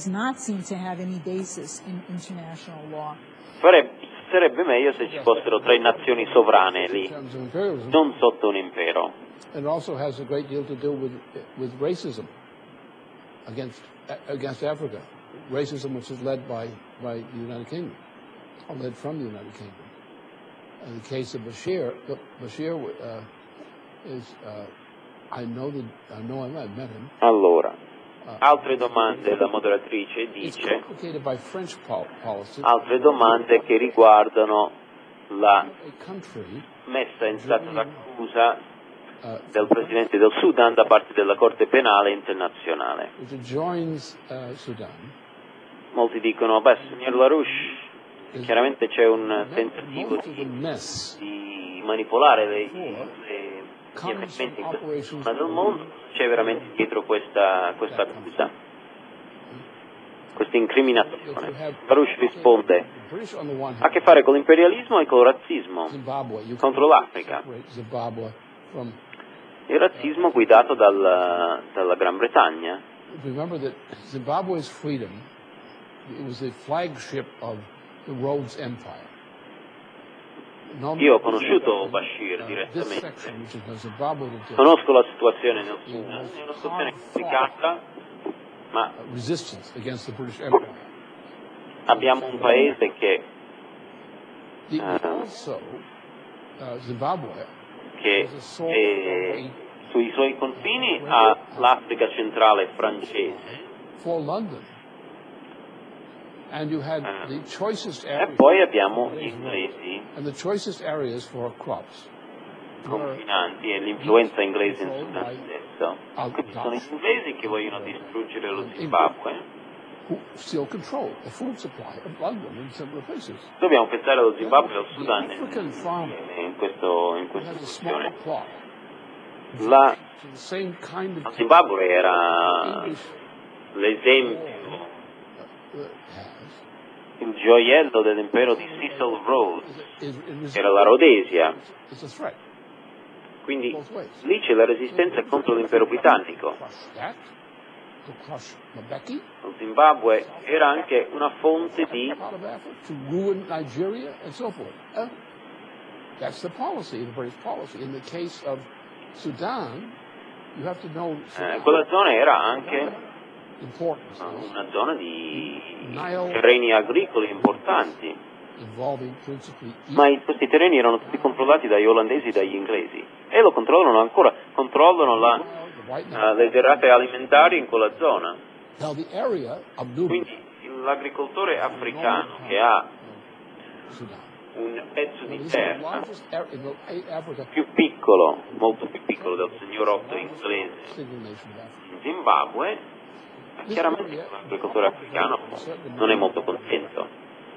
Farebbe, sarebbe meglio se ci fossero tre nazioni sovrane lì, non sotto un impero. It also has a great deal to do with with racism against against Africa, racism which is led by by the United Kingdom, or led from the United Kingdom. In the case of Bashir, look, Bashir uh, is, uh, I know that I know him, I've met him. Allora, altre domande, la moderatrice dice, altre domande che riguardano la messa in stato d'accusa del Presidente del Sudan da parte della Corte Penale Internazionale. Molti dicono, beh, signor LaRouche, chiaramente c'è un tentativo di, di manipolare le, le, gli avvenimenti in questa zona del mondo, c'è veramente dietro questa, questa accusa, questa incriminazione. LaRouche risponde, ha a che fare con l'imperialismo e con il razzismo contro l'Africa. Il razzismo guidato dal, dalla Gran Bretagna. Remember that Zimbabwe's freedom, it was the flagship of the Rhodes Empire. Io ho conosciuto Bashir direttamente, conosco la situazione nel Sudan, è una situazione complicata, ma abbiamo un paese che uh, che è, sui suoi confini ha l'Africa centrale francese. And you had the choicest areas, e poi abbiamo gli inglesi and the choicest areas for crops confinanti e l'influenza inglese in Sudan stesso. Quindi sono gli inglesi che vogliono distruggere lo Zimbabwe. Still control the food supply of London and similar places. Dobbiamo pensare allo Zimbabwe e al Sudan in, questo, in questa situazione. La, lo Zimbabwe era l'esempio, il gioiello dell'impero di Cecil Rhodes, era la Rhodesia. Quindi lì c'è la resistenza contro l'impero britannico. Lo Zimbabwe era anche una fonte di eh, quella zona era anche una zona di terreni agricoli importanti, ma questi terreni erano tutti controllati dagli olandesi e dagli inglesi e lo controllano ancora, controllano la Uh, le derrate alimentari in quella zona. Quindi l'agricoltore africano che ha un pezzo di terra più piccolo, molto più piccolo del signorotto inglese in Zimbabwe, chiaramente l'agricoltore africano non è molto contento.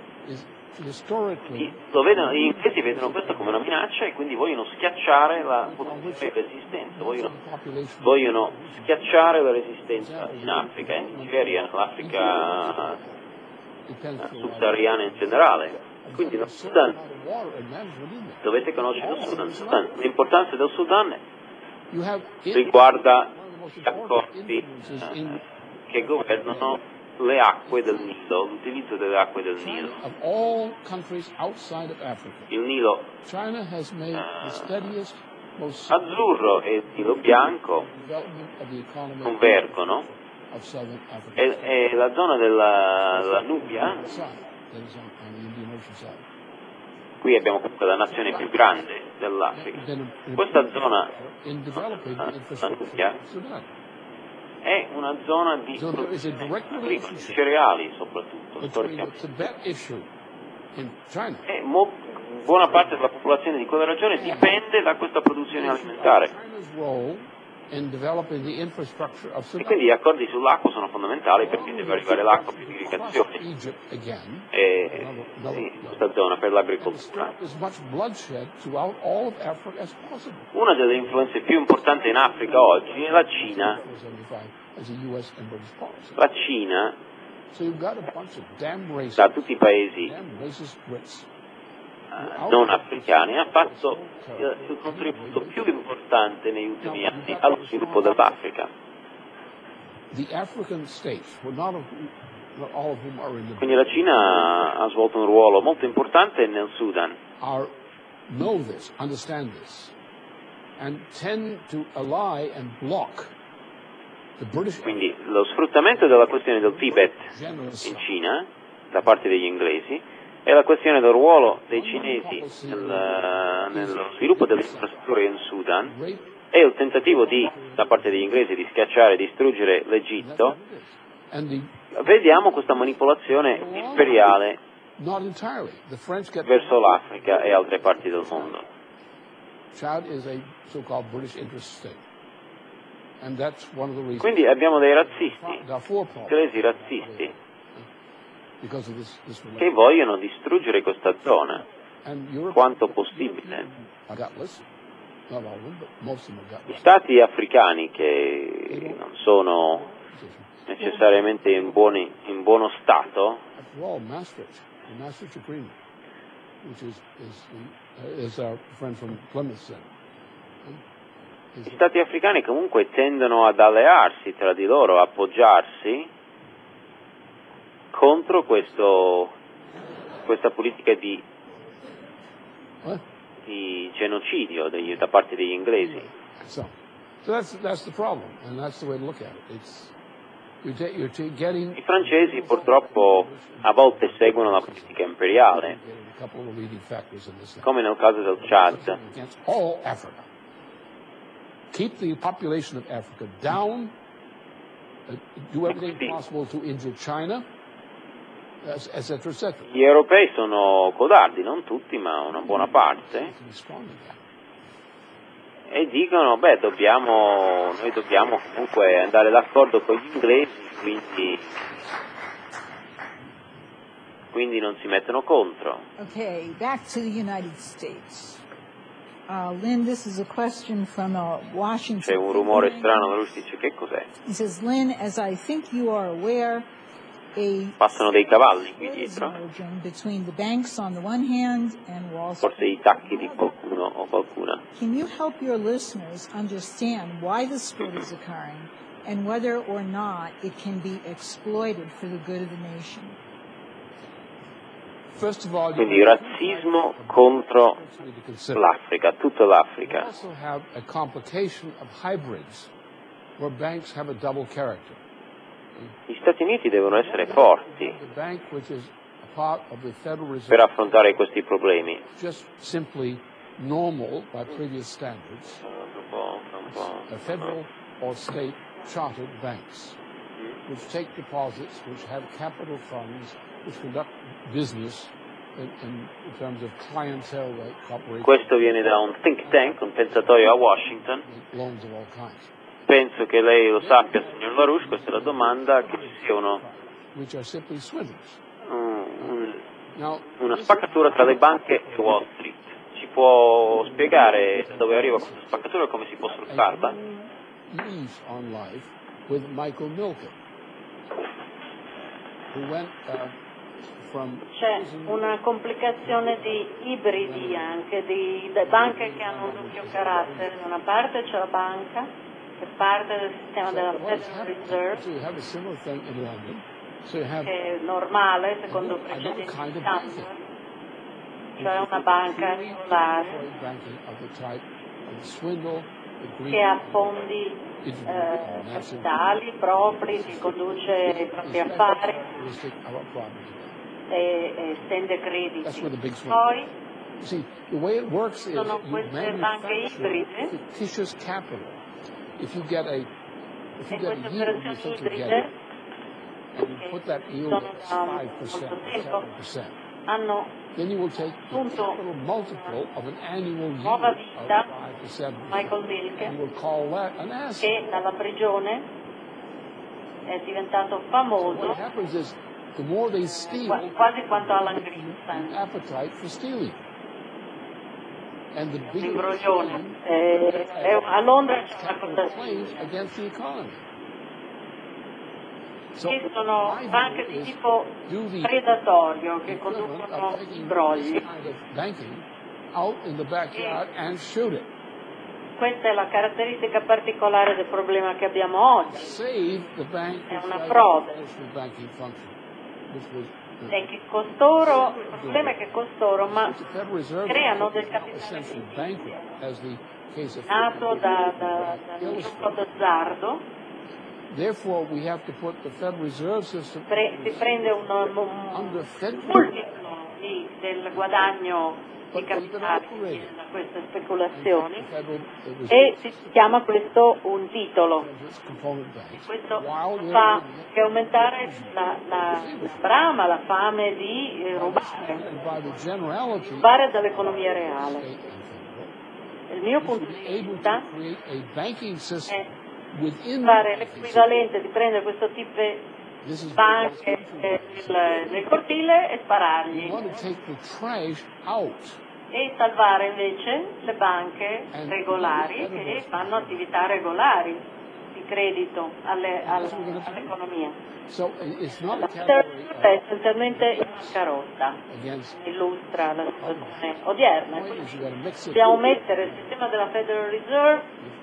Lo vedono, gli inglesi vedono questo come una minaccia e quindi vogliono schiacciare la resistenza, vogliono, vogliono schiacciare la resistenza in Africa, in Nigeria, nell'Africa subsahariana in generale. Quindi lo Sudan, dovete conoscere il Sudan, Sudan. L'importanza del Sudan riguarda gli accordi eh, che governano le acque del Nilo, l'utilizzo delle acque del Nilo. Il Nilo eh, azzurro e il Nilo bianco convergono e, e la zona della, della Nubia, qui abbiamo comunque la nazione più grande dell'Africa, questa zona, la Nubia, è una zona di produzione cereali soprattutto, storicamente. E mo, buona parte della popolazione di quella regione dipende da questa produzione alimentare. E quindi gli accordi sull'acqua sono fondamentali perché deve arrivare l'acqua per l'irrigazione e sì, questa zona per l'agricoltura. Una delle influenze più importanti in Africa oggi è la Cina. La Cina, da tutti i paesi non africani, ha fatto il, il contributo più importante negli ultimi anni allo sviluppo dell'Africa. Quindi la Cina ha svolto un ruolo molto importante nel Sudan. Quindi lo sfruttamento della questione del Tibet in Cina da parte degli inglesi è la questione del ruolo dei cinesi nel, nello sviluppo delle infrastrutture in Sudan e il tentativo di, da parte degli inglesi di schiacciare e distruggere l'Egitto. Vediamo questa manipolazione imperiale verso l'Africa e altre parti del mondo. Quindi abbiamo dei razzisti, inglesi razzisti, che vogliono distruggere questa zona quanto possibile. Gli stati africani che non sono necessariamente in, buoni, in buono stato gli stati africani comunque tendono ad allearsi tra di loro, a appoggiarsi contro questo, questa politica di, di genocidio degli, da parte degli inglesi. I francesi purtroppo a volte seguono la politica imperiale, come nel caso del Chad. Keep the population of Africa down, uh, do everything possible to injure China, eccetera, eccetera. Gli europei sono codardi, non tutti, ma una buona parte, e dicono, beh, dobbiamo, noi dobbiamo comunque andare d'accordo con gli inglesi, quindi, quindi non si mettono contro. Okay, back to the United States. Uh, Lynn, this is a question from uh, Washington. C'è un rumore strano, la luce dice che cos'è? He says, Lynn, as I think you are aware, a passano dei cavalli qui dietro. Between the banks on the one hand and Wall Street. Forse i tacchi di qualcuno o qualcuna. Can you help your listeners understand why the split is occurring and whether or not it can be exploited for the good of the nation? Quindi razzismo contro l'Africa, tutta l'Africa. Gli Stati Uniti devono essere forti per affrontare questi problemi. Which take deposits, which have capital funds, which conduct business in, in terms of clientele like corporations. Questo viene da un think tank, un pensatoio a Washington. Loans of all kinds. Penso che lei lo sappia, signor LaRouche, questa è la domanda, che ci sia uno, which are simply swindles. un, una spaccatura tra le banche e Wall Street. Ci può spiegare da dove arriva questa spaccatura e come si può sfruttarla? On life with Michael Milken, who went uh, from C'è una complicazione di ibridi anche, di, di banche che hanno un doppio carattere. Da una parte c'è la banca, che è parte del sistema della Federal Reserve. è normale secondo precedenti standard, cioè una banca regolare che ha fondi eh, capitali propri, che conduce i propri affari e, e stende crediti. Poi See, the way it works is sono you queste banche manufacture ibride fictitious capital. If you get a if you e get a queste yield you operazioni think you're ibride getting, and you put that yield sono at da five percent, molto tempo seven percent, hanno then you will take the assunto capital multiple of an annual yield nuova of vita. five to seven Michael percent, Milk, and you will call that an asset. che dalla prigione è diventato So famoso what happens is the more they steal, qua- quasi quanto Alan the Greenspan, appetite for stealing. And the un bigger the imbroglione. stealing, Eh, è- a Londra c'è una capital cosa claims simile. against the economy. So Ci sono my banche view di is tipo do the predatorio che equivalent conducono of taking imbrogli. this kind of banking out in the backyard and shoot it. Questa è la caratteristica particolare del problema che abbiamo oggi. Save the bank È which una has frode. a traditional banking function, which was the- È che costoro, il problema è che costoro ma which the Federal Reserve creano is del now capitale essentially bankrupt, as the case of nato da, da, da un gioco d'azzardo. Therefore, we have to put the Federal Reserve System Pre- si prende un, un, un under federal multiplo di- del guadagno di but they've been capitale che operating. viene da queste speculazioni The Federal the Reserve e si System chiama questo un titolo. has its component banks, Questo while they're fa in che aumentare la, la, la brama, la fame di eh, rubare, and by the generality rubare dall'economia reale. state and federal, Il mio we punto should di be able vista to create a banking system è within the fare banking system. l'equivalente di prendere questo tipo di This is banche eh, nel, nel cortile e we sparargli want to take the trash out. e salvare invece le banche regolari che fanno attività regolari di credito alle- al- all'economia. So it's not a La category Federal è of essenzialmente in bancarotta, against illustra la situazione odierna. point is you got to mix it. Dobbiamo mettere il sistema della Federal Reserve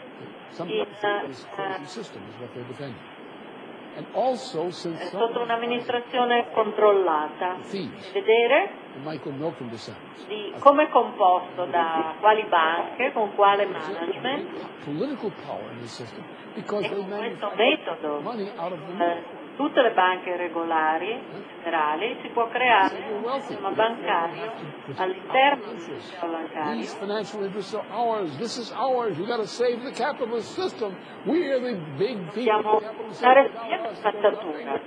Some in, this crazy system is what they're defending. And also, since some sotto un'amministrazione controllata, thieves, vedere the Michael Milken descendants, di come è composto, da quali banche, con quale management, political power in the system because e they con questo manufacture metodo money out of the eh, money. tutte le banche regolari, generali, si può creare un sistema bancario all'interno del sistema bancario. These financial interests are ours. This is ours. You got to save the capitalist system. We are the big people. Dobbiamo The capitalist dare system. via la spazzatura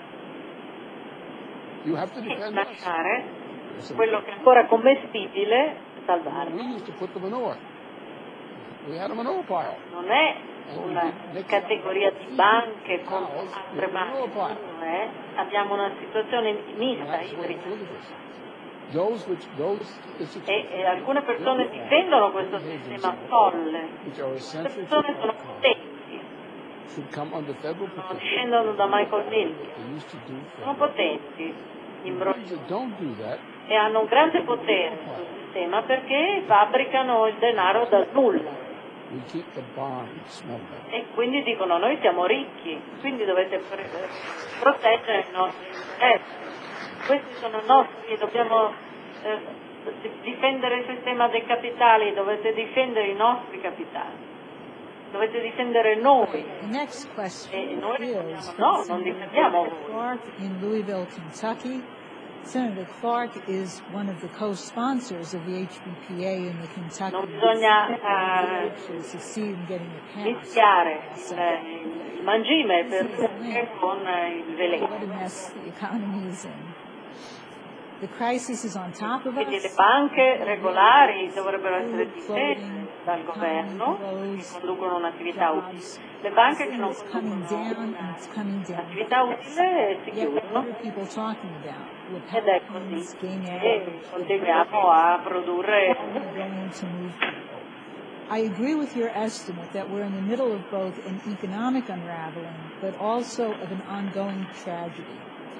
You have to e defend us. lasciare quello che è ancora commestibile, We salvarlo. used to put the manure. We had a manure pile. Non è una categoria di banche con altre banche, non è. Abbiamo una situazione mista, That's what ibrida. it's looking for. Those which those E, e alcune persone difendono questo sistema folle. which are Queste essential to persone sono our economy potenti, should come under federal non protection. discendono da Michael Milk, They used to do sono federal. potenti, The imbro- ones that don't do that, e hanno un grande potere sul sistema perché fabbricano il denaro da nulla we keep the bond smuggler. e quindi dicono noi siamo ricchi, quindi dovete pre- proteggere i nostri interessi. Questi sono nostri, dobbiamo eh, difendere il sistema dei capitali, dovete difendere i nostri capitali, dovete difendere noi. The next question E noi is rispondiamo from no, non Senator difendiamo voi. Clark in Louisville, Kentucky. Senator Clark is one of the co-sponsors of the H B P A in the Kentucky Non bisogna eh, to succeed in getting it passed. mischiare il, il mangime per con il What veleno. a mess the economy is in. The crisis is on top of Quindi le us. banche regolari dovrebbero essere difese dal governo, che conducono un'attività utile. Le banche che non It's coming conducono down and it's coming down. un'attività utile si Yet what chiudono are people talking about? ed è così che continuiamo a produrre. Going to move people. I agree with your estimate that we're in the middle of both an economic unraveling, but also of an ongoing tragedy.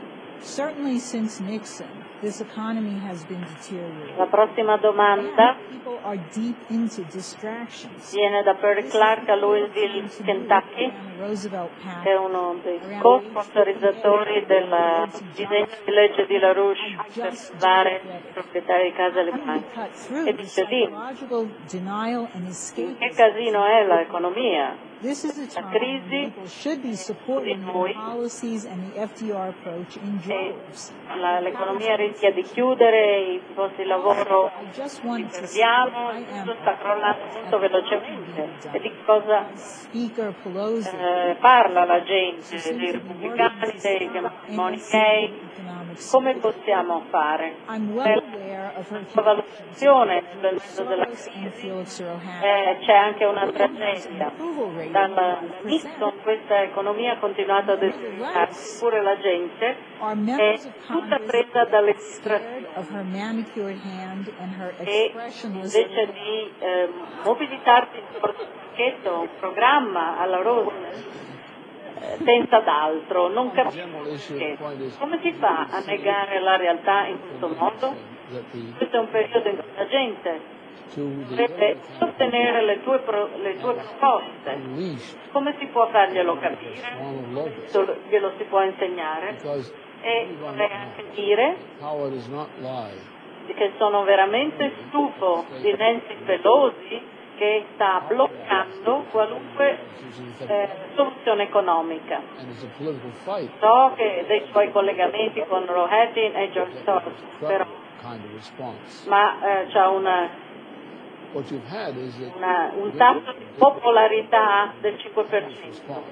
Certainly since Nixon, this economy has been deteriorating. La prossima domanda People are deep into distractions. viene da Perry Clark a Louisville, Kentucky, che è uno dei co-sponsorizzatori del disegno di legge di LaRouche per salvare i proprietari di casa e le banche. E dice lì, in che casino è l'economia? This is a La time crisi when people should be supporting di the noi policies and the F D R approach in e droves. la- l'economia rischia di chiudere, i posti di lavoro I just li want to say perdiamo, I il am tutto sta crollando molto velocemente. E di cosa Speaker Pelosi eh, parla la gente, seems dei to be repubblicani, working to dei stop matrimoni any gay? economic Come support. possiamo fare? I'm C'è well aware of her la valutazione nel mezzo della Soros and crisi, Felix Rohan. eh, c'è anche una tragedia. Approval rate Dalla Nixon questa economia ha continuato a deteriorarsi, pure la gente Are è members of tutta Congress presa dalle scared distrazioni of her manicured hand and her e expressionism? invece di eh, mobilitarsi intorno a un pacchetto, un programma alla Roosevelt, eh, pensa ad altro, non capisce che. Come si fa a negare la realtà in questo modo? Questo è un periodo in cui la gente dovrebbe sostenere le tue, pro, le tue proposte. Come si può farglielo capire? Questo glielo si può insegnare. E vorrei anche dire che sono veramente stufo di Nancy Pelosi che sta bloccando qualunque eh, soluzione economica. So che dei suoi collegamenti con Rohatyn e George Soros, però, ma eh, c'ha una Una, un tasso di popolarità del cinque per cento.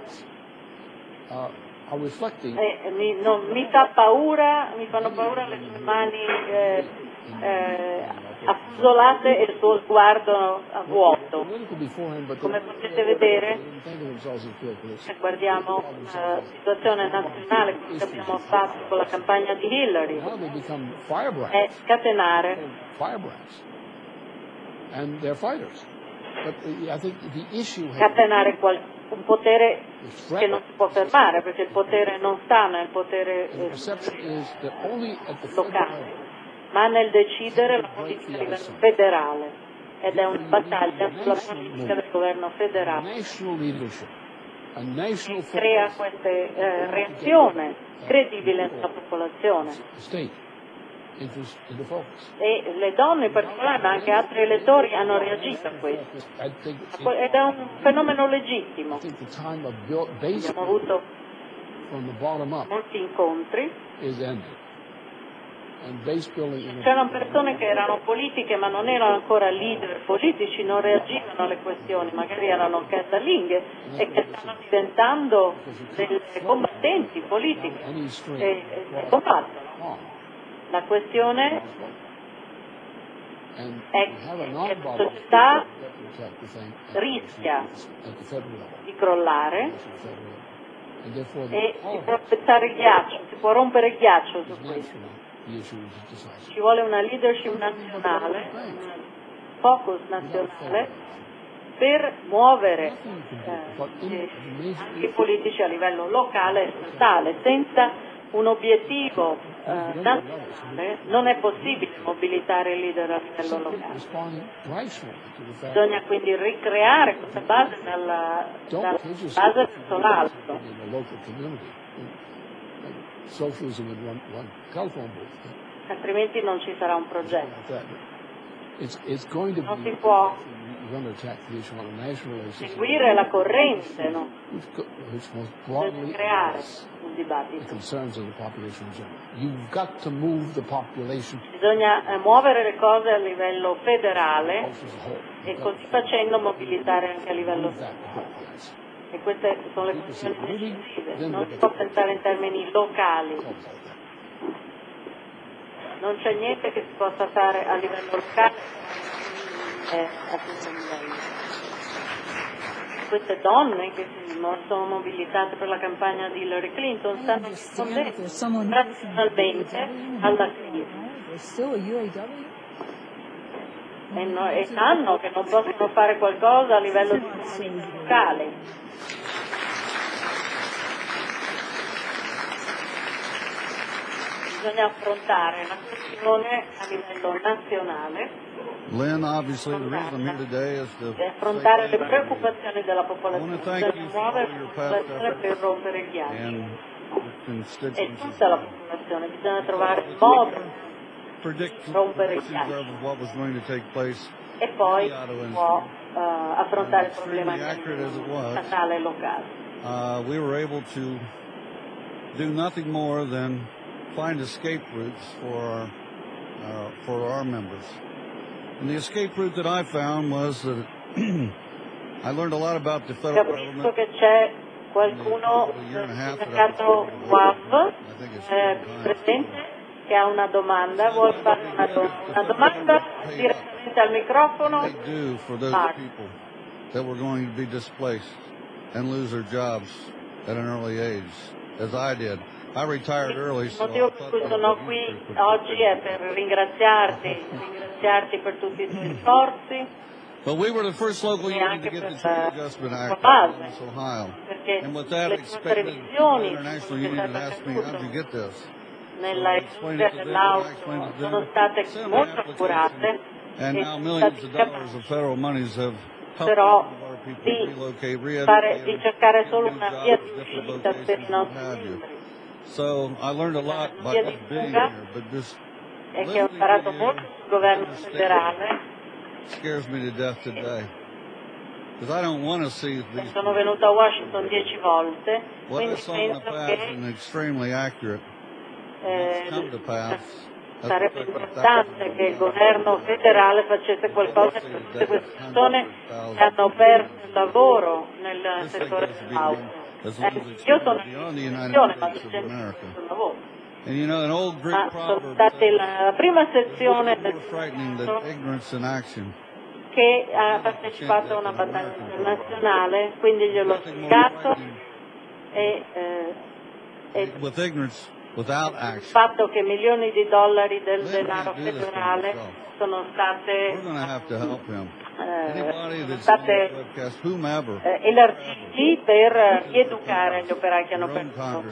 E, mi, non, mi fa paura, mi fanno paura le sue mani eh, eh, affusolate e il suo sguardo a vuoto. Come potete vedere, se guardiamo la situazione nazionale, quello che abbiamo fatto con la campagna di Hillary, è scatenare And they're fighters. But I think the issue scatenare qual- un potere che non si può fermare, perché il potere non sta nel potere eh, locale, ma nel decidere la politica a livello federale. Ed è una battaglia sulla politica del governo federale. E crea questa eh, reazione credibile nella popolazione. E le donne in particolare, ma anche altri elettori hanno reagito a questo. Ed è un fenomeno legittimo. Abbiamo avuto molti incontri. C'erano persone che erano politiche ma non erano ancora leader politici, non reagivano alle questioni, magari erano casalinghe e che stanno diventando delle combattenti politiche e, e combattono. La questione è che la società rischia di crollare e si può spezzare il ghiaccio, si può rompere il ghiaccio su questo. Ci vuole una leadership nazionale, un focus nazionale per muovere eh, anche i politici a livello locale e statale. Senza un obiettivo eh, nazionale non è possibile mobilitare il leader a livello locale. Bisogna quindi ricreare questa base dalla, dalla base verso l'alto. Altrimenti non ci sarà un progetto. Non si può seguire la corrente, no? Bisogna creare un dibattito. Bisogna eh, muovere le cose a livello federale e così facendo mobilitare anche a livello statale. E queste sono le questioni decisive. Non si può pensare in termini locali. Non c'è niente che si possa fare a livello locale eh, a questo livello. Queste donne che si sono mobilitate per la campagna di Hillary Clinton stanno rispondendo razionalmente alla crisi e, no, e sanno che non possono fare qualcosa a livello di comunità locale. bisogna affrontare la questione a livello nazionale. Lynn, obviously, the reason I'm here today is to e affrontare le preoccupazioni della popolazione, bisogna muovere la popolazione per rompere il ghiaccio. E tutta la popolazione, bisogna trovare il modo di rompere il ghiaccio. E poi può uh, affrontare il problema statale e locale. Uh, we were able to do nothing more than find escape routes for our, uh, for our members. And the escape route that I found was that I learned a lot about the federal government. Capisco che c'è qualcuno del sindacato W A V eh, presente che ha una domanda, vuole fare una, do- una domanda direttamente al microfono. What they do for those people that were going to be displaced and lose their jobs at an early age, as I did. I retired early, so il motivo per cui sono qui oggi è per ringraziarti, ringraziarti per tutti i tuoi sforzi. But we were the first local union to get the Trade Adjustment Act in Ohio. And with that, expected the international union had asked me, how did you get this? Nella industria dell'auto sono state molto accurate and now millions of dollars of federal monies have però di, fare, di cercare solo una via di uscita per i nostri membri. So I learned a lot by just being here, but this e che ho imparato molto sul governo federale scares me to death today. Because I don't want to see these. Sono venuto a Washington dieci volte, quindi penso che extremely accurate. Eh, sarebbe importante che il governo federale facesse qualcosa per tutte queste persone che hanno perso il lavoro nel settore dell'auto. Eh, io sono in istruzione, ma c'è sempre il lavoro. Ma sono stati la, la prima sezione del che ha partecipato a una battaglia internazionale, quindi gliel'ho spiegato e, eh, e il fatto che milioni di dollari del denaro federale sono state, eh, state eh, elargiti per rieducare gli operai che hanno perso.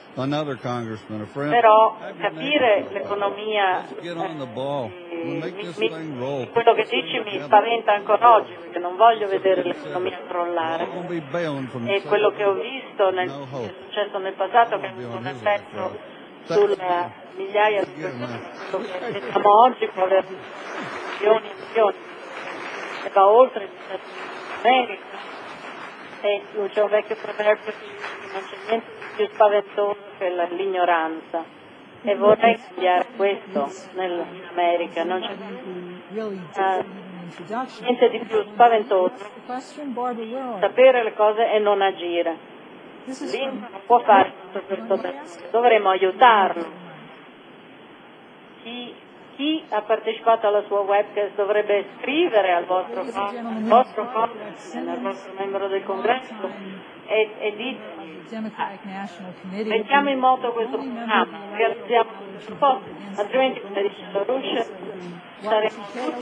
Però capire l'economia, eh, mi, mi, quello che dici mi spaventa ancora oggi, perché non voglio vedere l'economia crollare. E quello che ho visto nel, che è successo nel passato, che ha avuto un effetto sulle migliaia di persone, quello che vediamo oggi può avere milioni e milioni, e va oltre gli Stati Uniti d'America. E c'è un vecchio proverbio che dice che non c'è niente di più spaventoso che l'ignoranza, e vorrei cambiare questo nel, in America. Non c'è uh, niente di più spaventoso sapere le cose e non agire. L'India non può fare tutto questo da solo, dovremmo aiutarlo. Chi, chi ha partecipato alla sua webcast dovrebbe scrivere al vostro, al vostro congressman, al vostro membro del congresso e, e ditegli: mettiamo in moto questo programma, realizziamo questo posto, altrimenti, come dice la Russia, saremo tutti.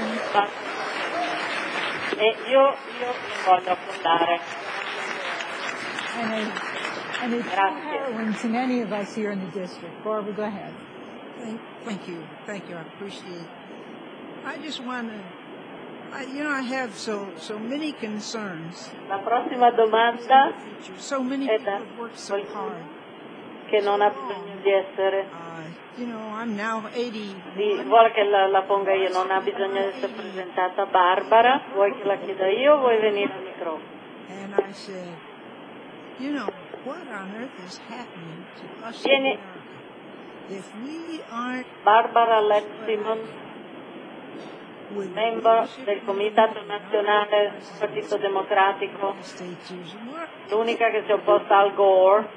E io, io li voglio affrontare. And a, and a heroine to many of us here in the district. Barbara, go ahead. Thank, thank you. Thank you. I appreciate it. I just want to, I, you know, I have so so many concerns. La prossima domanda so many è people have worked so hard. Che non ha bisogno di essere. Uh, you know, I'm now eighty. Sì, vuole che la, la ponga io, non ha bisogno di essere presentata. Barbara, vuoi che la chieda io o vuoi venire al microfono? And I said, you know, what on earth is happening to us Vieni. in America? If we aren't Barbara Letziman, membro del Comitato Nazionale del Partito Democratico, l'unica che si è opposta al Gore,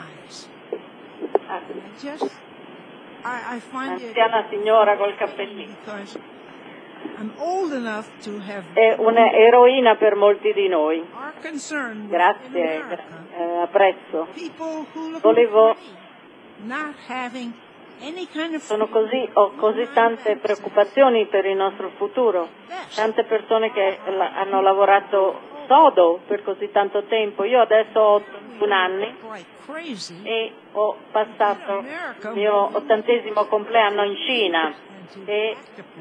anziana signora col cappellino. È un'eroina per molti di noi. Grazie, eh, apprezzo. Volevo... Sono così, ho così tante preoccupazioni per il nostro futuro, tante persone che la, hanno lavorato sodo per così tanto tempo. Io adesso ho ventuno anni e ho passato il mio ottantesimo compleanno in Cina e,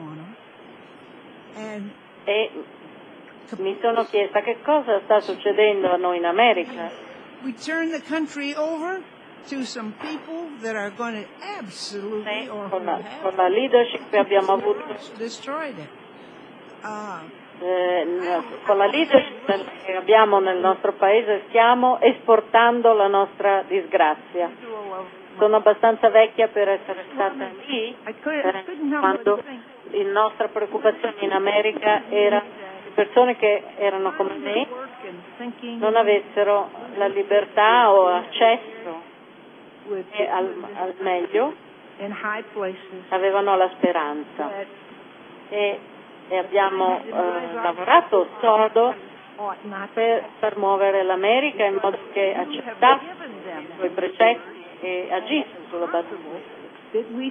e mi sono chiesta che cosa sta succedendo a noi in America. We turn the country over to some people that are going to absolutely Sì, or con, la, con la leadership che abbiamo avuto, destroyed it. Uh, eh, con la leadership che abbiamo nel nostro paese stiamo esportando la nostra disgrazia. Sono abbastanza vecchia per essere stata lì eh, quando la nostra preoccupazione in America era persone che erano come me non avessero la libertà o accesso al, al meglio, avevano la speranza e, e abbiamo eh, lavorato sodo per, per muovere l'America in modo che accettasse i suoi precetti e agisse sulla base di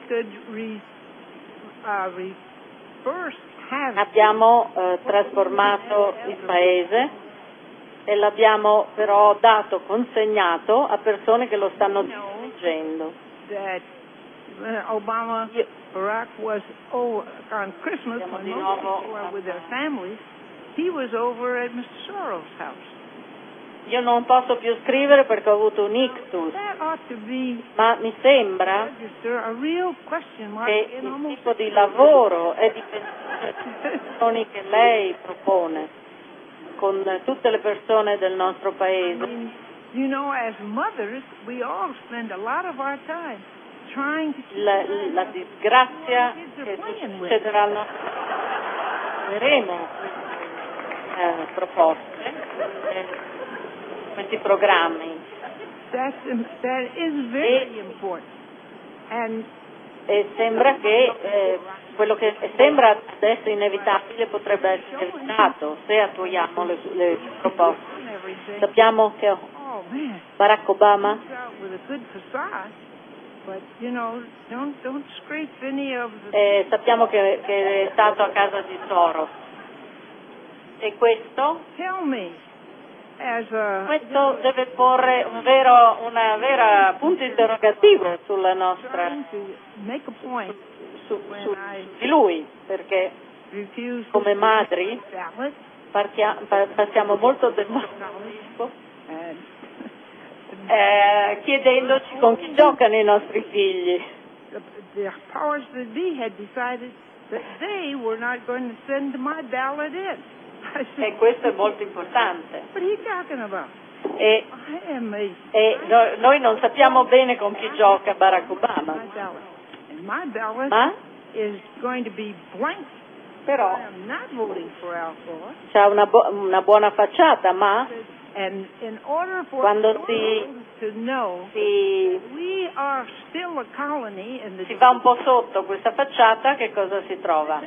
abbiamo eh, trasformato il paese e l'abbiamo però dato, consegnato a persone che lo stanno distruggendo. Obama, Barack was over on Christmas when most people were with their families. He was over at mister Soros' house. Io non posso più scrivere perché ho avuto un ictus, ma mi sembra che il tipo di lavoro e di pensioni che lei propone con tutte le persone del nostro paese, you know, as mothers, we all spend a lot of our time trying to la, la disgrazia che succederà al nostro vedremo eh, proposte eh, questi programmi. That's, that is very important. And e sembra che eh, quello che sembra adesso inevitabile potrebbe essere evitato se attuiamo le, le proposte. Sappiamo che Barack Obama eh, sappiamo che, che è stato a casa di Soros e questo Questo deve porre un vero, una vera punto interrogativo sulla nostra su, su, di lui, perché come madri partia, passiamo molto del nostro tempo eh, chiedendoci con chi giocano i nostri figli. The powers that be had decided that they were not going to send my ballot in. E questo è molto importante. What are you talking about? E, e no, noi non sappiamo bene con chi gioca Barack Obama. My ballot ma is going to be blank. Però c'ha una, bu- una buona facciata, ma And in order for quando si, to know si, we are still a colony in the si va un po' sotto questa facciata, che cosa si trova?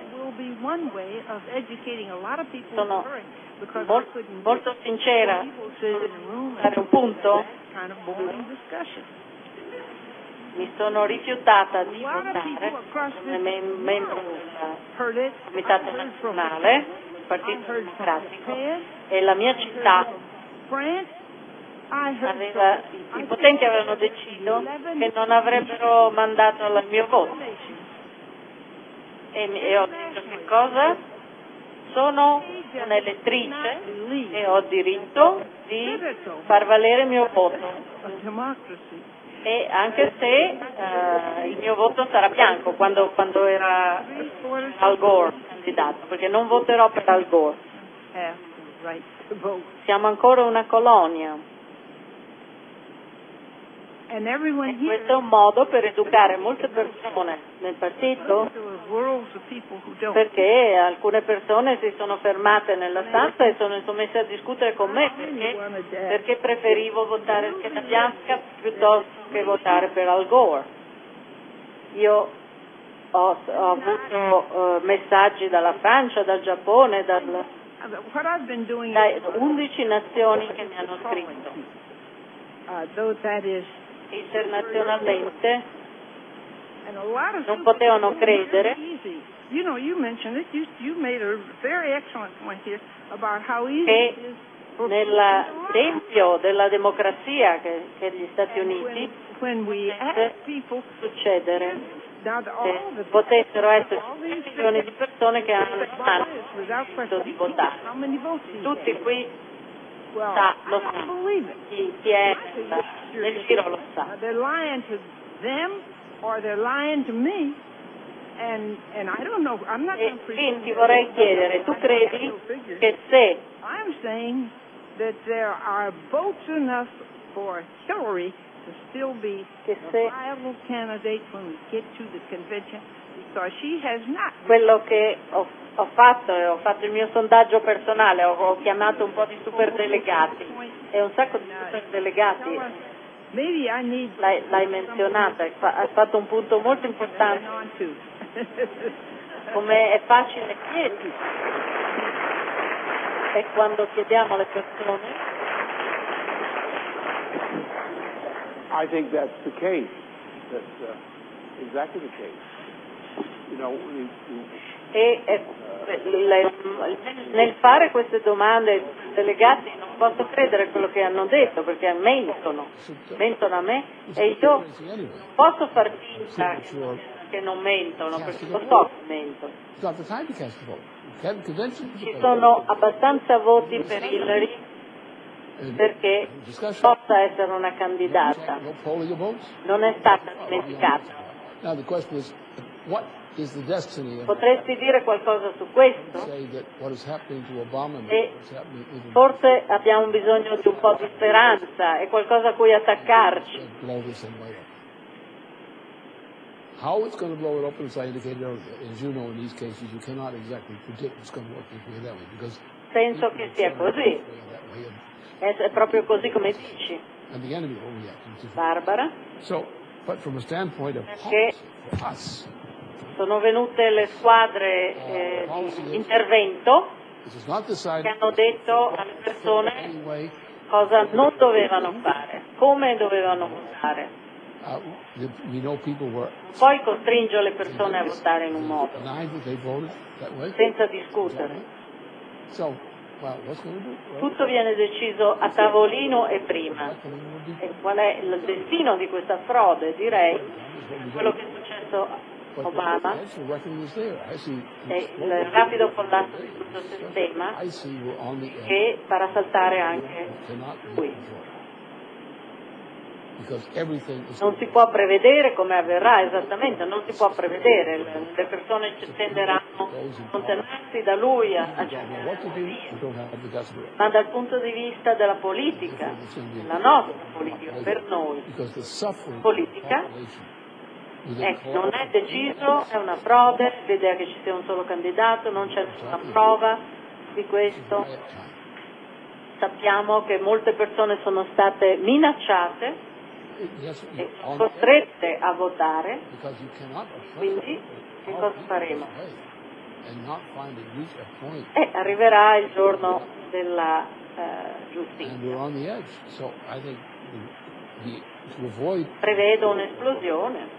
Sono molto, molto sincera, dare un punto. Mi sono rifiutata di votare come mem- membro del Comitato Nazionale, del Partito Democratico, e la mia città aveva, i potenti avevano deciso che non avrebbero mandato il mio voto e, e ho detto che cosa? Sono un'elettrice e ho diritto di far valere il mio voto, e anche se uh, il mio voto sarà bianco quando, quando era Al Gore candidato, perché non voterò per Al Gore. Siamo ancora una colonia e questo è un modo per educare molte persone nel partito, perché alcune persone si sono fermate nella stanza e sono messe a discutere con me perché, perché preferivo votare scheda bianca piuttosto che votare per Al Gore. Io ho, ho avuto uh, messaggi dalla Francia, dal Giappone, dal da undici nazioni che mi hanno scritto. Internazionalmente non potevano credere che nel tempio della democrazia che, che è gli Stati Uniti può succedere che potessero essere milioni di persone che hanno il di votare. Tutti qui sa, lo sa, chi, chi è nel giro lo sa. And, and I don't know, I'm not e quindi ti vorrei chiedere, tu credi che se I'm saying that there are votes enough for Hillary to still be a viable candidate when we get to the convention, because she has not. Quello che ho, ho fatto, e ho fatto il mio sondaggio personale, ho, ho chiamato un po' di superdelegati e un sacco di superdelegati. L'hai, l'hai menzionata, hai fatto un punto molto importante. Come è facile chiedere, e quando chiediamo alle persone. I think that's the case. That's uh, exactly the case. You know, we, we, e eh, le, nel fare queste domande ai delegati non posso credere a quello che hanno detto, perché mentono, mentono a me e io posso far finta che non mentono, perché lo so che mentono. Ci sono abbastanza voti per Hillary perché possa essere una candidata, non è stata dimenticata. Potresti dire qualcosa su questo? E forse abbiamo bisogno di un po' di speranza e qualcosa a cui attaccarci. How it's going to blow it up, as I indicated earlier, as you know, in these cases, you cannot exactly predict what's going to work this way that way, because penso che sia così. È proprio così come dici, and the enemy will react. Barbara. So, but from a standpoint of Perché policy, for us, sono venute le squadre eh, di intervento che hanno detto alle persone cosa non dovevano fare, come dovevano votare. Uh, we know people were Poi costringe le persone a votare in un modo, senza discutere. So, well, what's going to do? Tutto viene deciso a tavolino e prima. E qual è il destino di questa frode? Direi quello che è successo a Obama e il rapido collasso di tutto il sistema che farà saltare anche qui. Non si può prevedere come avverrà esattamente, non si può prevedere, le persone tenderanno a allontanarsi da lui a, a ma dal punto di vista della politica, la nostra politica, per noi, politica, ecco, non è deciso, è una frode, l'idea che ci sia un solo candidato, non c'è nessuna prova di questo. Sappiamo che molte persone sono state minacciate e costrette a votare, quindi che cosa faremo? E arriverà il giorno della uh, giustizia. Prevedo un'esplosione.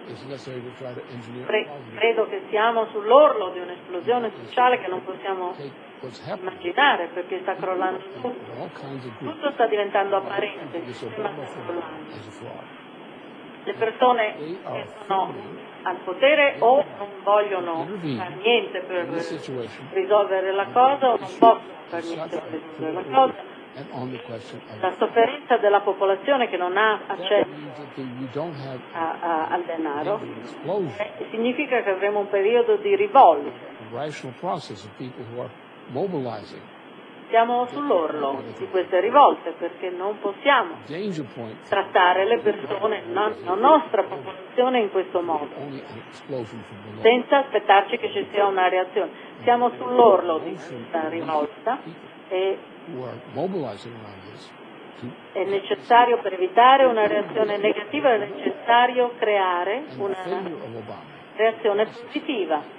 Pre- credo che siamo sull'orlo di un'esplosione sociale che non possiamo immaginare, perché sta crollando tutto. Tutto sta diventando apparente, il sistema sta crollando. Le persone che sono al potere o non vogliono fare niente per risolvere la cosa o non possono fare niente per risolvere la cosa. La sofferenza della popolazione che non ha accesso a, a, al denaro eh, significa che avremo un periodo di rivolta. Siamo sull'orlo di queste rivolte perché non possiamo trattare le persone, la, la nostra popolazione in questo modo, senza aspettarci che ci sia una reazione. Siamo sull'orlo di questa rivolta e è necessario, per evitare una reazione negativa, è necessario creare una reazione positiva.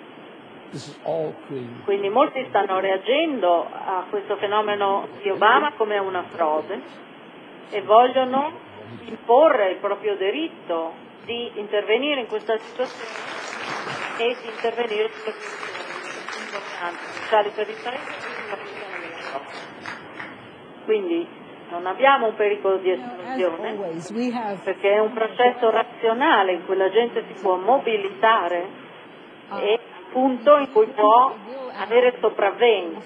Quindi molti stanno reagendo a questo fenomeno di Obama come a una frode e vogliono imporre il proprio diritto di intervenire in questa situazione e di intervenire sulle questioni importanti sociali per il Paese e sulla questione migratoria. Quindi non abbiamo un pericolo di esplosione, perché è un processo razionale in cui la gente si può mobilitare e il punto in cui può avere sopravvento.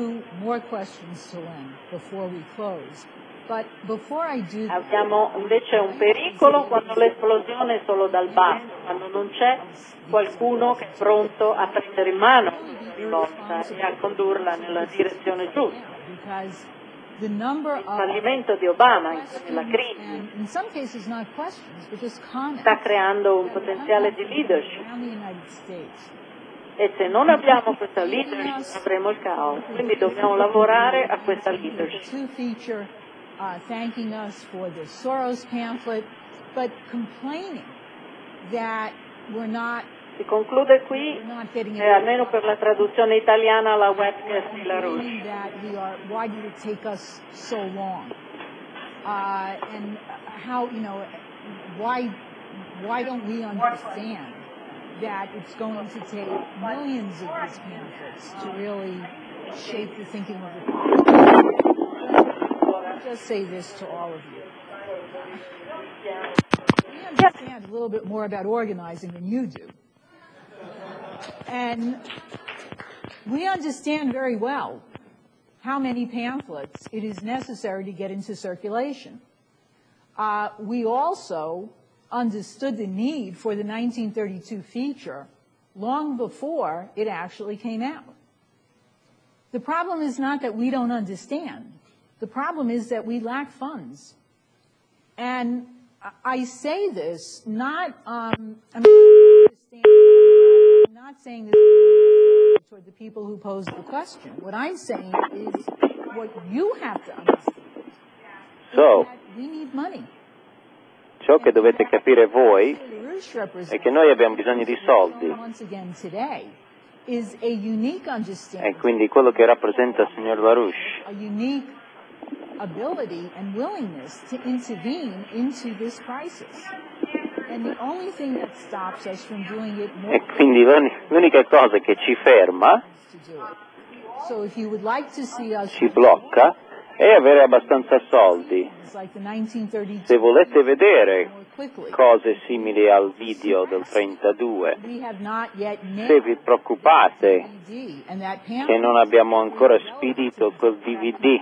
Abbiamo invece un pericolo quando l'esplosione è solo dal basso, quando non c'è qualcuno che è pronto a prendere in mano la lotta e a condurla nella direzione giusta. Il fallimento di Obama in quella crisi sta creando un potenziale di leadership e se non abbiamo questa leadership avremo il caos, quindi dobbiamo lavorare a questa leadership. Uh, thanking us for the Soros pamphlet, but complaining that we're not. Si conclude qui, eh, almeno per la traduzione italiana, la webcast di LaRouche. That we are, why did it take us so long? Uh, and how, you know, why, why don't we understand that it's going to take millions of these pamphlets to really shape the thinking of the people? Just say this to all of you. We understand a little bit more about organizing than you do. And we understand very well how many pamphlets it is necessary to get into circulation. Uh, we also understood the need for the nineteen thirty-two feature long before it actually came out. The problem is not that we don't understand. The problem is that we lack funds. And I say this not, um, I mean, I'm not saying this toward the people who posed the question. What I'm saying is what you have to understand so, is that we need money. Ciò che dovete capire voi è che noi abbiamo bisogno di soldi. E quindi quello che rappresenta il signor LaRouche ability and willingness to intervene into this crisis. And the only thing that stops us from doing it more e quindi l'unica cosa che ci ferma, so if you would like to see us ci blocca, è avere abbastanza soldi. Se volete vedere cose simili al video del trentadue, se vi preoccupate che non abbiamo ancora spedito quel D V D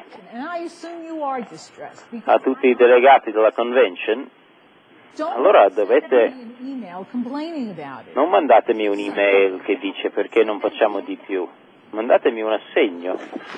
a tutti i delegati della convention, allora dovete, non mandatemi un'email che dice perché non facciamo di più, mandatemi un assegno.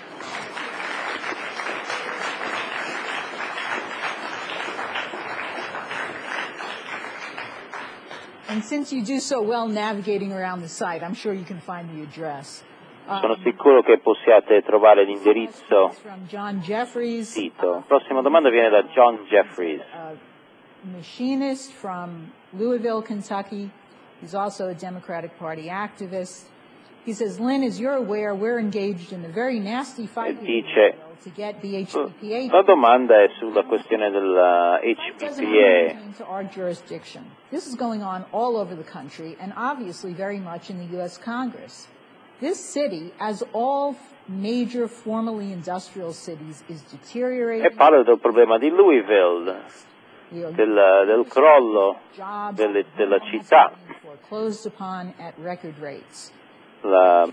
And since you do so well navigating around the site, I'm sure you can find the address. Sono sicuro che possiate trovare l'indirizzo John Jeffries. sito. Prossima domanda viene da John Jeffries. Machinist from Louisville, Kentucky. He's also a Democratic Party activist. He says, Lynn, as you're aware, we're engaged in a very nasty fight dice, to get the H B P A. La domanda è sulla questione del H B P A. To our jurisdiction. This is going on all over the country and obviously very much in the U S Congress. This city, as all major formerly industrial cities, is deteriorating. E parla del problema di Louisville, del, del crollo delle, della città. Foreclosed upon at record rates. La,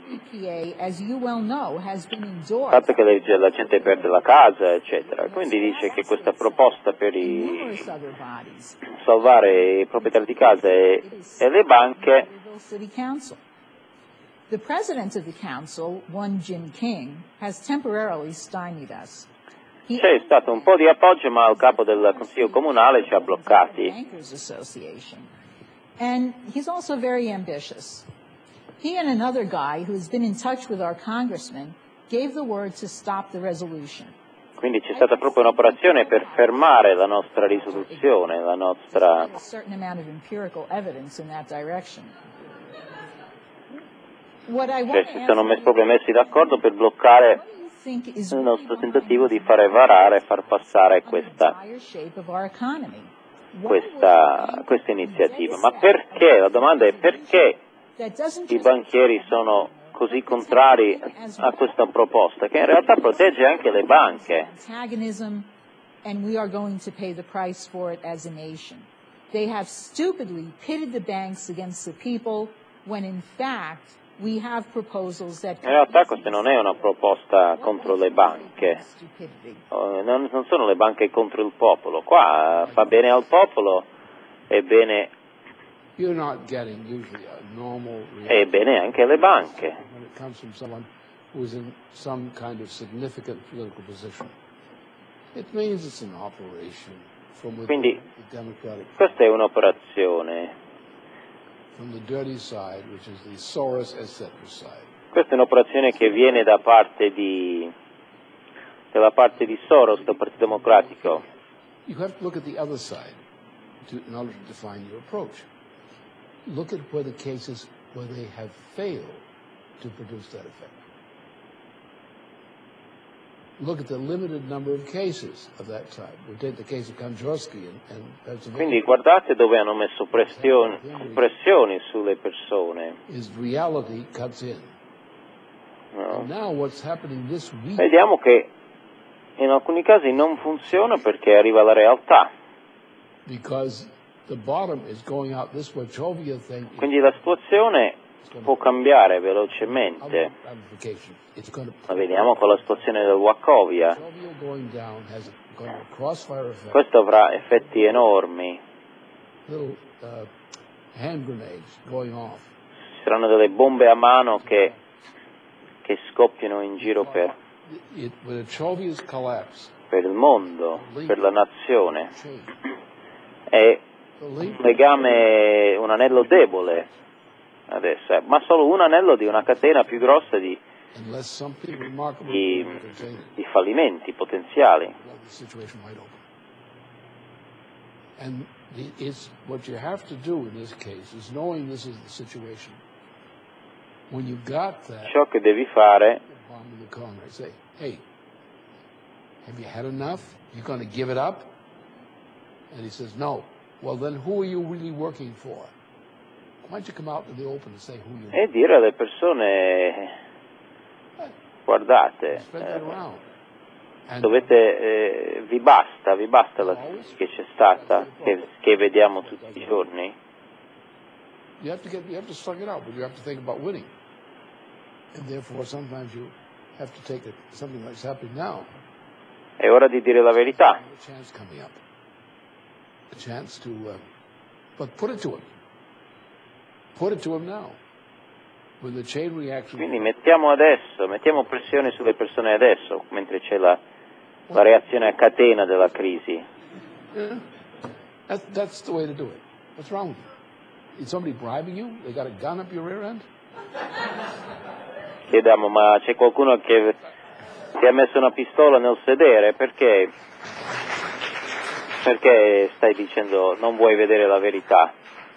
il fatto che la, la gente perde la casa, eccetera. Quindi dice che questa proposta per i, salvare i proprietari di case e, e le banche. The president of the council, one Jim King, has temporarily stymied us. C'è stato un po' di appoggio, ma il capo del Consiglio Comunale ci ha bloccati. And he's also very ambitious. He and another guy who has been in touch with our congressman gave the word to stop the resolution. Quindi c'è stata proprio un'operazione per fermare la nostra risoluzione, la nostra. A certain amount of empirical evidence in that direction. What I cioè si sono messi, proprio messi d'accordo per bloccare il nostro tentativo di fare varare e far passare questa, questa, questa iniziativa. Ma perché? La domanda è perché i banchieri sono così contrari a questa proposta, che in realtà protegge anche le banche. And we are going to pay the price for it as a nation. They have stupidly pitted the banks against the people when in fact we have proposals that... In realtà questa non è una proposta contro le banche, non, non sono le banche contro il popolo, qua fa bene al popolo e bene, e bene anche alle banche. Quindi questa è un'operazione. Questa è un'operazione che viene da parte di dalla parte di Soros, del Partito Democratico. You have to look at the other side to, in order to define your approach. Look at where the cases where they have failed to produce that effect. Look at the limited number of cases of that type. We take the case of Kondrowski and, and Pennsylvania. Quindi guardate dove hanno messo pressioni, pressioni sulle persone. Is reality cuts in. No. And now what's happening this week? Vediamo che in alcuni casi non funziona perché arriva la realtà. Because the bottom is going out this Wachovia thing. Quindi la situazione può cambiare velocemente. La vediamo con la situazione del Wachovia. Questo avrà effetti enormi. Ci saranno delle bombe a mano che, che scoppiano in giro per, per il mondo, per la nazione. È un legame, un anello debole adesso, eh, ma solo un anello di una catena più grossa di, di, di fallimenti potenziali. Ciò che devi fare e dire alle persone, guardate, eh, dovete, eh, vi basta, vi basta la crisi che c'è stata, che, che vediamo tutti i giorni. È ora di dire la verità. Quindi mettiamo adesso, mettiamo pressione sulle persone adesso, mentre c'è la, la reazione a catena della crisi. Yeah. That's, that's the way to do it. What's wrong with you? Is somebody bribing you? They got a gun up your rear end? Chiediamo, ma c'è qualcuno che ti ha messo una pistola nel sedere? Perché? Perché stai dicendo non vuoi vedere la verità?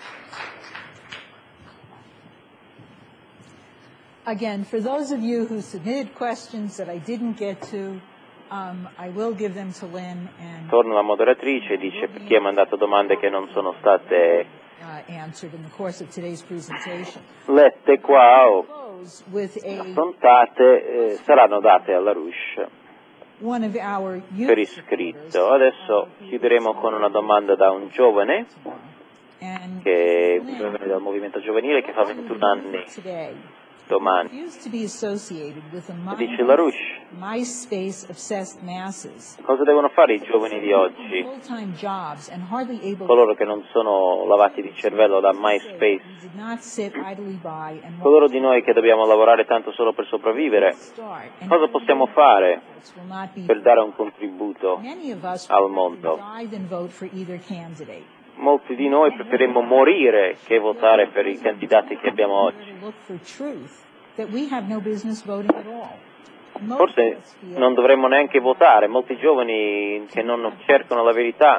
Again, for those of you who submitted questions that I didn't get to, um, I will give them to Lynn. And torna la moderatrice e dice per chi ha mandato domande che non sono state uh, answered in the course of today's presentation. lette qua o affrontate, eh, saranno date alla Rush per iscritto. Adesso chiuderemo con una domanda da un giovane, che è un giovane del movimento giovanile che fa ventuno anni domani. Dice la Rush, cosa devono fare i giovani di oggi, coloro che non sono lavati di cervello da MySpace, coloro di noi che dobbiamo lavorare tanto solo per sopravvivere? Cosa possiamo fare per dare un contributo al mondo? Molti di noi preferimmo morire che votare per i candidati che abbiamo oggi. Forse non dovremmo neanche votare, molti giovani che non cercano la verità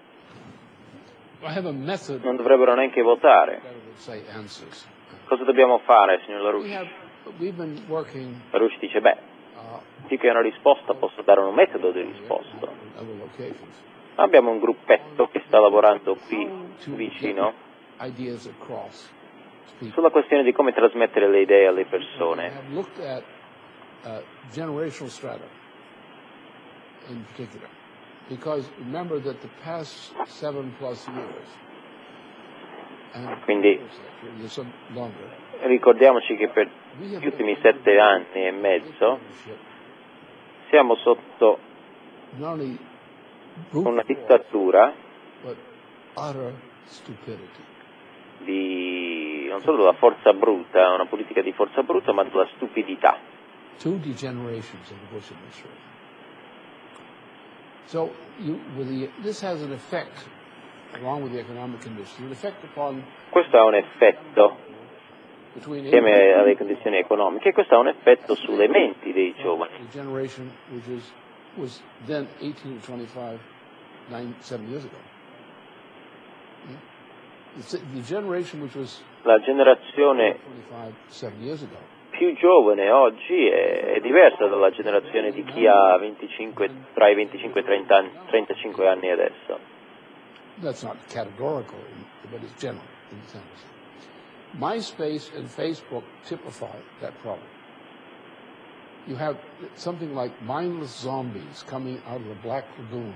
non dovrebbero neanche votare. Cosa dobbiamo fare, signor LaRouche? LaRouche dice, beh, più che una risposta posso dare un metodo di risposta. Abbiamo un gruppetto che sta lavorando qui vicino sulla questione di come trasmettere le idee alle persone. Uh, generational strata in particular, because remember that the past seven plus years, and quindi ricordiamoci che per gli ultimi sette anni e mezzo siamo sotto una dittatura di non solo della forza bruta, una politica di forza bruta, ma della stupidità. Two degenerations of the Bush administration. So you, with the, this has an effect, along with the economic conditions, an effect upon. Questo ha un effetto, insieme alle condizioni economiche, questo ha un effetto sulle menti dei giovani. The generation which is, was then eighteen to twenty-five, nine, seven years ago. The, the generation which was. La generazione twenty-five, seven years ago. Più giovane oggi è, è diversa dalla generazione di chi ha venticinque, tra i venticinque e trenta anni, trentacinque anni adesso. That's not categorical, but it's general in the sense. MySpace and Facebook typify that problem. You have something like mindless zombies coming out of the Black Lagoon.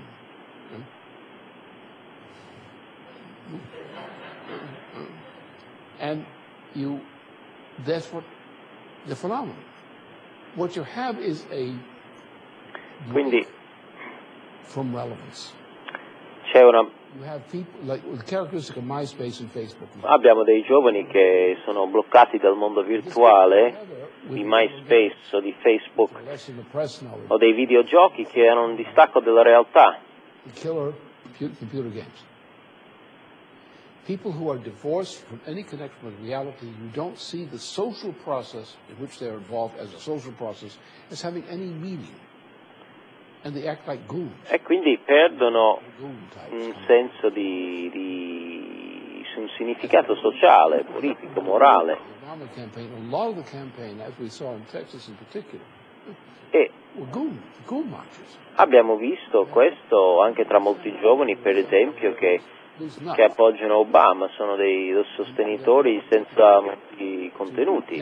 And you, that's what the phenomenon. What you have is a Quindi from relevance. C'è una You have people like the characteristic of MySpace and Facebook. Abbiamo dei giovani che sono bloccati dal mondo virtuale di MySpace o di Facebook o dei videogiochi che hanno un distacco dalla realtà. The killer computer games. People who are divorced from any connection with reality, you don't see the social process in which they're involved as a social process as having any meaning. And they act like goons. E quindi perdono un senso di, di un significato sociale, politico, morale. A lot of the campaign, as we saw in Texas in particular, e were goon, goon marches. Abbiamo visto questo anche tra molti giovani, per esempio, che che appoggiano Obama, sono dei sostenitori senza molti contenuti.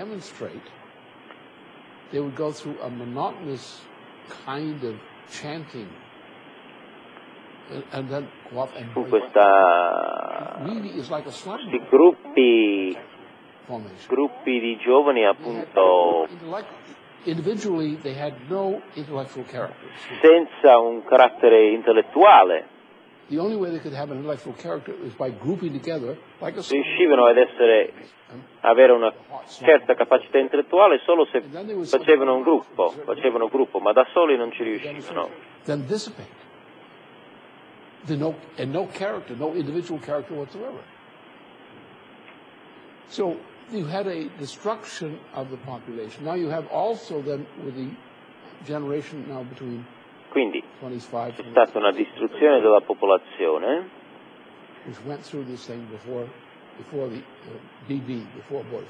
They would go through a monotonous kind of chanting and then go up and Su questa questi gruppi gruppi di giovani appunto individually they had no intellectual character. Senza un carattere intellettuale. The only way they could have an intellectual character is by grouping together like a riuscivano ad essere avere una certa capacità intellettuale solo se facevano un gruppo, facevano gruppo, ma da soli non ci riuscivano. Then dissipate. The no and no character, no individual character whatsoever. So you had a destruction of the population. Now you have also then with the generation now between Quindi c'è stata una distruzione della popolazione which went through this thing before, before the uh, B B, before Bush.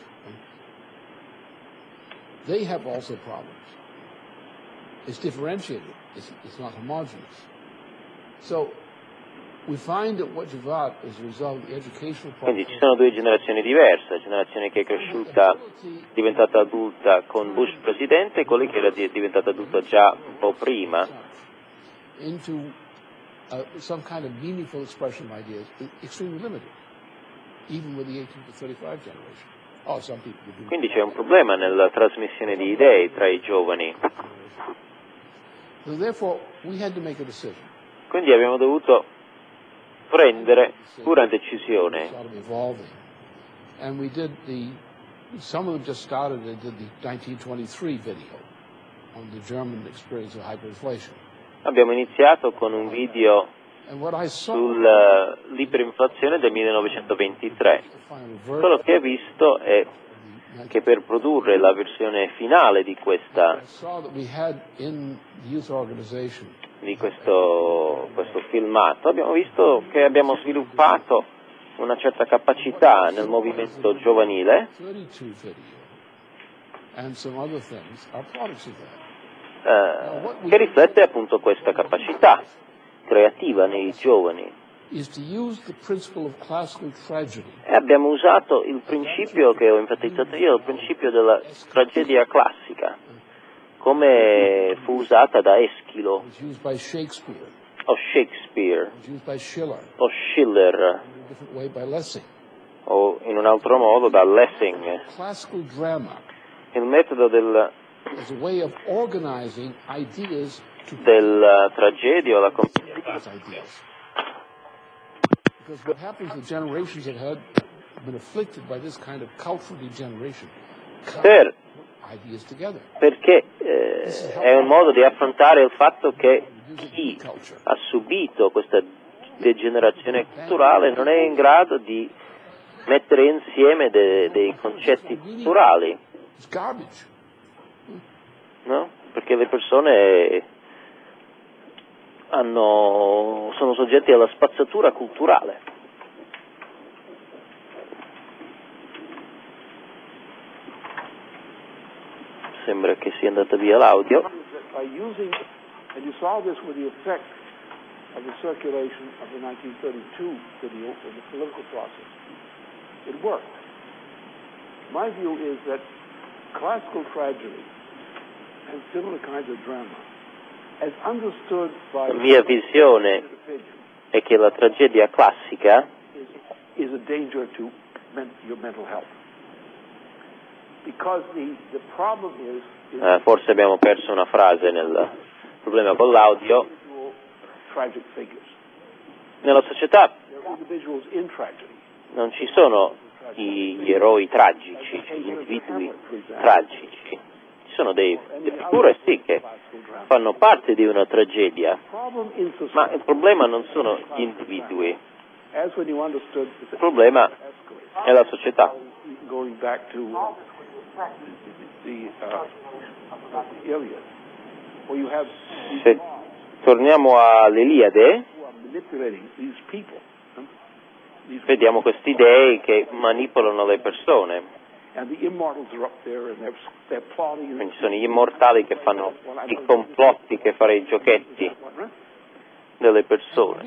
They have also problems. It's differentiated. It's, it's not homogeneous. So we find that what you've got is a result of the educational problem. Quindi ci sono due generazioni diverse, la generazione che è cresciuta, diventata adulta con Bush presidente e quella che era diventata adulta già un po' prima. Into uh, some kind of meaningful expression of ideas is extremely limited, even with the eighteen to thirty-five generation. Oh, some people do. Quindi c'è un problema nella trasmissione di idee tra i giovani. So therefore, we had to make a decision. Quindi abbiamo dovuto prendere una decisione. And we did the, some of them just started and did the nineteen twenty-three video on the German experience of hyperinflation. Abbiamo iniziato con un video sull'iperinflazione del millenovecentoventitré. Quello che ho visto è che per produrre la versione finale di questa di questo, questo filmato abbiamo visto che abbiamo sviluppato una certa capacità nel movimento giovanile eh, che riflette appunto questa capacità creativa nei giovani. E abbiamo usato il principio che ho enfatizzato io, il principio della tragedia classica, come fu usata da Eschilo, o Shakespeare, o Schiller, o in un altro modo da Lessing. Il metodo del, del tragedia o la commedia. Because what happens to generations that had been afflicted by this kind of cultural degeneration, per, ideas together. Perché eh, è un modo di affrontare il fatto che chi ha subito questa degenerazione culturale non è in grado di mettere insieme de, dei concetti culturali, no? Perché le persone hanno, sono soggetti alla spazzatura culturale. Sembra che sia andata via l'audio. And you saw this with the effect of the circulation of the nineteen thirty-two video in the political process. It worked. My view is that classical tragedy and similar kinds of drama, as understood by la mia visione è che la tragedia classica is, is a danger to men, your mental health. Because the, the problem is, is eh, forse abbiamo perso una frase nel problema con l'audio. Nella società non ci sono gli eroi tragici, gli individui tragici, ci sono dei, delle figure sì che fanno parte di una tragedia, ma il problema non sono gli individui, il problema è la società. Se torniamo all'Iliade, vediamo questi dei che manipolano le persone. Quindi sono gli immortali che fanno i complotti, che fanno i giochetti delle persone.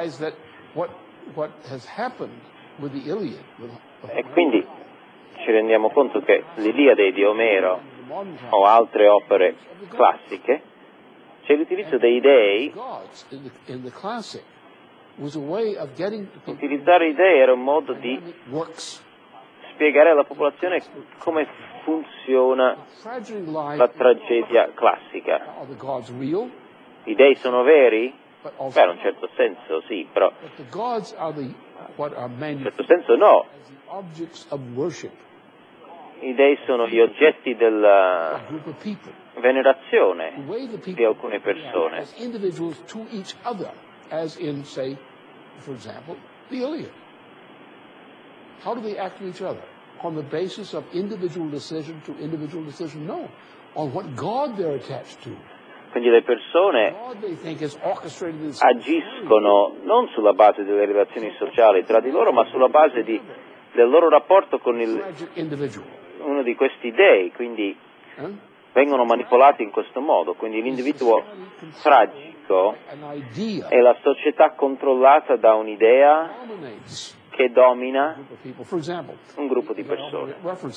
E quindi ci rendiamo conto che l'Iliade di Omero o altre opere classiche c'è l'utilizzo dei dei. Utilizzare i dei era un modo di spiegare alla popolazione come funziona la tragedia classica. I dei sono veri? Beh, in un certo senso sì, però in un certo senso no. I dei sono gli oggetti della venerazione di alcune persone. As in, say, for example, the Iliad. How do they act to each other? On the basis of individual decision to individual decision? No. On what God they're attached to. Quindi le persone agiscono non sulla base delle relazioni sociali tra di loro, ma sulla base di, del loro rapporto con il, uno di questi dei, quindi vengono manipolati in questo modo. Quindi l'individuo tragico è la società controllata da un'idea che domina un gruppo di persone.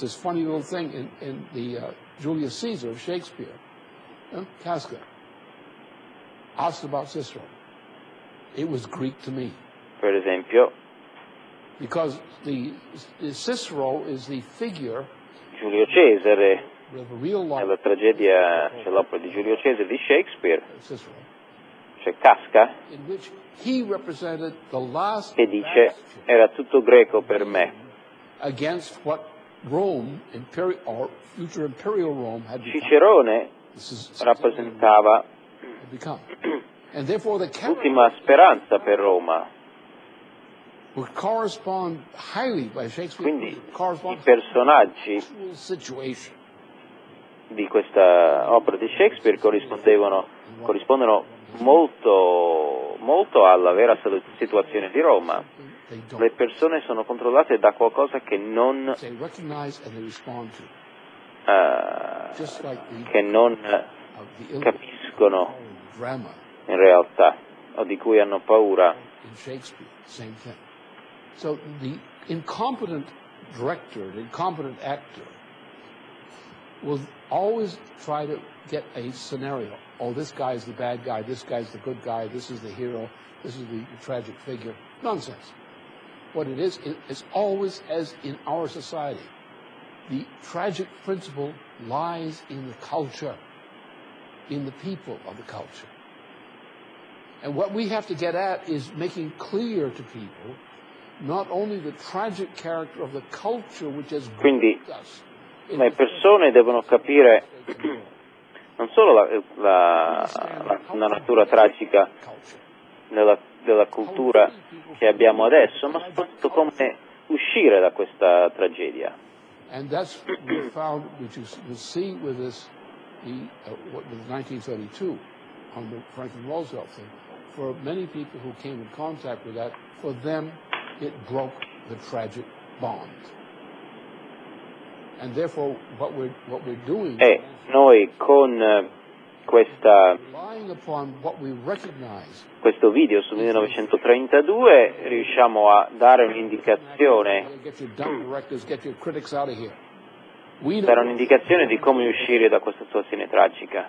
Casca asked about Cicero. It was Greek to me. Per esempio, because the, the Cicero is the figure. Giulio Cesare, nella tragedia c'è l'opera di Giulio Cesare di Shakespeare, c'è Casca, che dice era tutto greco per me. Cicerone rappresentava l'ultima speranza per Roma. Quindi i personaggi di questa opera di Shakespeare corrispondevano, corrispondono molto, molto alla vera situazione di Roma. Le persone sono controllate da qualcosa che non Uh, che non capiscono in realtà o di cui hanno paura. in Shakespeare, same thing. So the incompetent director, the incompetent actor, will always try to get a scenario. Oh, this guy's the bad guy, this guy's the good guy, this is the hero, this is the tragic figure. Nonsense. What it is, it's always as in our society. The tragic principle lies in the culture, in the people of the culture. And what we have to get at is making clear to people not only the tragic character of the culture which has Quindi us. le persone devono capire non solo la, la, la, la natura tragica della, della cultura che abbiamo adesso, ma soprattutto come uscire da questa tragedia. And that's what we found, which is, you see with this, the, uh, what was nineteen thirty-two, on the Franklin Roosevelt thing. For many people who came in contact with that, for them, it broke the tragic bond. And therefore, what we're, what we're doing... E noi con questa, questo video su millenovecentotrentadue riusciamo a dare un'indicazione, dare un'indicazione di come uscire da questa situazione tragica.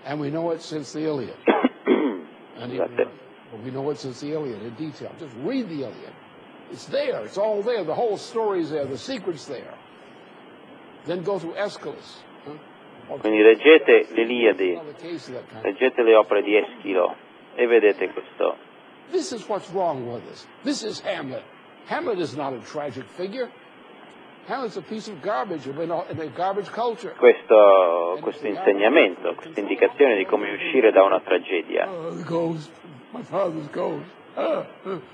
Scusate. We know it since the Iliad in detail. Just read the Iliad. It's there. It's all there. The whole story's there. The secret's there. Then go to Aeschylus. Quindi leggete l'Iliade, leggete le opere di Eschilo e vedete questo. This is what's wrong with us. This is Hamlet. Hamlet is not a tragic figure. Hamlet's a piece of garbage in a, in a garbage culture. Questo, questo insegnamento, questa indicazione di come uscire da una tragedia. Oh, the ghost. My father's ghost. Ah.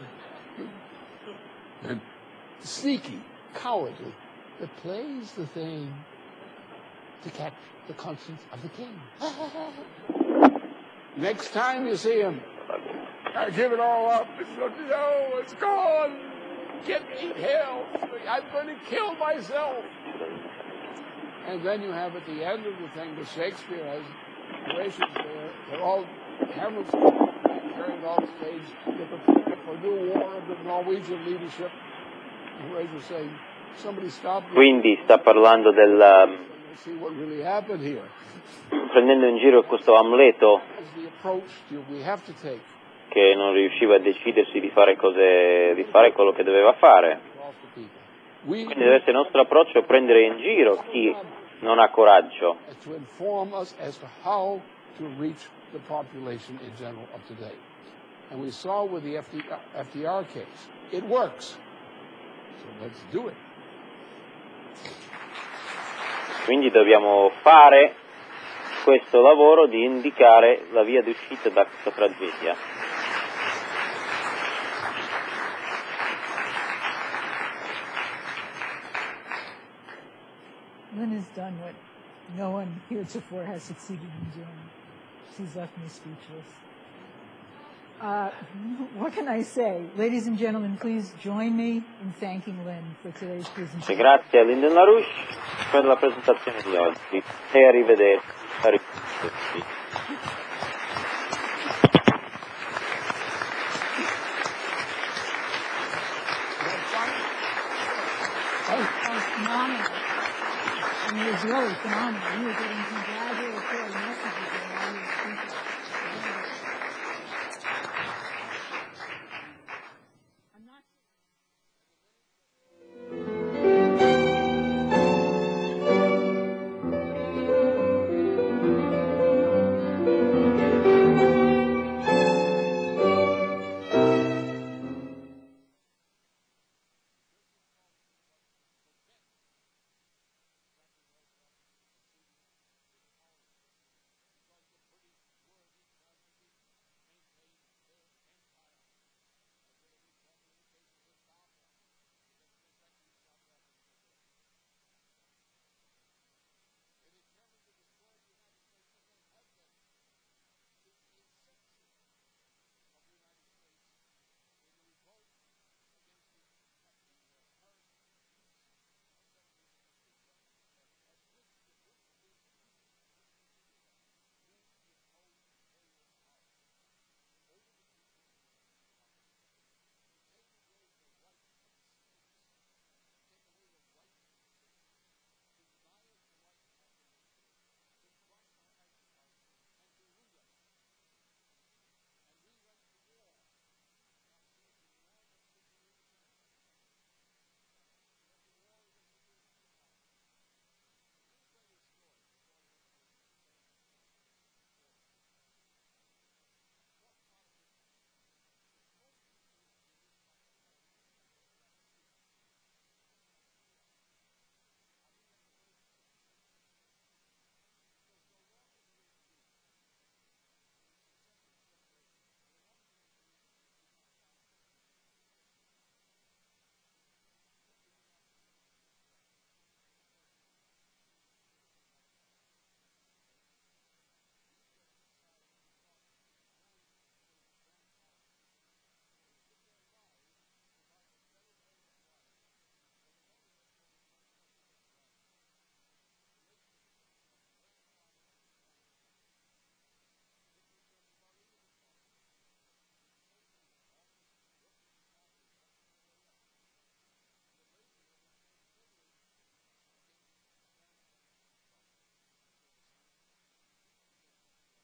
And sneaky, cowardly, that plays the thing to catch the conscience of the king. Next time you see him, I give it all up. No, it's gone. Get me hell. I'm going to kill myself. And then you have at the end of the thing, the Shakespeare has narrations there. They're all Hamlet's carrying off stage. They're preparing for a new war of the Norwegian leadership. And Horatio saying, somebody stop me. Quindi sta parlando del See what really happened here. Prendendo in giro questo Amleto The approach we have to take. Che non riusciva a decidersi di fare cose, di fare quello che doveva fare. Quindi deve essere il nostro approccio prendere in giro chi non ha coraggio. To inform us as to how to reach the population in general of today. And we saw with the F D R case, it works. So let's do it. Quindi dobbiamo fare questo lavoro di indicare la via d'uscita da questa tragedia. Lynn has done what no one heretofore has succeeded in doing. She's left me speechless. Uh, what can I say? Ladies and gentlemen, please join me in thanking Lynn for today's presentation. Grazie a Lyndon LaRouche per la presentazione di oggi e arrivederci. Arrivederci. Phenomenal. I mean, it was really phenomenal. You were getting congratulated.